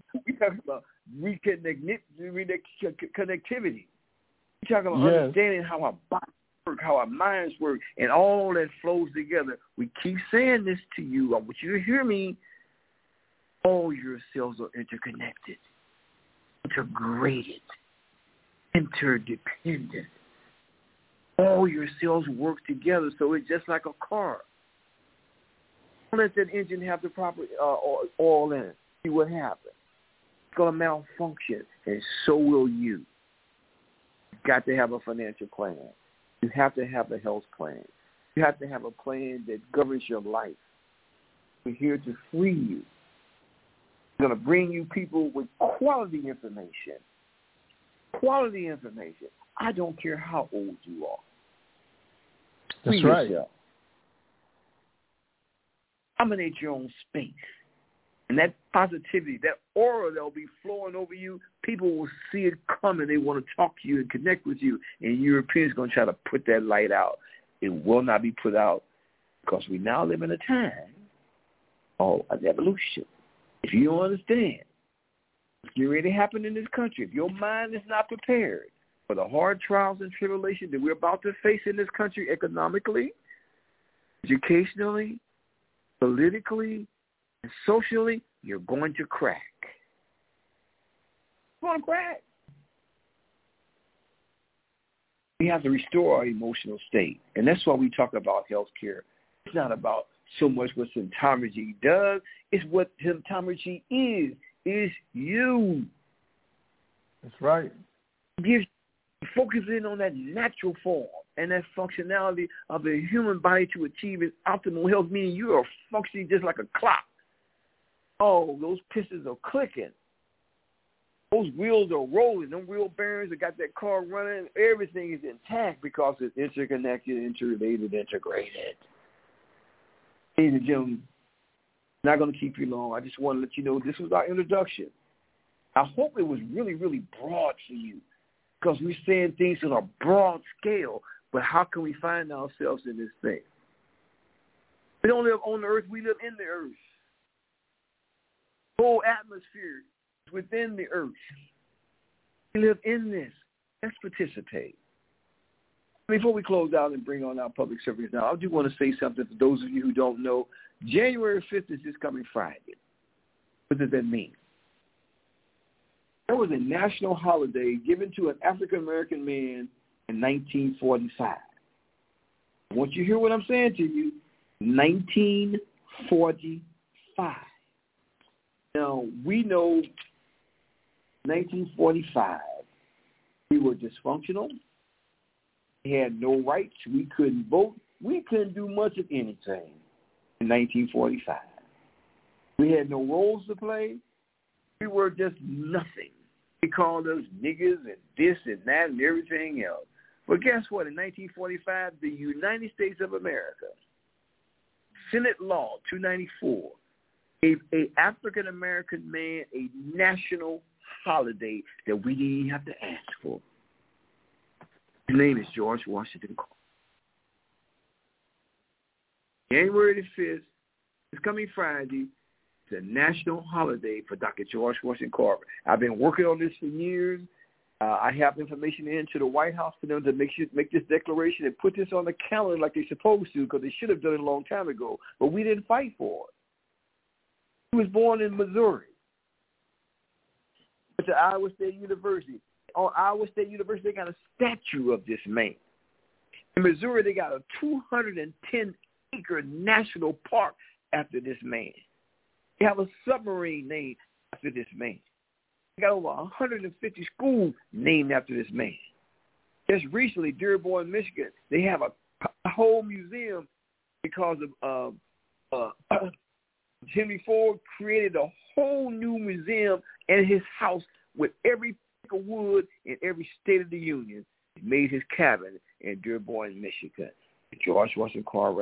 connectivity. We're talking about understanding how our bodies work, how our minds work, and all that flows together. We keep saying this to you. I want you to hear me. All your cells are interconnected, integrated, interdependent. All your cells work together, so it's just like a car. Don't let that engine have the proper oil in it. See what happens. It's going to malfunction, and so will you. You've got to have a financial plan. You have to have a health plan. You have to have a plan that governs your life. We're here to free you. We're going to bring you people with quality information. Quality information. I don't care how old you are. That's right. Dominate your own space. And that positivity, that aura that will be flowing over you, people will see it coming. They want to talk to you and connect with you. And Europeans are going to try to put that light out. It will not be put out because we now live in a time of evolution. If you don't understand what's already happened in this country, if your mind is not prepared for the hard trials and tribulations that we're about to face in this country economically, educationally, politically, and socially, you're going to crack. You're going to crack. We have to restore our emotional state, and that's why we talk about health care. It's not about so much what symptometry does. It's what symptometry is you. That's right. Focus in on that natural form and that functionality of the human body to achieve its optimal health, meaning you are functioning just like a clock. Oh, those pistons are clicking. Those wheels are rolling. Them wheel bearings that got that car running, everything is intact because it's interconnected, interrelated, integrated. Ladies and gentlemen, I'm not going to keep you long. I just want to let you know this was our introduction. I hope it was really, really broad for you because we're saying things on a broad scale, but how can we find ourselves in this thing? We don't live on the earth. We live in the earth. The whole atmosphere is within the earth. We live in this. Let's participate. Before we close out and bring on our public service now, I do want to say something for those of you who don't know. January 5th is this coming Friday. What does that mean? There was a national holiday given to an African-American man in 1945. I want you to hear what I'm saying to you. 1945. Now, we know 1945, we were dysfunctional. We had no rights. We couldn't vote. We couldn't do much of anything in 1945. We had no roles to play. We were just nothing. They called us niggas and this and that and everything else. But guess what? In 1945, the United States of America, Senate Law 294, gave an African-American man a national holiday that we didn't have to ask for. His name is George Washington Carver. January the 5th, this coming Friday, is a national holiday for Dr. George Washington Carver. I've been working on this for years. I have information into the White House for them to make this declaration and put this on the calendar like they're supposed to, because they should have done it a long time ago. But we didn't fight for it. He was born in Missouri. At the Iowa State University. On Iowa State University, they got a statue of this man. In Missouri, they got a 210-acre national park after this man. They have a submarine named after this man. They got over 150 schools named after this man. Just recently, Dearborn, Michigan, they have a whole museum because of Henry Ford created a whole new museum in his house with every pick of wood in every state of the union. He made his cabin in Dearborn, Michigan. George Washington Carver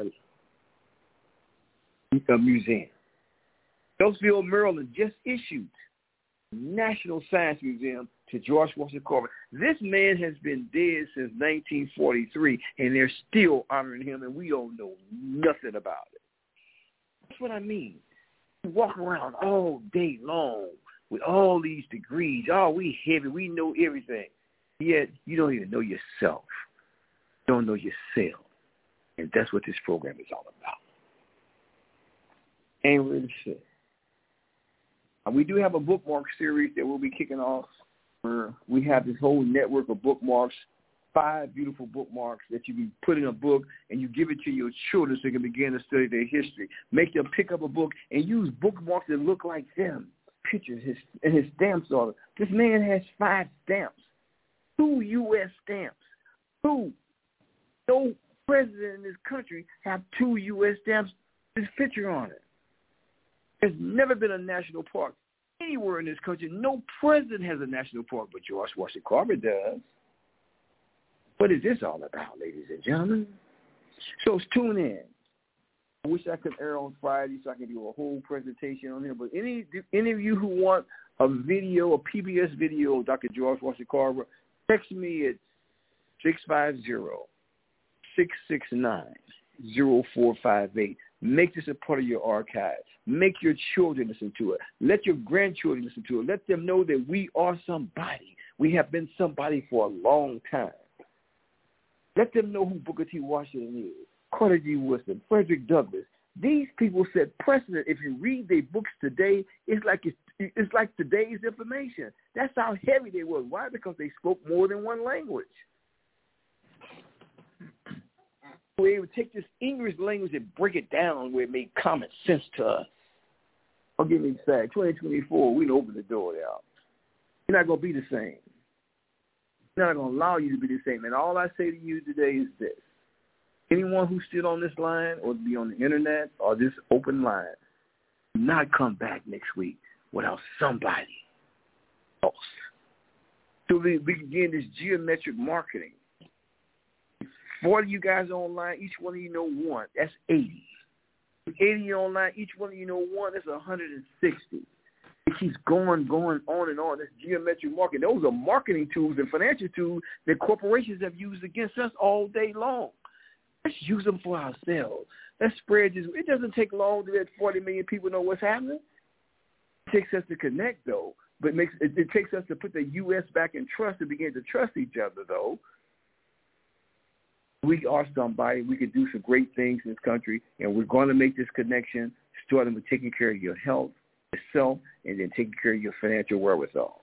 Museum. Beltsville, Maryland just issued National Science Museum to George Washington Carver. This man has been dead since 1943, and they're still honoring him, and we don't know nothing about it. That's what I mean. We walk around all day long with all these degrees. Oh, we heavy. We know everything. Yet you don't even know yourself. You don't know yourself. And that's what this program is all about. Ain't really shit. We do have a bookmark series that we'll be kicking off. We have this whole network of bookmarks, 5 beautiful bookmarks that you can put in a book and you give it to your children so they can begin to study their history. Make them pick up a book and use bookmarks that look like them, pictures and his stamps on it. This man has 5 stamps, 2 U.S. stamps. 2. No president in this country have 2 U.S. stamps with his picture on it. There's never been a national park anywhere in this country. No president has a national park, but George Washington Carver does. What is this all about, ladies and gentlemen? So tune in. I wish I could air on Friday so I can do a whole presentation on here. But any of you who want a video, a PBS video of Dr. George Washington Carver, text me at 650-669-0458. Make this a part of your archive. Make your children listen to it. Let your grandchildren listen to it. Let them know that we are somebody. We have been somebody for a long time. Let them know who Booker T. Washington is, Carter G. Woodson, Frederick Douglass. These people set precedent. If you read their books today, it's like today's information. That's how heavy they were. Why? Because they spoke more than one language. We would take this English language and break it down where it made common sense to us. I'll give me a sec. 2024, we can open the door there. You're not going to be the same. You're not going to allow you to be the same. And all I say to you today is this. Anyone who's still on this line or be on the internet or this open line, do not come back next week without somebody else. So we begin this geometric marketing. 40 of you guys online, each one of you know one. That's 80. 80 online, each one of you know one. That's 160. It keeps going on and on. This geometric marketing. Those are marketing tools and financial tools that corporations have used against us all day long. Let's use them for ourselves. Let's spread this. It doesn't take long to let 40 million people know what's happening. It takes us to connect, though. But it takes us to put the U.S. back in trust and begin to trust each other, though. We are somebody. We can do some great things in this country, and we're going to make this connection, starting with taking care of your health, yourself, and then taking care of your financial wherewithal.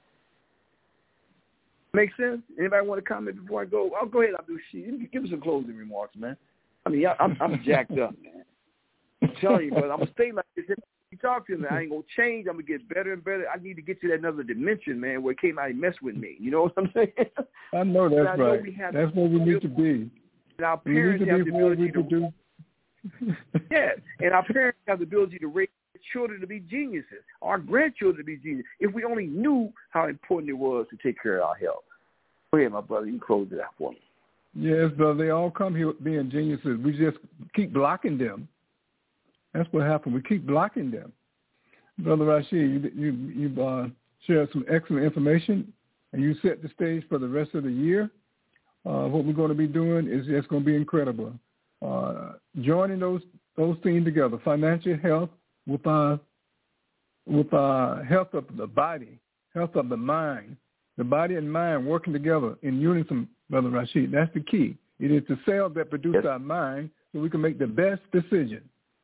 Make sense? Anybody want to comment before I go? I'll go ahead. I'll do shit. Give us some closing remarks, man. I mean, I'm jacked up, man. I'm telling you, but I'm going to stay like this. If you talk to me, I ain't going to change. I'm going to get better and better. I need to get to that another dimension, man, where it can't mess with me. You know what I'm saying? I know that's right. That's what we need to be. And our parents have the ability to do. Yeah, and our parents have the ability to raise children to be geniuses, our grandchildren to be geniuses, if we only knew how important it was to take care of our health. Go ahead, my brother. You can close it out for me. Yes, brother. They all come here being geniuses. We just keep blocking them. That's what happened. We keep blocking them. Brother Rashid, you've shared some excellent information, and you set the stage for the rest of the year. What we're going to be doing is just going to be incredible. Joining those things together, financial health with our health of the body, health of the mind, the body and mind working together in unison, Brother Rashid. That's the key. It is the cells that produce our mind so we can make the best decision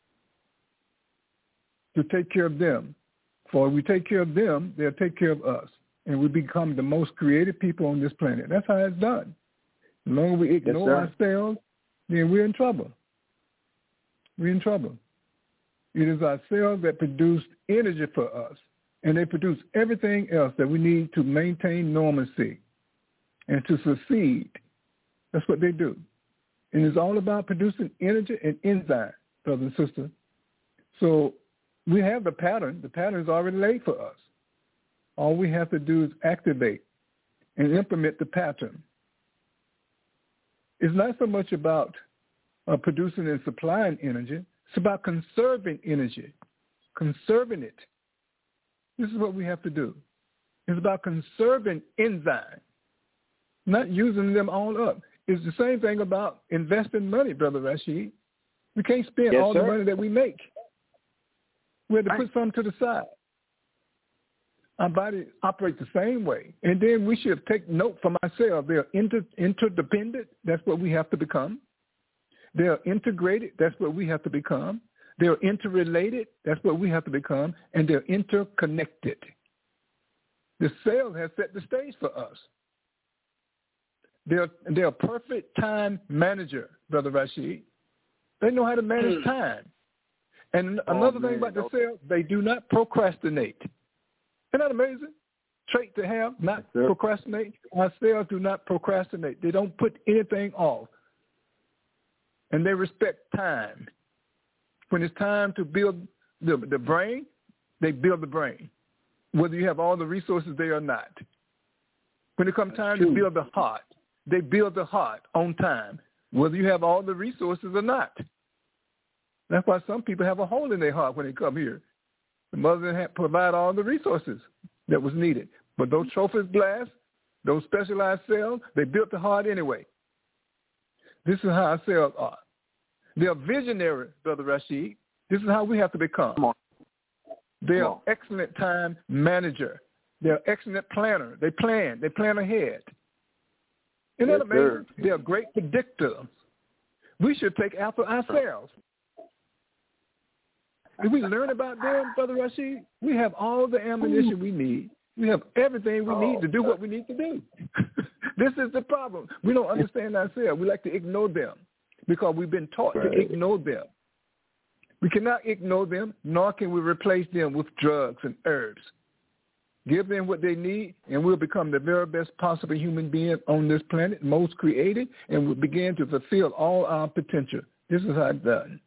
to take care of them. For if we take care of them, they'll take care of us. And we become the most creative people on this planet. That's how it's done. The longer we ignore ourselves, then we're in trouble. We're in trouble. It is our cells that produce energy for us, and they produce everything else that we need to maintain normalcy and to succeed. That's what they do. And it's all about producing energy and enzyme, brother and sister. So we have the pattern. The pattern is already laid for us. All we have to do is activate and implement the pattern. It's not so much about producing and supplying energy. It's about conserving energy, conserving it. This is what we have to do. It's about conserving enzymes, not using them all up. It's the same thing about investing money, Brother Rashid. We can't spend all the money that we make. We have to put some to the side. Our body operates the same way. And then we should take note from ourselves. They're interdependent. That's what we have to become. They're integrated. That's what we have to become. They're interrelated. That's what we have to become. And they're interconnected. The cell has set the stage for us. They're a perfect time manager, Brother Rashid. They know how to manage time. And another thing about the cells, they do not procrastinate. Isn't that amazing? Trait to have, not procrastinate. Our cells do not procrastinate. They don't put anything off. And they respect time. When it's time to build the brain, they build the brain, whether you have all the resources there or not. When it comes time to build the heart, they build the heart on time, whether you have all the resources or not. That's why some people have a hole in their heart when they come here. The mother didn't provide all the resources that was needed. But those trophies blasts, those specialized cells, they built the heart anyway. This is how our cells are. They are visionary, Brother Rashid. This is how we have to become. They are excellent time manager. They're excellent planner. They plan ahead. Isn't that amazing? They are great predictors. We should take after ourselves. If we learn about them, Brother Rashid, we have all the ammunition we need. We have everything we need to do what we need to do. This is the problem. We don't understand ourselves. We like to ignore them because we've been taught to ignore them. We cannot ignore them, nor can we replace them with drugs and herbs. Give them what they need, and we'll become the very best possible human being on this planet, most created, and we'll begin to fulfill all our potential. This is how it's done.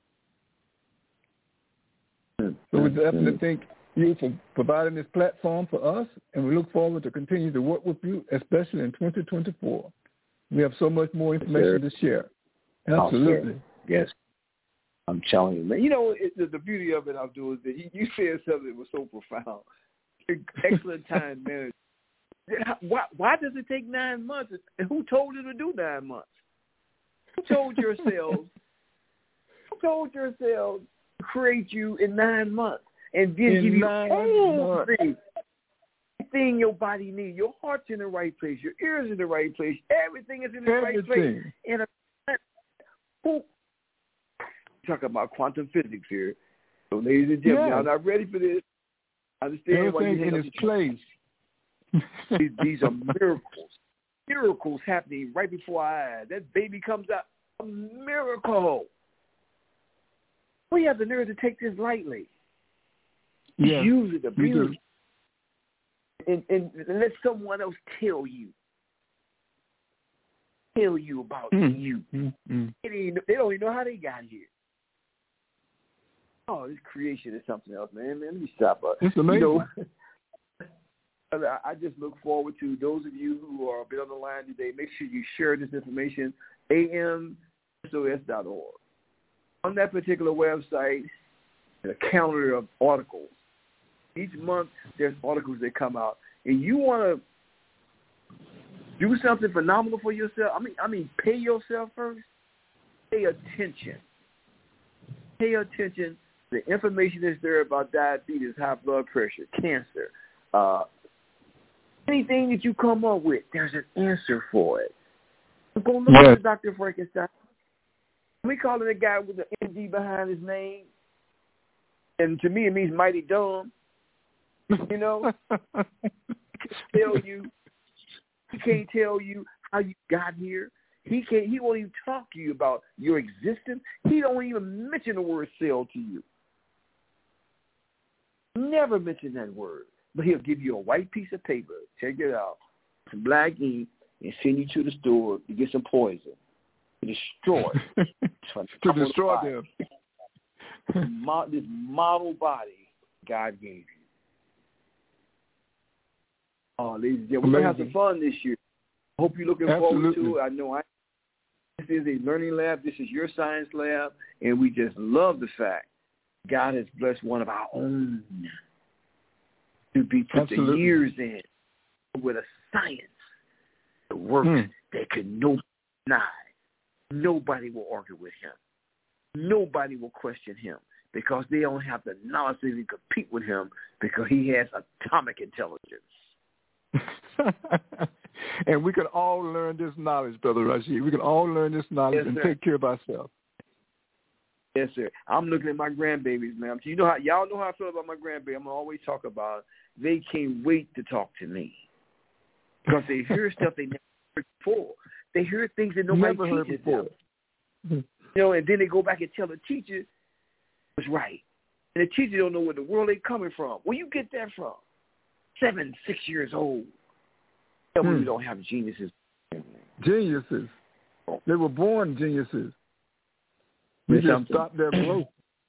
So we definitely thank you for providing this platform for us, and we look forward to continue to work with you, especially in 2024. We have so much more information to share. Absolutely. Yes. I'm telling you, man. You know, the beauty of it, Abdul, is that you said something that was so profound. Excellent time management. Why does it take 9 months? And who told you to do 9 months? Who told your cells? Who told your cells to create you in 9 months and then give you everything your body needs? Your heart's in the right place. Your ears in the right place. Everything is in the right place. Talking about quantum physics here. So, ladies and gentlemen, y'all not ready for this. I understand why you in its place. These are miracles. Miracles happening right before our eyes. That baby comes out. A miracle. We have the nerve to take this lightly. Yes, use it, abuse it, and let someone else tell you about you. They don't even know how they got here. Oh, this creation is something else, man. Let me stop. It's amazing. I just look forward to those of you who are been on the line today. Make sure you share this information, amsos.org. On that particular website, a calendar of articles. Each month, there's articles that come out, and you want to do something phenomenal for yourself. I mean, pay yourself first. Pay attention. Pay attention. The information is there about diabetes, high blood pressure, cancer. Anything that you come up with, there's an answer for it. Go look at Dr. Frankenstein. We call it a guy with an MD behind his name. And to me, it means mighty dumb. You know? He can't tell you how you got here. He won't even talk to you about your existence. He don't even mention the word cell to you. Never mention that word. But he'll give you a white piece of paper, take it out, some black ink, and send you to the store to get some poison. To destroy. To destroy them. This model body God gave you. Oh, ladies and gentlemen, we're going to have some fun this year. I hope you're looking forward to it. I know this is a learning lab. This is your science lab. And we just love the fact God has blessed one of our own to be put the years in with a science that works that could nobody deny. Nobody will argue with him. Nobody will question him because they don't have the knowledge to even compete with him because he has atomic intelligence. And we can all learn this knowledge, Brother Rashid. We can all learn this knowledge and take care of ourselves. Yes, sir. I'm looking at my grandbabies, man. You know y'all know how I feel about my grandbaby. I'm gonna always talk about it. They can't wait to talk to me because they hear stuff they never heard before. They hear things that nobody teaches them. You know, and then they go back and tell the teacher it was right, and the teacher don't know where the world they coming from. Where you get that from? 7, 6 years old. Tell me we don't have geniuses. Geniuses. They were born geniuses. We just stopped their growth.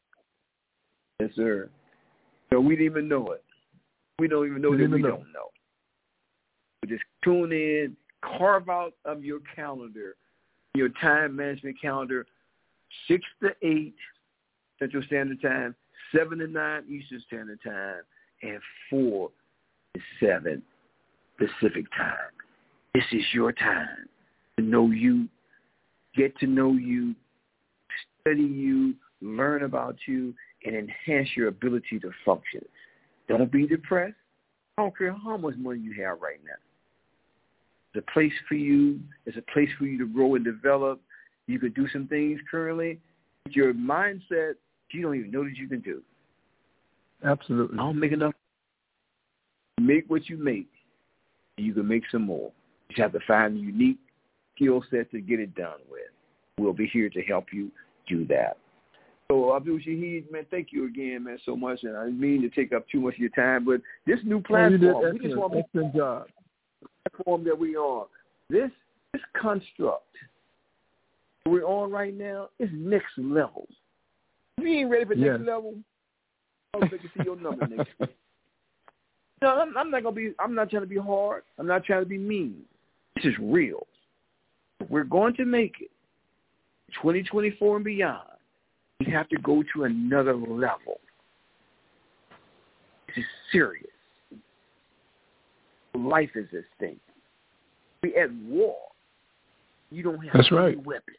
Yes, sir. So we didn't even know it. We don't even know that we don't know. So just tune in, carve out of your calendar, your time management calendar, 6 to 8 Central Standard Time, 7 to 9 Eastern Standard Time, and 4 to 7 Pacific Time. This is your time to know you, get to know you, study you, learn about you, and enhance your ability to function. Don't be depressed. I don't care how much money you have right now. It's a place for you. It's a place for you to grow and develop. You could do some things currently. Your mindset, you don't even know that you can do. Absolutely. I don't make enough. Make what you make, and you can make some more. You just have to find a unique skill set to get it done with. We'll be here to help you do that. So, Abdul Shahid, man, thank you again, man, so much. And I didn't mean to take up too much of your time, but this new platform, we just want to make the platform that we are. This construct we're on right now is next level. If you ain't ready for next level, I'll make you see your number next week. No, I'm not trying to be hard. I'm not trying to be mean. This is real. We're going to make it. 2024 and beyond. We have to go to another level. This is serious. Life is at stake. We're at war. You don't have any weapons.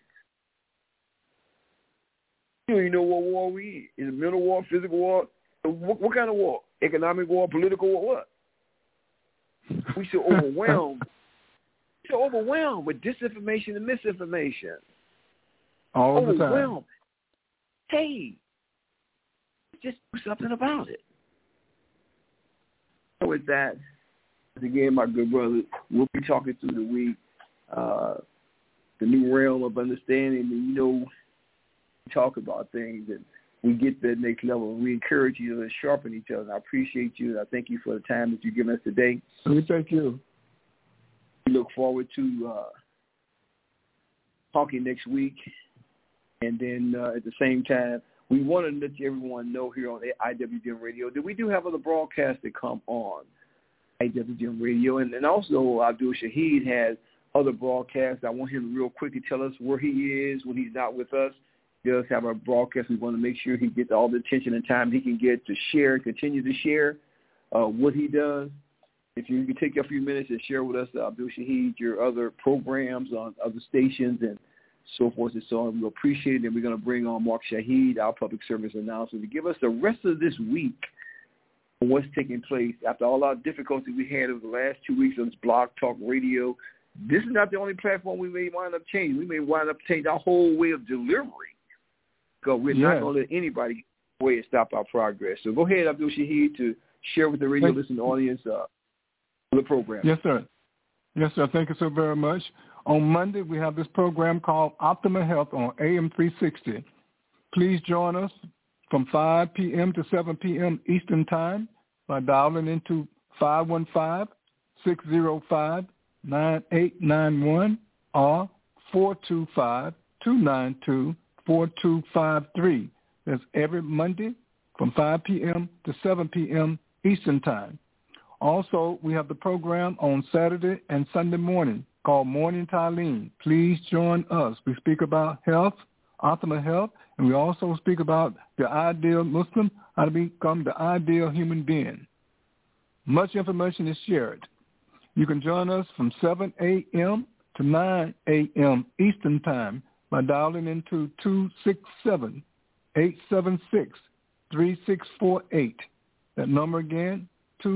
You don't even know what war we in. Is it mental war, physical war? What kind of war? Economic war, political war, what? We should overwhelm with disinformation and misinformation. all the time. Well, hey, just do something about it. So with that, again, my good brother, we'll be talking through the week, the new realm of understanding, and we talk about things and we get to the next level. We encourage you to sharpen each other. I appreciate you, and I thank you for the time that you've given us today. We thank you. We look forward to talking next week, and then at the same time, we want to let everyone know here on IWDM Radio that we do have other broadcasts that come on IWDM Radio, and also Abdul Shaheed has other broadcasts. I want him to real quick to tell us where he is when he's not with us. He does have a broadcast. We want to make sure he gets all the attention and time he can get to share and continue to share what he does. If you can take a few minutes and share with us, Abdul Shaheed, your other programs on other stations and so forth and so on, we'll appreciate it. And we're going to bring on Mark Shaheed, our public service announcer, to give us the rest of this week on what's taking place. After all our difficulties we had over the last 2 weeks on this Blog Talk Radio, this is not the only platform we may wind up changing. We may wind up changing our whole way of delivery because we're not going to let anybody get away and stop our progress. So go ahead, Abdul Shaheed, to share with the radio listening audience the program. Yes, sir. Yes, sir. Thank you so very much. On Monday, we have this program called Optimal Health on AM 360. Please join us from 5 p.m. to 7 p.m. Eastern Time by dialing into 515-605-9891 or 425-292-4253. That's every Monday from 5 p.m. to 7 p.m. Eastern Time. Also, we have the program on Saturday and Sunday morning called Morning Talim. Please join us. We speak about health, optimal health, and we also speak about the ideal Muslim, how to become the ideal human being. Much information is shared. You can join us from 7 a.m. to 9 a.m. Eastern Time by dialing into 267-876-3648. That number again,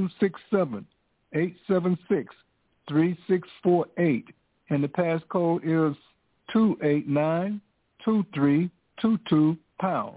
267-876-3648, and the passcode is 289-2322 pound.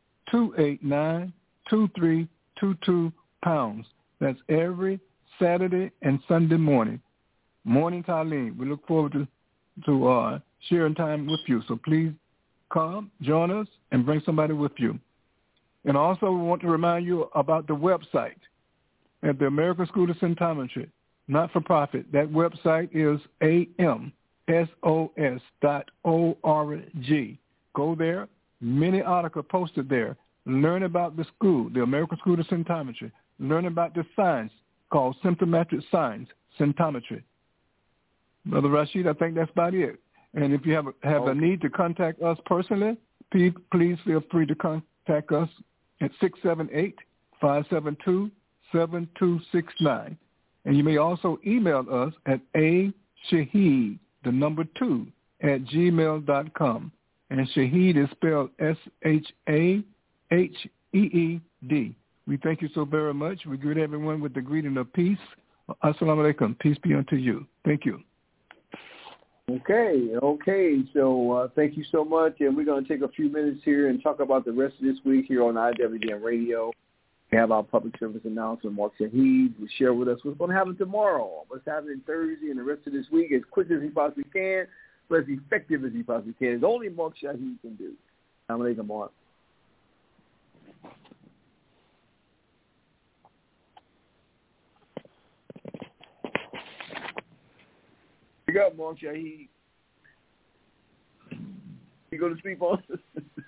289-2322 pounds. That's every Saturday and Sunday morning. Morning Talim. We look forward to sharing time with you. So please come, join us, and bring somebody with you. And also we want to remind you about the website at the American School of Symptometry, not-for-profit. That website is amsos.org. Go there. Many articles posted there. Learn about the school, the American School of Symptometry. Learn about the science called symptometric science, symptometry. Brother Rashid, I think that's about it. And if you have a need to contact us personally, please feel free to contact us at 678-572-7269. And you may also email us at ashaheed, 2, @gmail.com. And Shaheed is spelled S-H-A-H-E-E-D. We thank you so very much. We greet everyone with the greeting of peace. Assalamu alaikum. Peace be unto you. Thank you. Okay. So thank you so much. And we're going to take a few minutes here and talk about the rest of this week here on IWDM Radio. We have our public service announcer, Mark Shaheed, who will share with us what's going to happen tomorrow, what's happening Thursday and the rest of this week as quick as he possibly can, but as effective as he possibly can. It's only Mark Shaheed can do. Assalamu alaikum, Mark. Pick up, Mark Shaheed. You go to sleep on us?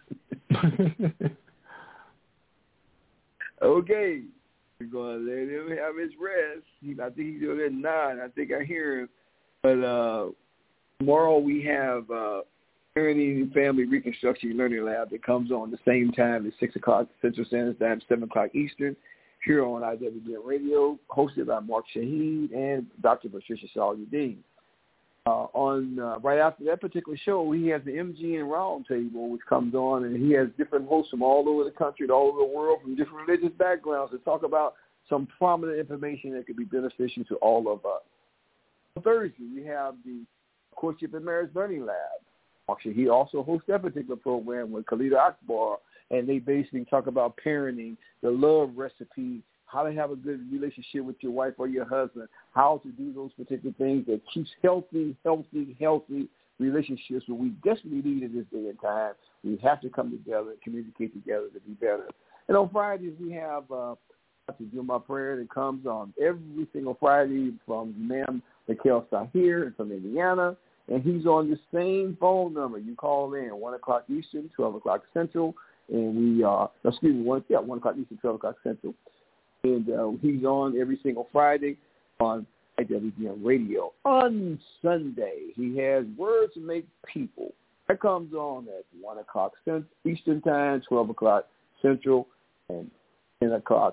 Okay. We're going to let him have his rest. I think he's doing it at 9. I think I hear him. But tomorrow we have Parenting and Family Reconstruction Learning Lab that comes on the same time at 6 o'clock Central Standard Time, 7 o'clock Eastern, here on IWDM Radio, hosted by Mark Shaheed and Dr. Patricia Salyuddin. Right after that particular show, he has the MGN Roundtable, which comes on, and he has different hosts from all over the country and all over the world from different religious backgrounds to talk about some prominent information that could be beneficial to all of us. On Thursday, we have the Courtship and Marriage Learning Lab He also hosts that particular program with Khalida Akbar, and they basically talk about parenting, the love recipe, how to have a good relationship with your wife or your husband, how to do those particular things that keeps healthy relationships, what we desperately need in this day and time. We have to come together and communicate together to be better. And on Fridays, we have to do my prayer that comes on every single Friday from Ma'am Mikhail Sahir from Indiana. And he's on the same phone number. You call in 1 o'clock Eastern, 12 o'clock Central. And we are, 1 o'clock Eastern, 12 o'clock Central. And he's on every single Friday on IWDM Radio. On Sunday, he has Words to Make People. That comes on at 1 o'clock Eastern Time, 12 o'clock Central, and 10 o'clock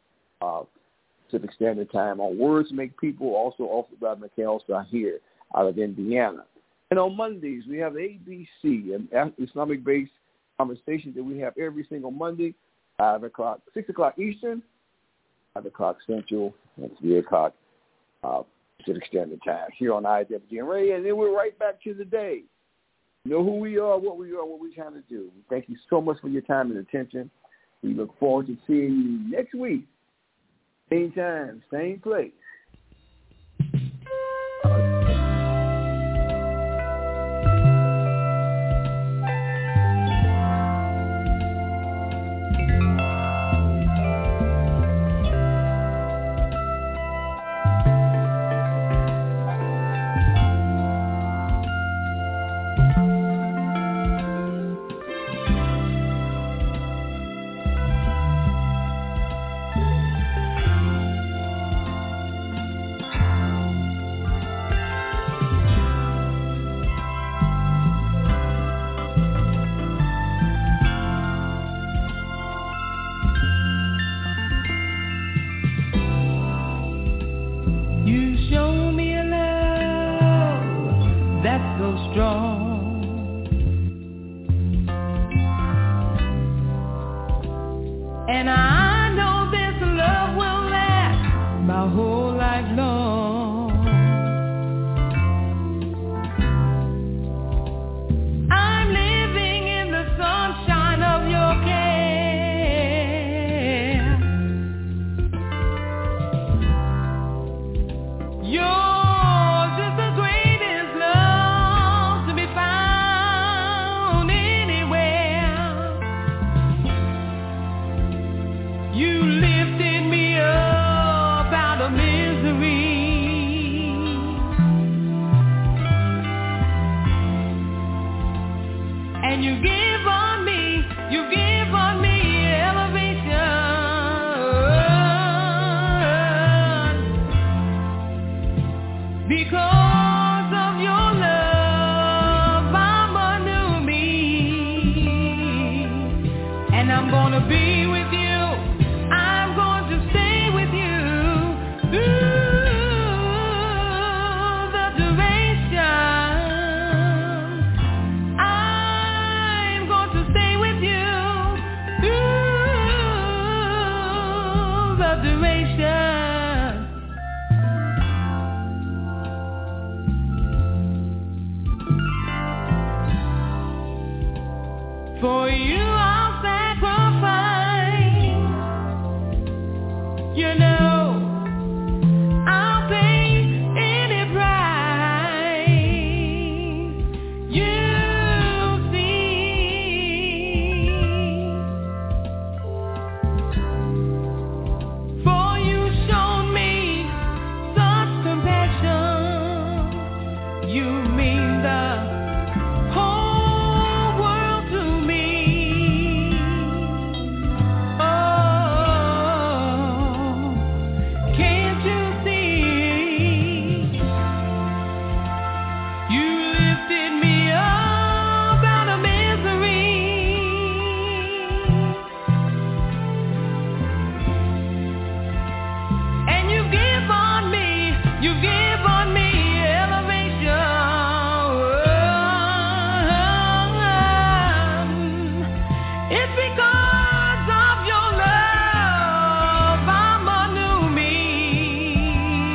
Pacific Standard Time on Words to Make People, also offered by Mikhail Sahir out of Indiana. And on Mondays, we have ABC, an Islamic-based conversation that we have every single Monday, 6 o'clock Eastern, 5 o'clock Central, and 3 o'clock Pacific Standard Time here on IWDM Radio. And then we're right back to the day. You know who we are, what we're trying to do. Thank you so much for your time and attention. We look forward to seeing you next week. Same time, same place.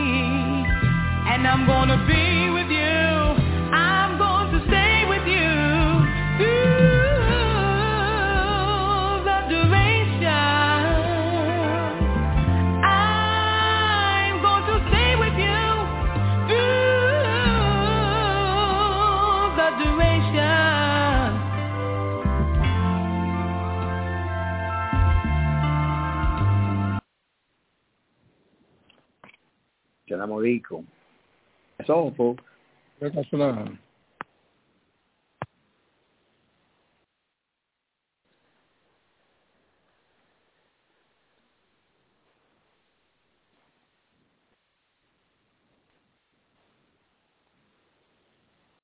I'm gonna be with you. I'm going to stay with you. Assalamu alaikum. That's all, folks. Waalaikumsalam.